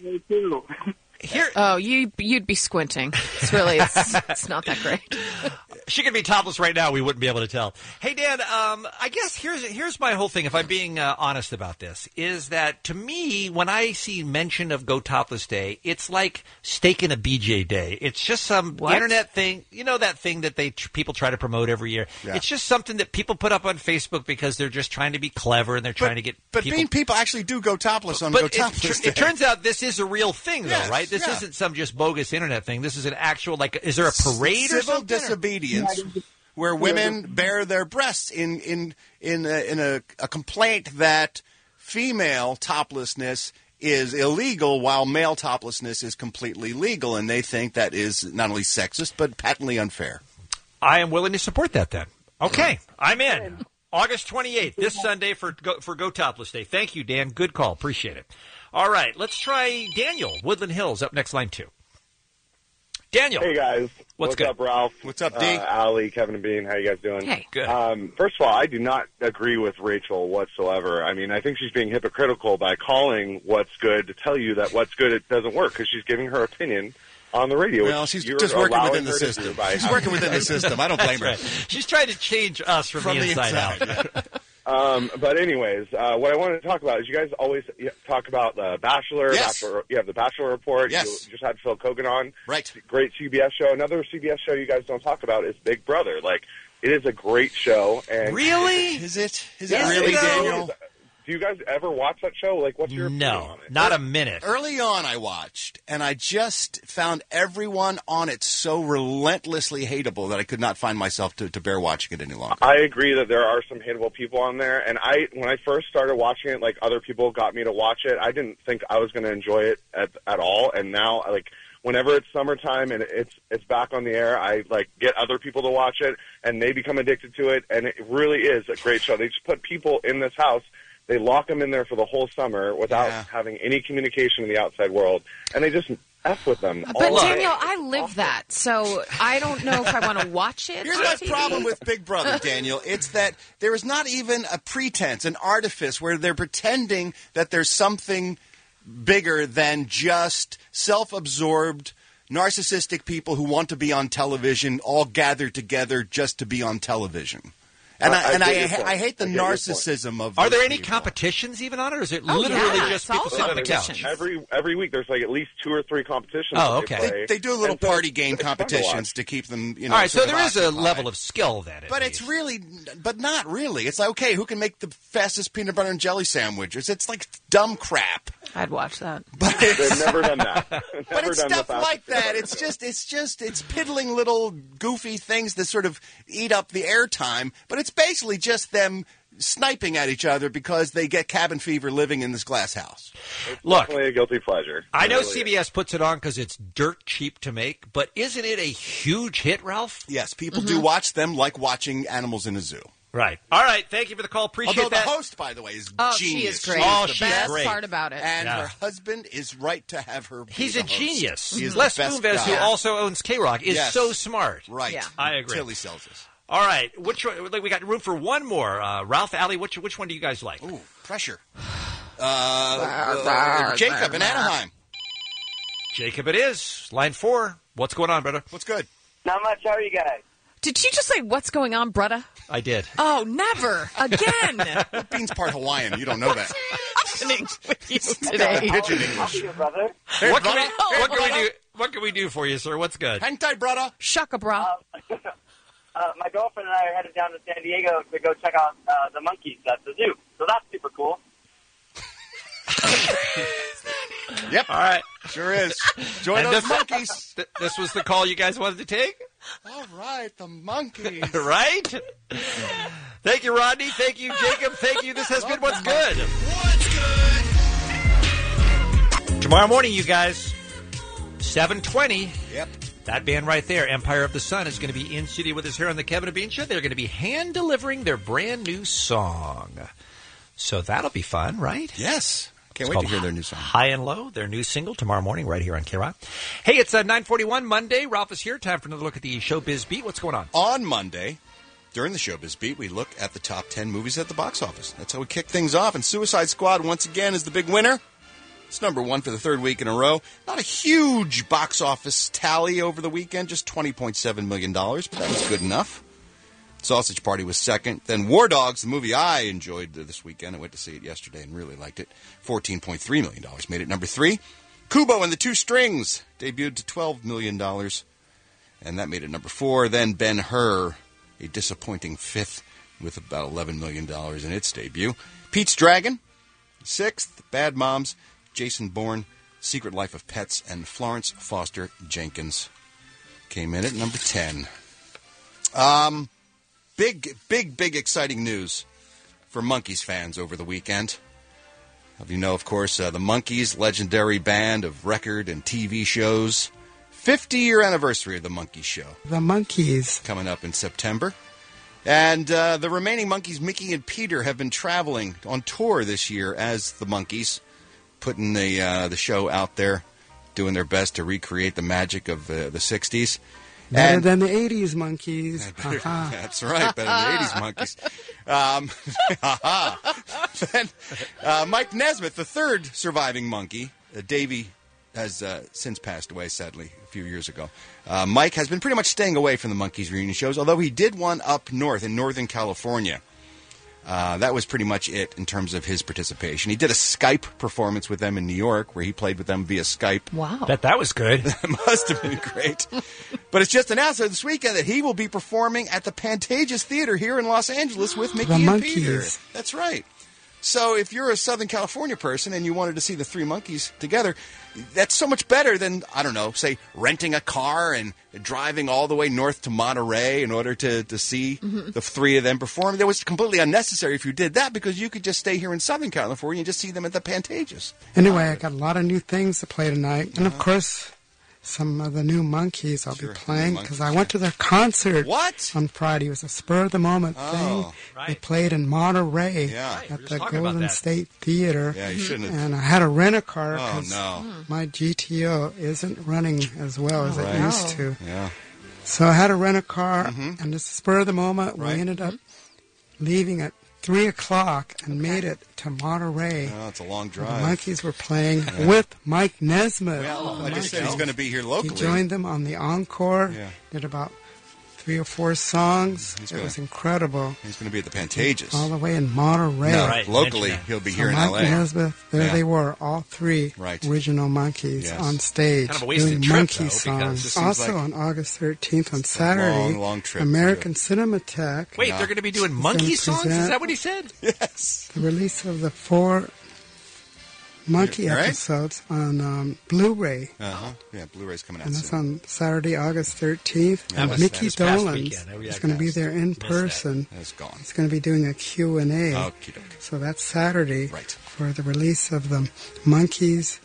here. Oh, you'd be squinting. It's not that great. She could be topless right now. We wouldn't be able to tell. Hey, Dan, I guess here's my whole thing, if I'm being honest about this, is that to me, when I see mention of Go Topless Day, it's like Steak and a BJ Day. It's just some internet thing. You know that thing that people try to promote every year? Yeah. It's just something that people put up on Facebook because they're just trying to be clever and they're trying to get people actually do go topless on Go Topless Day. It turns out this is a real thing, though, right? This isn't some just bogus internet thing. This is an actual, is there a parade or something? Civil disobedience. Where women bare their breasts in a complaint that female toplessness is illegal while male toplessness is completely legal, and they think that is not only sexist but patently unfair. I am willing to support that then. Okay, I'm in. August 28th, this Sunday for Go Topless Day. Thank you, Dan. Good call. Appreciate it. All right, let's try Daniel, Woodland Hills, up next, line 2. Daniel. Hey, guys. What's good? Up, Ralph? What's up, D? Allie, Kevin and Bean. How you guys doing? Hey. Good. First of all, I do not agree with Rachel whatsoever. I mean, I think she's being hypocritical by calling what's good to tell you that what's good, it doesn't work, because she's giving her opinion on the radio. Well, she's just working within the system. She's working within the system. I don't blame her. Right. She's trying to change us from the inside out. But anyways, what I wanted to talk about is you guys always talk about the Bachelor. Yes. You have the Bachelor Report. Yes. You just had Phil Kogan on. Right. Great CBS show. Another CBS show you guys don't talk about is Big Brother. Like, it is a great show. And Really? Is it? Is it really, Daniel? Do you guys ever watch that show? Like, what's your opinion on it? Not a minute. Early on, I watched, and I just found everyone on it so relentlessly hateable that I could not find myself to bear watching it any longer. I agree that there are some hateable people on there, and when I first started watching it, like, other people got me to watch it. I didn't think I was going to enjoy it at all, and now, like, whenever it's summertime and it's back on the air, I like get other people to watch it, and they become addicted to it, and it really is a great show. They just put people in this house. They lock them in there for the whole summer without having any communication in the outside world, and they just F with them. But Daniel, I live that, so I don't know if I want to watch it. Here's my problem with Big Brother, Daniel. It's that there is not even a pretense, an artifice, where they're pretending that there's something bigger than just self-absorbed, narcissistic people who want to be on television, all gathered together just to be on television. And I hate the narcissism of. Are there those any people. competitions even on it, or is it literally just people sitting on the couch? Every week there's like at least 2 or 3 competitions. Oh, that okay. They do a little party game it's fun to competitions watch. to keep them, All right, so sort of there is a occupied. level of skill then. But it's really, but not really. It's like, okay, who can make the fastest peanut butter and jelly sandwiches? It's like dumb crap. I'd watch that. But They've never done that. But it's stuff like that. It's just piddling little goofy things that sort of eat up the airtime. But it's basically just them sniping at each other because they get cabin fever living in this glass house. Look, definitely a guilty pleasure. I know It really CBS puts it on because it's dirt cheap to make, but isn't it a huge hit, Ralph? Yes, people do watch them like watching animals in a zoo. Right. All right. Thank you for the call. Appreciate Although that. the host, by the way, is Oh, genius. she is great. Oh, the she's best. great. Part about it. And Yeah. her husband is right to have her be He's the a host. genius. He is Les the best Moonves, who guy. also owns K-Rock, is Yes. so smart. Right. Yeah. I agree. Until he sells us. All right. We got room for one more. Ralph, Allie, which one do you guys like? Ooh, pressure. Jacob in Anaheim. Jacob it is. Line 4. What's going on, brother? What's good? Not much. How are you guys? Did you just say, what's going on, brudda? I did. Oh, never. Again. Bean's part Hawaiian. You don't know that. Happening with you today. Pigeon English. brother. What can we do for you, sir? What's good? Hentai, brother. Shaka bra. My girlfriend and I are headed down to San Diego to go check out the monkeys at the zoo. So that's super cool. Yep. All right. Sure is. Join And those this- monkeys. This was the call you guys wanted to take? All right, the monkeys. Right? Thank you, Rodney. Thank you, Jacob. Thank you. This has been What's Good. Tomorrow morning, you guys, 7:20. Yep. That band right there, Empire of the Sun, is going to be in studio with us here on the Kevin and Bean Show. They're going to be hand-delivering their brand new song. So that'll be fun, right? Yes. Can't It's wait to called hear their new song. High and Low, their new single, tomorrow morning right here on K-Rock. Hey, it's 9:41 Monday. Ralph is here. Time for another look at the Showbiz Beat. What's going on? On Monday, during the Showbiz Beat, we look at the top 10 movies at the box office. That's how we kick things off. And Suicide Squad, once again, is the big winner. It's number 1 for the 3rd week in a row. Not a huge box office tally over the weekend, just $20.7 million, but that was good enough. Sausage Party was second. Then War Dogs, the movie I enjoyed this weekend. I went to see it yesterday and really liked it. $14.3 million. Made it number 3. Kubo and the Two Strings debuted to $12 million. And that made it number 4. Then Ben-Hur, a disappointing 5th with about $11 million in its debut. Pete's Dragon, 6th. Bad Moms, Jason Bourne, Secret Life of Pets, and Florence Foster Jenkins came in at number 10. Big exciting news for Monkees fans over the weekend. You know, of course, the Monkees, legendary band of record and TV shows. 50-year anniversary of the Monkees show. The Monkees. Coming up in September. And the remaining Monkees, Mickey and Peter, have been traveling on tour this year as the Monkees, putting the show out there doing their best to recreate the magic of the 60s. Better than the 80s monkeys. Ha-ha. That's right, better than the 80s monkeys. Then Mike Nesmith, the third surviving monkey, Davey has since passed away, sadly, a few years ago. Mike has been pretty much staying away from the Monkees reunion shows, although he did one up north in Northern California. That was pretty much it in terms of his participation. He did a Skype performance with them in New York where he played with them via Skype. Wow. Bet that was good. That must have been great. But it's just announced this weekend that he will be performing at the Pantages Theater here in Los Angeles with Mickey and Peter. That's right. So if you're a Southern California person and you wanted to see the three Monkees together, that's so much better than, I don't know, say, renting a car and driving all the way north to Monterey in order to see the three of them perform. That was completely unnecessary if you did that because you could just stay here in Southern California and just see them at the Pantages. Anyway, I got a lot of new things to play tonight. And, of course, some of the new Monkees I'll be playing because I went to their concert on Friday. It was a spur-of-the-moment thing. They played in Monterey at the Golden State Theater. Yeah, you shouldn't have. And I had to rent a car because no. my GTO isn't running as well as it used to. Yeah. So I had to rent a car, and just spur-of-the-moment, we ended up leaving at 3 o'clock and made it to Monterey. Oh, it's a long drive. The Monkees were playing with Mike Nesmith. Well, like I said, he's going to be here locally. He joined them on the encore, did about 3 or 4 songs. It was incredible. He's going to be at the Pantages. All the way in Monterey. No, locally, he'll be here in Mike L.A. Nesmith, there they were, all three original Monkees on stage Kind of a wasted doing trip, Monkey though, songs. because Also on August 13th on Saturday, long trip. American Cinematheque. Wait, they're going to be doing monkey songs? Is that what he said? Yes. The release of the 4 Monkey Right? episodes on Blu-ray. Yeah, Blu-ray's coming out And that's soon. on Saturday, August 13th. That And was- Mickey that was past Dolenz weekend. is going to be there in person. That's gone. He's going to be doing a Q&A. Okey-doke. So that's Saturday for the release of the Monkees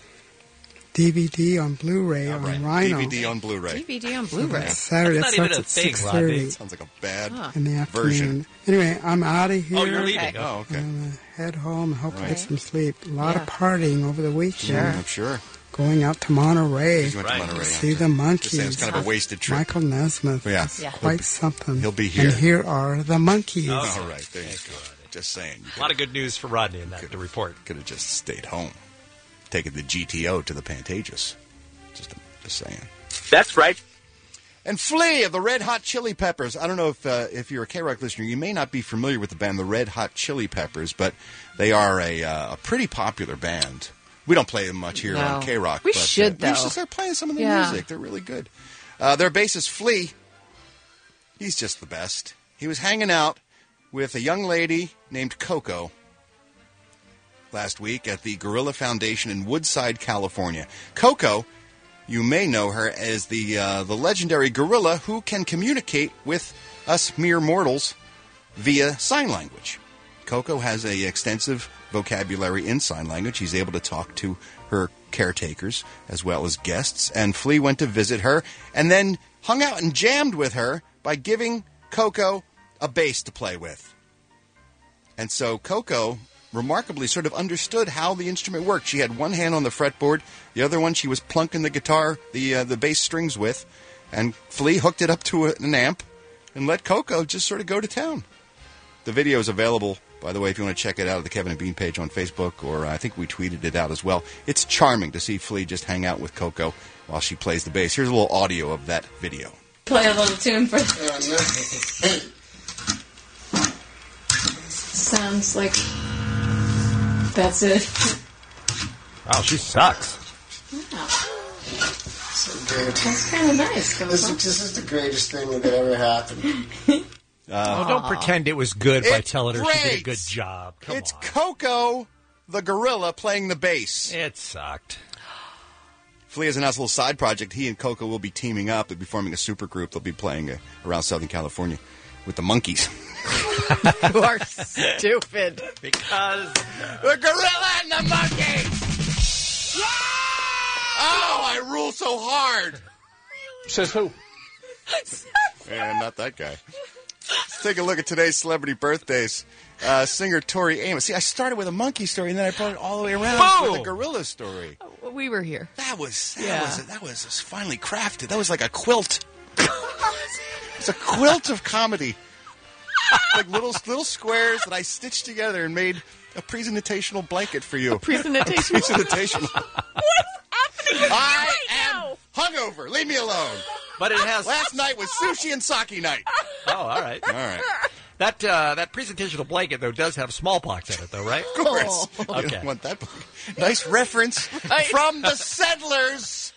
DVD on Blu-ray on Rhino. DVD on Bluray. DVD on So Blu-ray. that's Saturday. That starts at 6:30 Sounds like a bad in the afternoon. version. Anyway, I'm out of here. Oh, you're leaving. Oh, okay. I'm going to head home and hope to Right. get some sleep. A lot of partying over the weekend. I'm sure. Going out to Monterey You went to Monterey, to yeah. see the Monkees. Just saying it's kind of a wasted trip. Michael Nesmith. Yeah. It's Yeah. quite something. He'll be here. And here are the Monkees. All right, there you go. Just saying. A lot of good news for Rodney in that to report. Could have just stayed home, taken the GTO to the Pantages. Just saying. That's right. And Flea of the Red Hot Chili Peppers. I don't know if you're a K-Rock listener, you may not be familiar with the band, the Red Hot Chili Peppers, but they are a pretty popular band. We don't play them much here on K-Rock. We but, should, though. We should start playing some of their music. They're really good. Their bassist, Flea, he's just the best. He was hanging out with a young lady named Coco last week at the Gorilla Foundation in Woodside, California. Coco, you may know her as the legendary gorilla who can communicate with us mere mortals via sign language. Coco has an extensive vocabulary in sign language. He's able to talk to her caretakers as well as guests. And Flea went to visit her and then hung out and jammed with her by giving Coco a bass to play with. And so Coco remarkably sort of understood how the instrument worked. She had one hand on the fretboard, the other one she was plunking the guitar, the bass strings with, and Flea hooked it up to an amp and let Coco just sort of go to town. The video is available, by the way, if you want to check it out at the Kevin and Bean page on Facebook, or I think we tweeted it out as well. It's charming to see Flea just hang out with Coco while she plays the bass. Here's a little audio of that video. Play a little tune for. Sounds like that's it. Wow, she sucks. That's kind of nice. This is the greatest thing that ever happened. Oh, don't pretend it was good by It's telling her she did a great. good job. Come It's on. Coco, the gorilla, playing the bass. It sucked. Flea has a nice little side project. He and Coco will be teaming up. They'll be forming a super group. They'll be playing around Southern California with the Monkees. You are stupid. Because the gorilla and the monkey. Oh, I rule so hard. Says who? Yeah, not that guy. Let's take a look at today's celebrity birthdays. Singer Tori Amos. See, I started with a monkey story, and then I brought it all the way around with a gorilla story. But we were here. That was finely crafted. That was like a quilt. It's a quilt of comedy. Like little squares that I stitched together and made a presentational blanket for you. Presentational. I am hungover. Leave me alone. But it has. Last night was sushi and sake night. Oh, all right. That presentational blanket, though, does have smallpox in it, though, right? Of course. Oh. Okay. You don't want that. Nice reference from the settlers.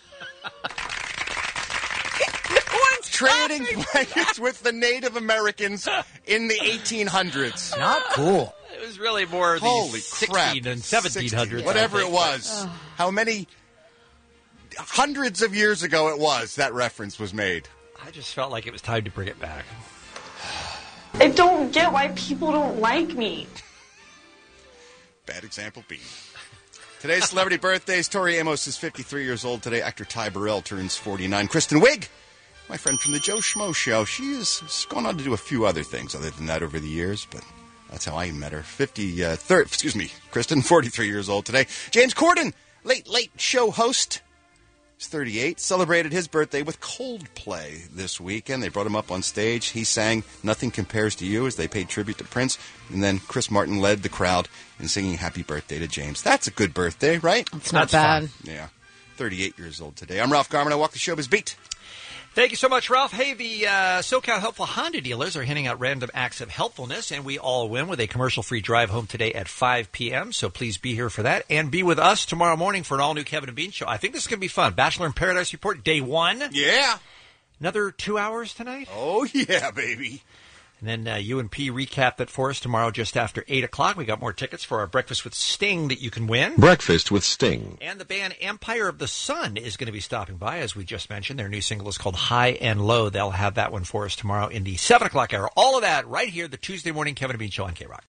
Trading blankets with the Native Americans in the 1800s. Not cool. It was really more Holy the crap. 16 and 1700s. Whatever it was. How many hundreds of years ago it was that reference was made. I just felt like it was time to bring it back. I don't get why people don't like me. Bad example B. Today's celebrity birthdays. Tori Amos is 53 years old today. Actor Ty Burrell turns 49. Kristen Wiig, my friend from the Joe Schmo Show. She's gone on to do a few other things other than that over the years, but that's how I met her. Kristen, 43 years old today. James Corden, late show host. He's 38. Celebrated his birthday with Coldplay this weekend. They brought him up on stage. He sang Nothing Compares to You as they paid tribute to Prince. And then Chris Martin led the crowd in singing Happy Birthday to James. That's a good birthday, right? It's not bad. Fun. Yeah. 38 years old today. I'm Ralph Garman. I walk the showbiz beat. Thank you so much, Ralph. Hey, the SoCal Helpful Honda dealers are handing out random acts of helpfulness, and we all win with a commercial-free drive home today at 5 p.m., so please be here for that. And be with us tomorrow morning for an all-new Kevin and Bean show. I think this is going to be fun. Bachelor in Paradise Report, day 1. Yeah. Another 2 hours tonight? Oh, yeah, baby. And then UNP recap that for us tomorrow just after 8 o'clock. We got more tickets for our Breakfast with Sting that you can win. Breakfast with Sting. And the band Empire of the Sun is going to be stopping by, as we just mentioned. Their new single is called High and Low. They'll have that one for us tomorrow in the 7 o'clock hour. All of that right here, the Tuesday morning Kevin and Bean Show on K-Rock.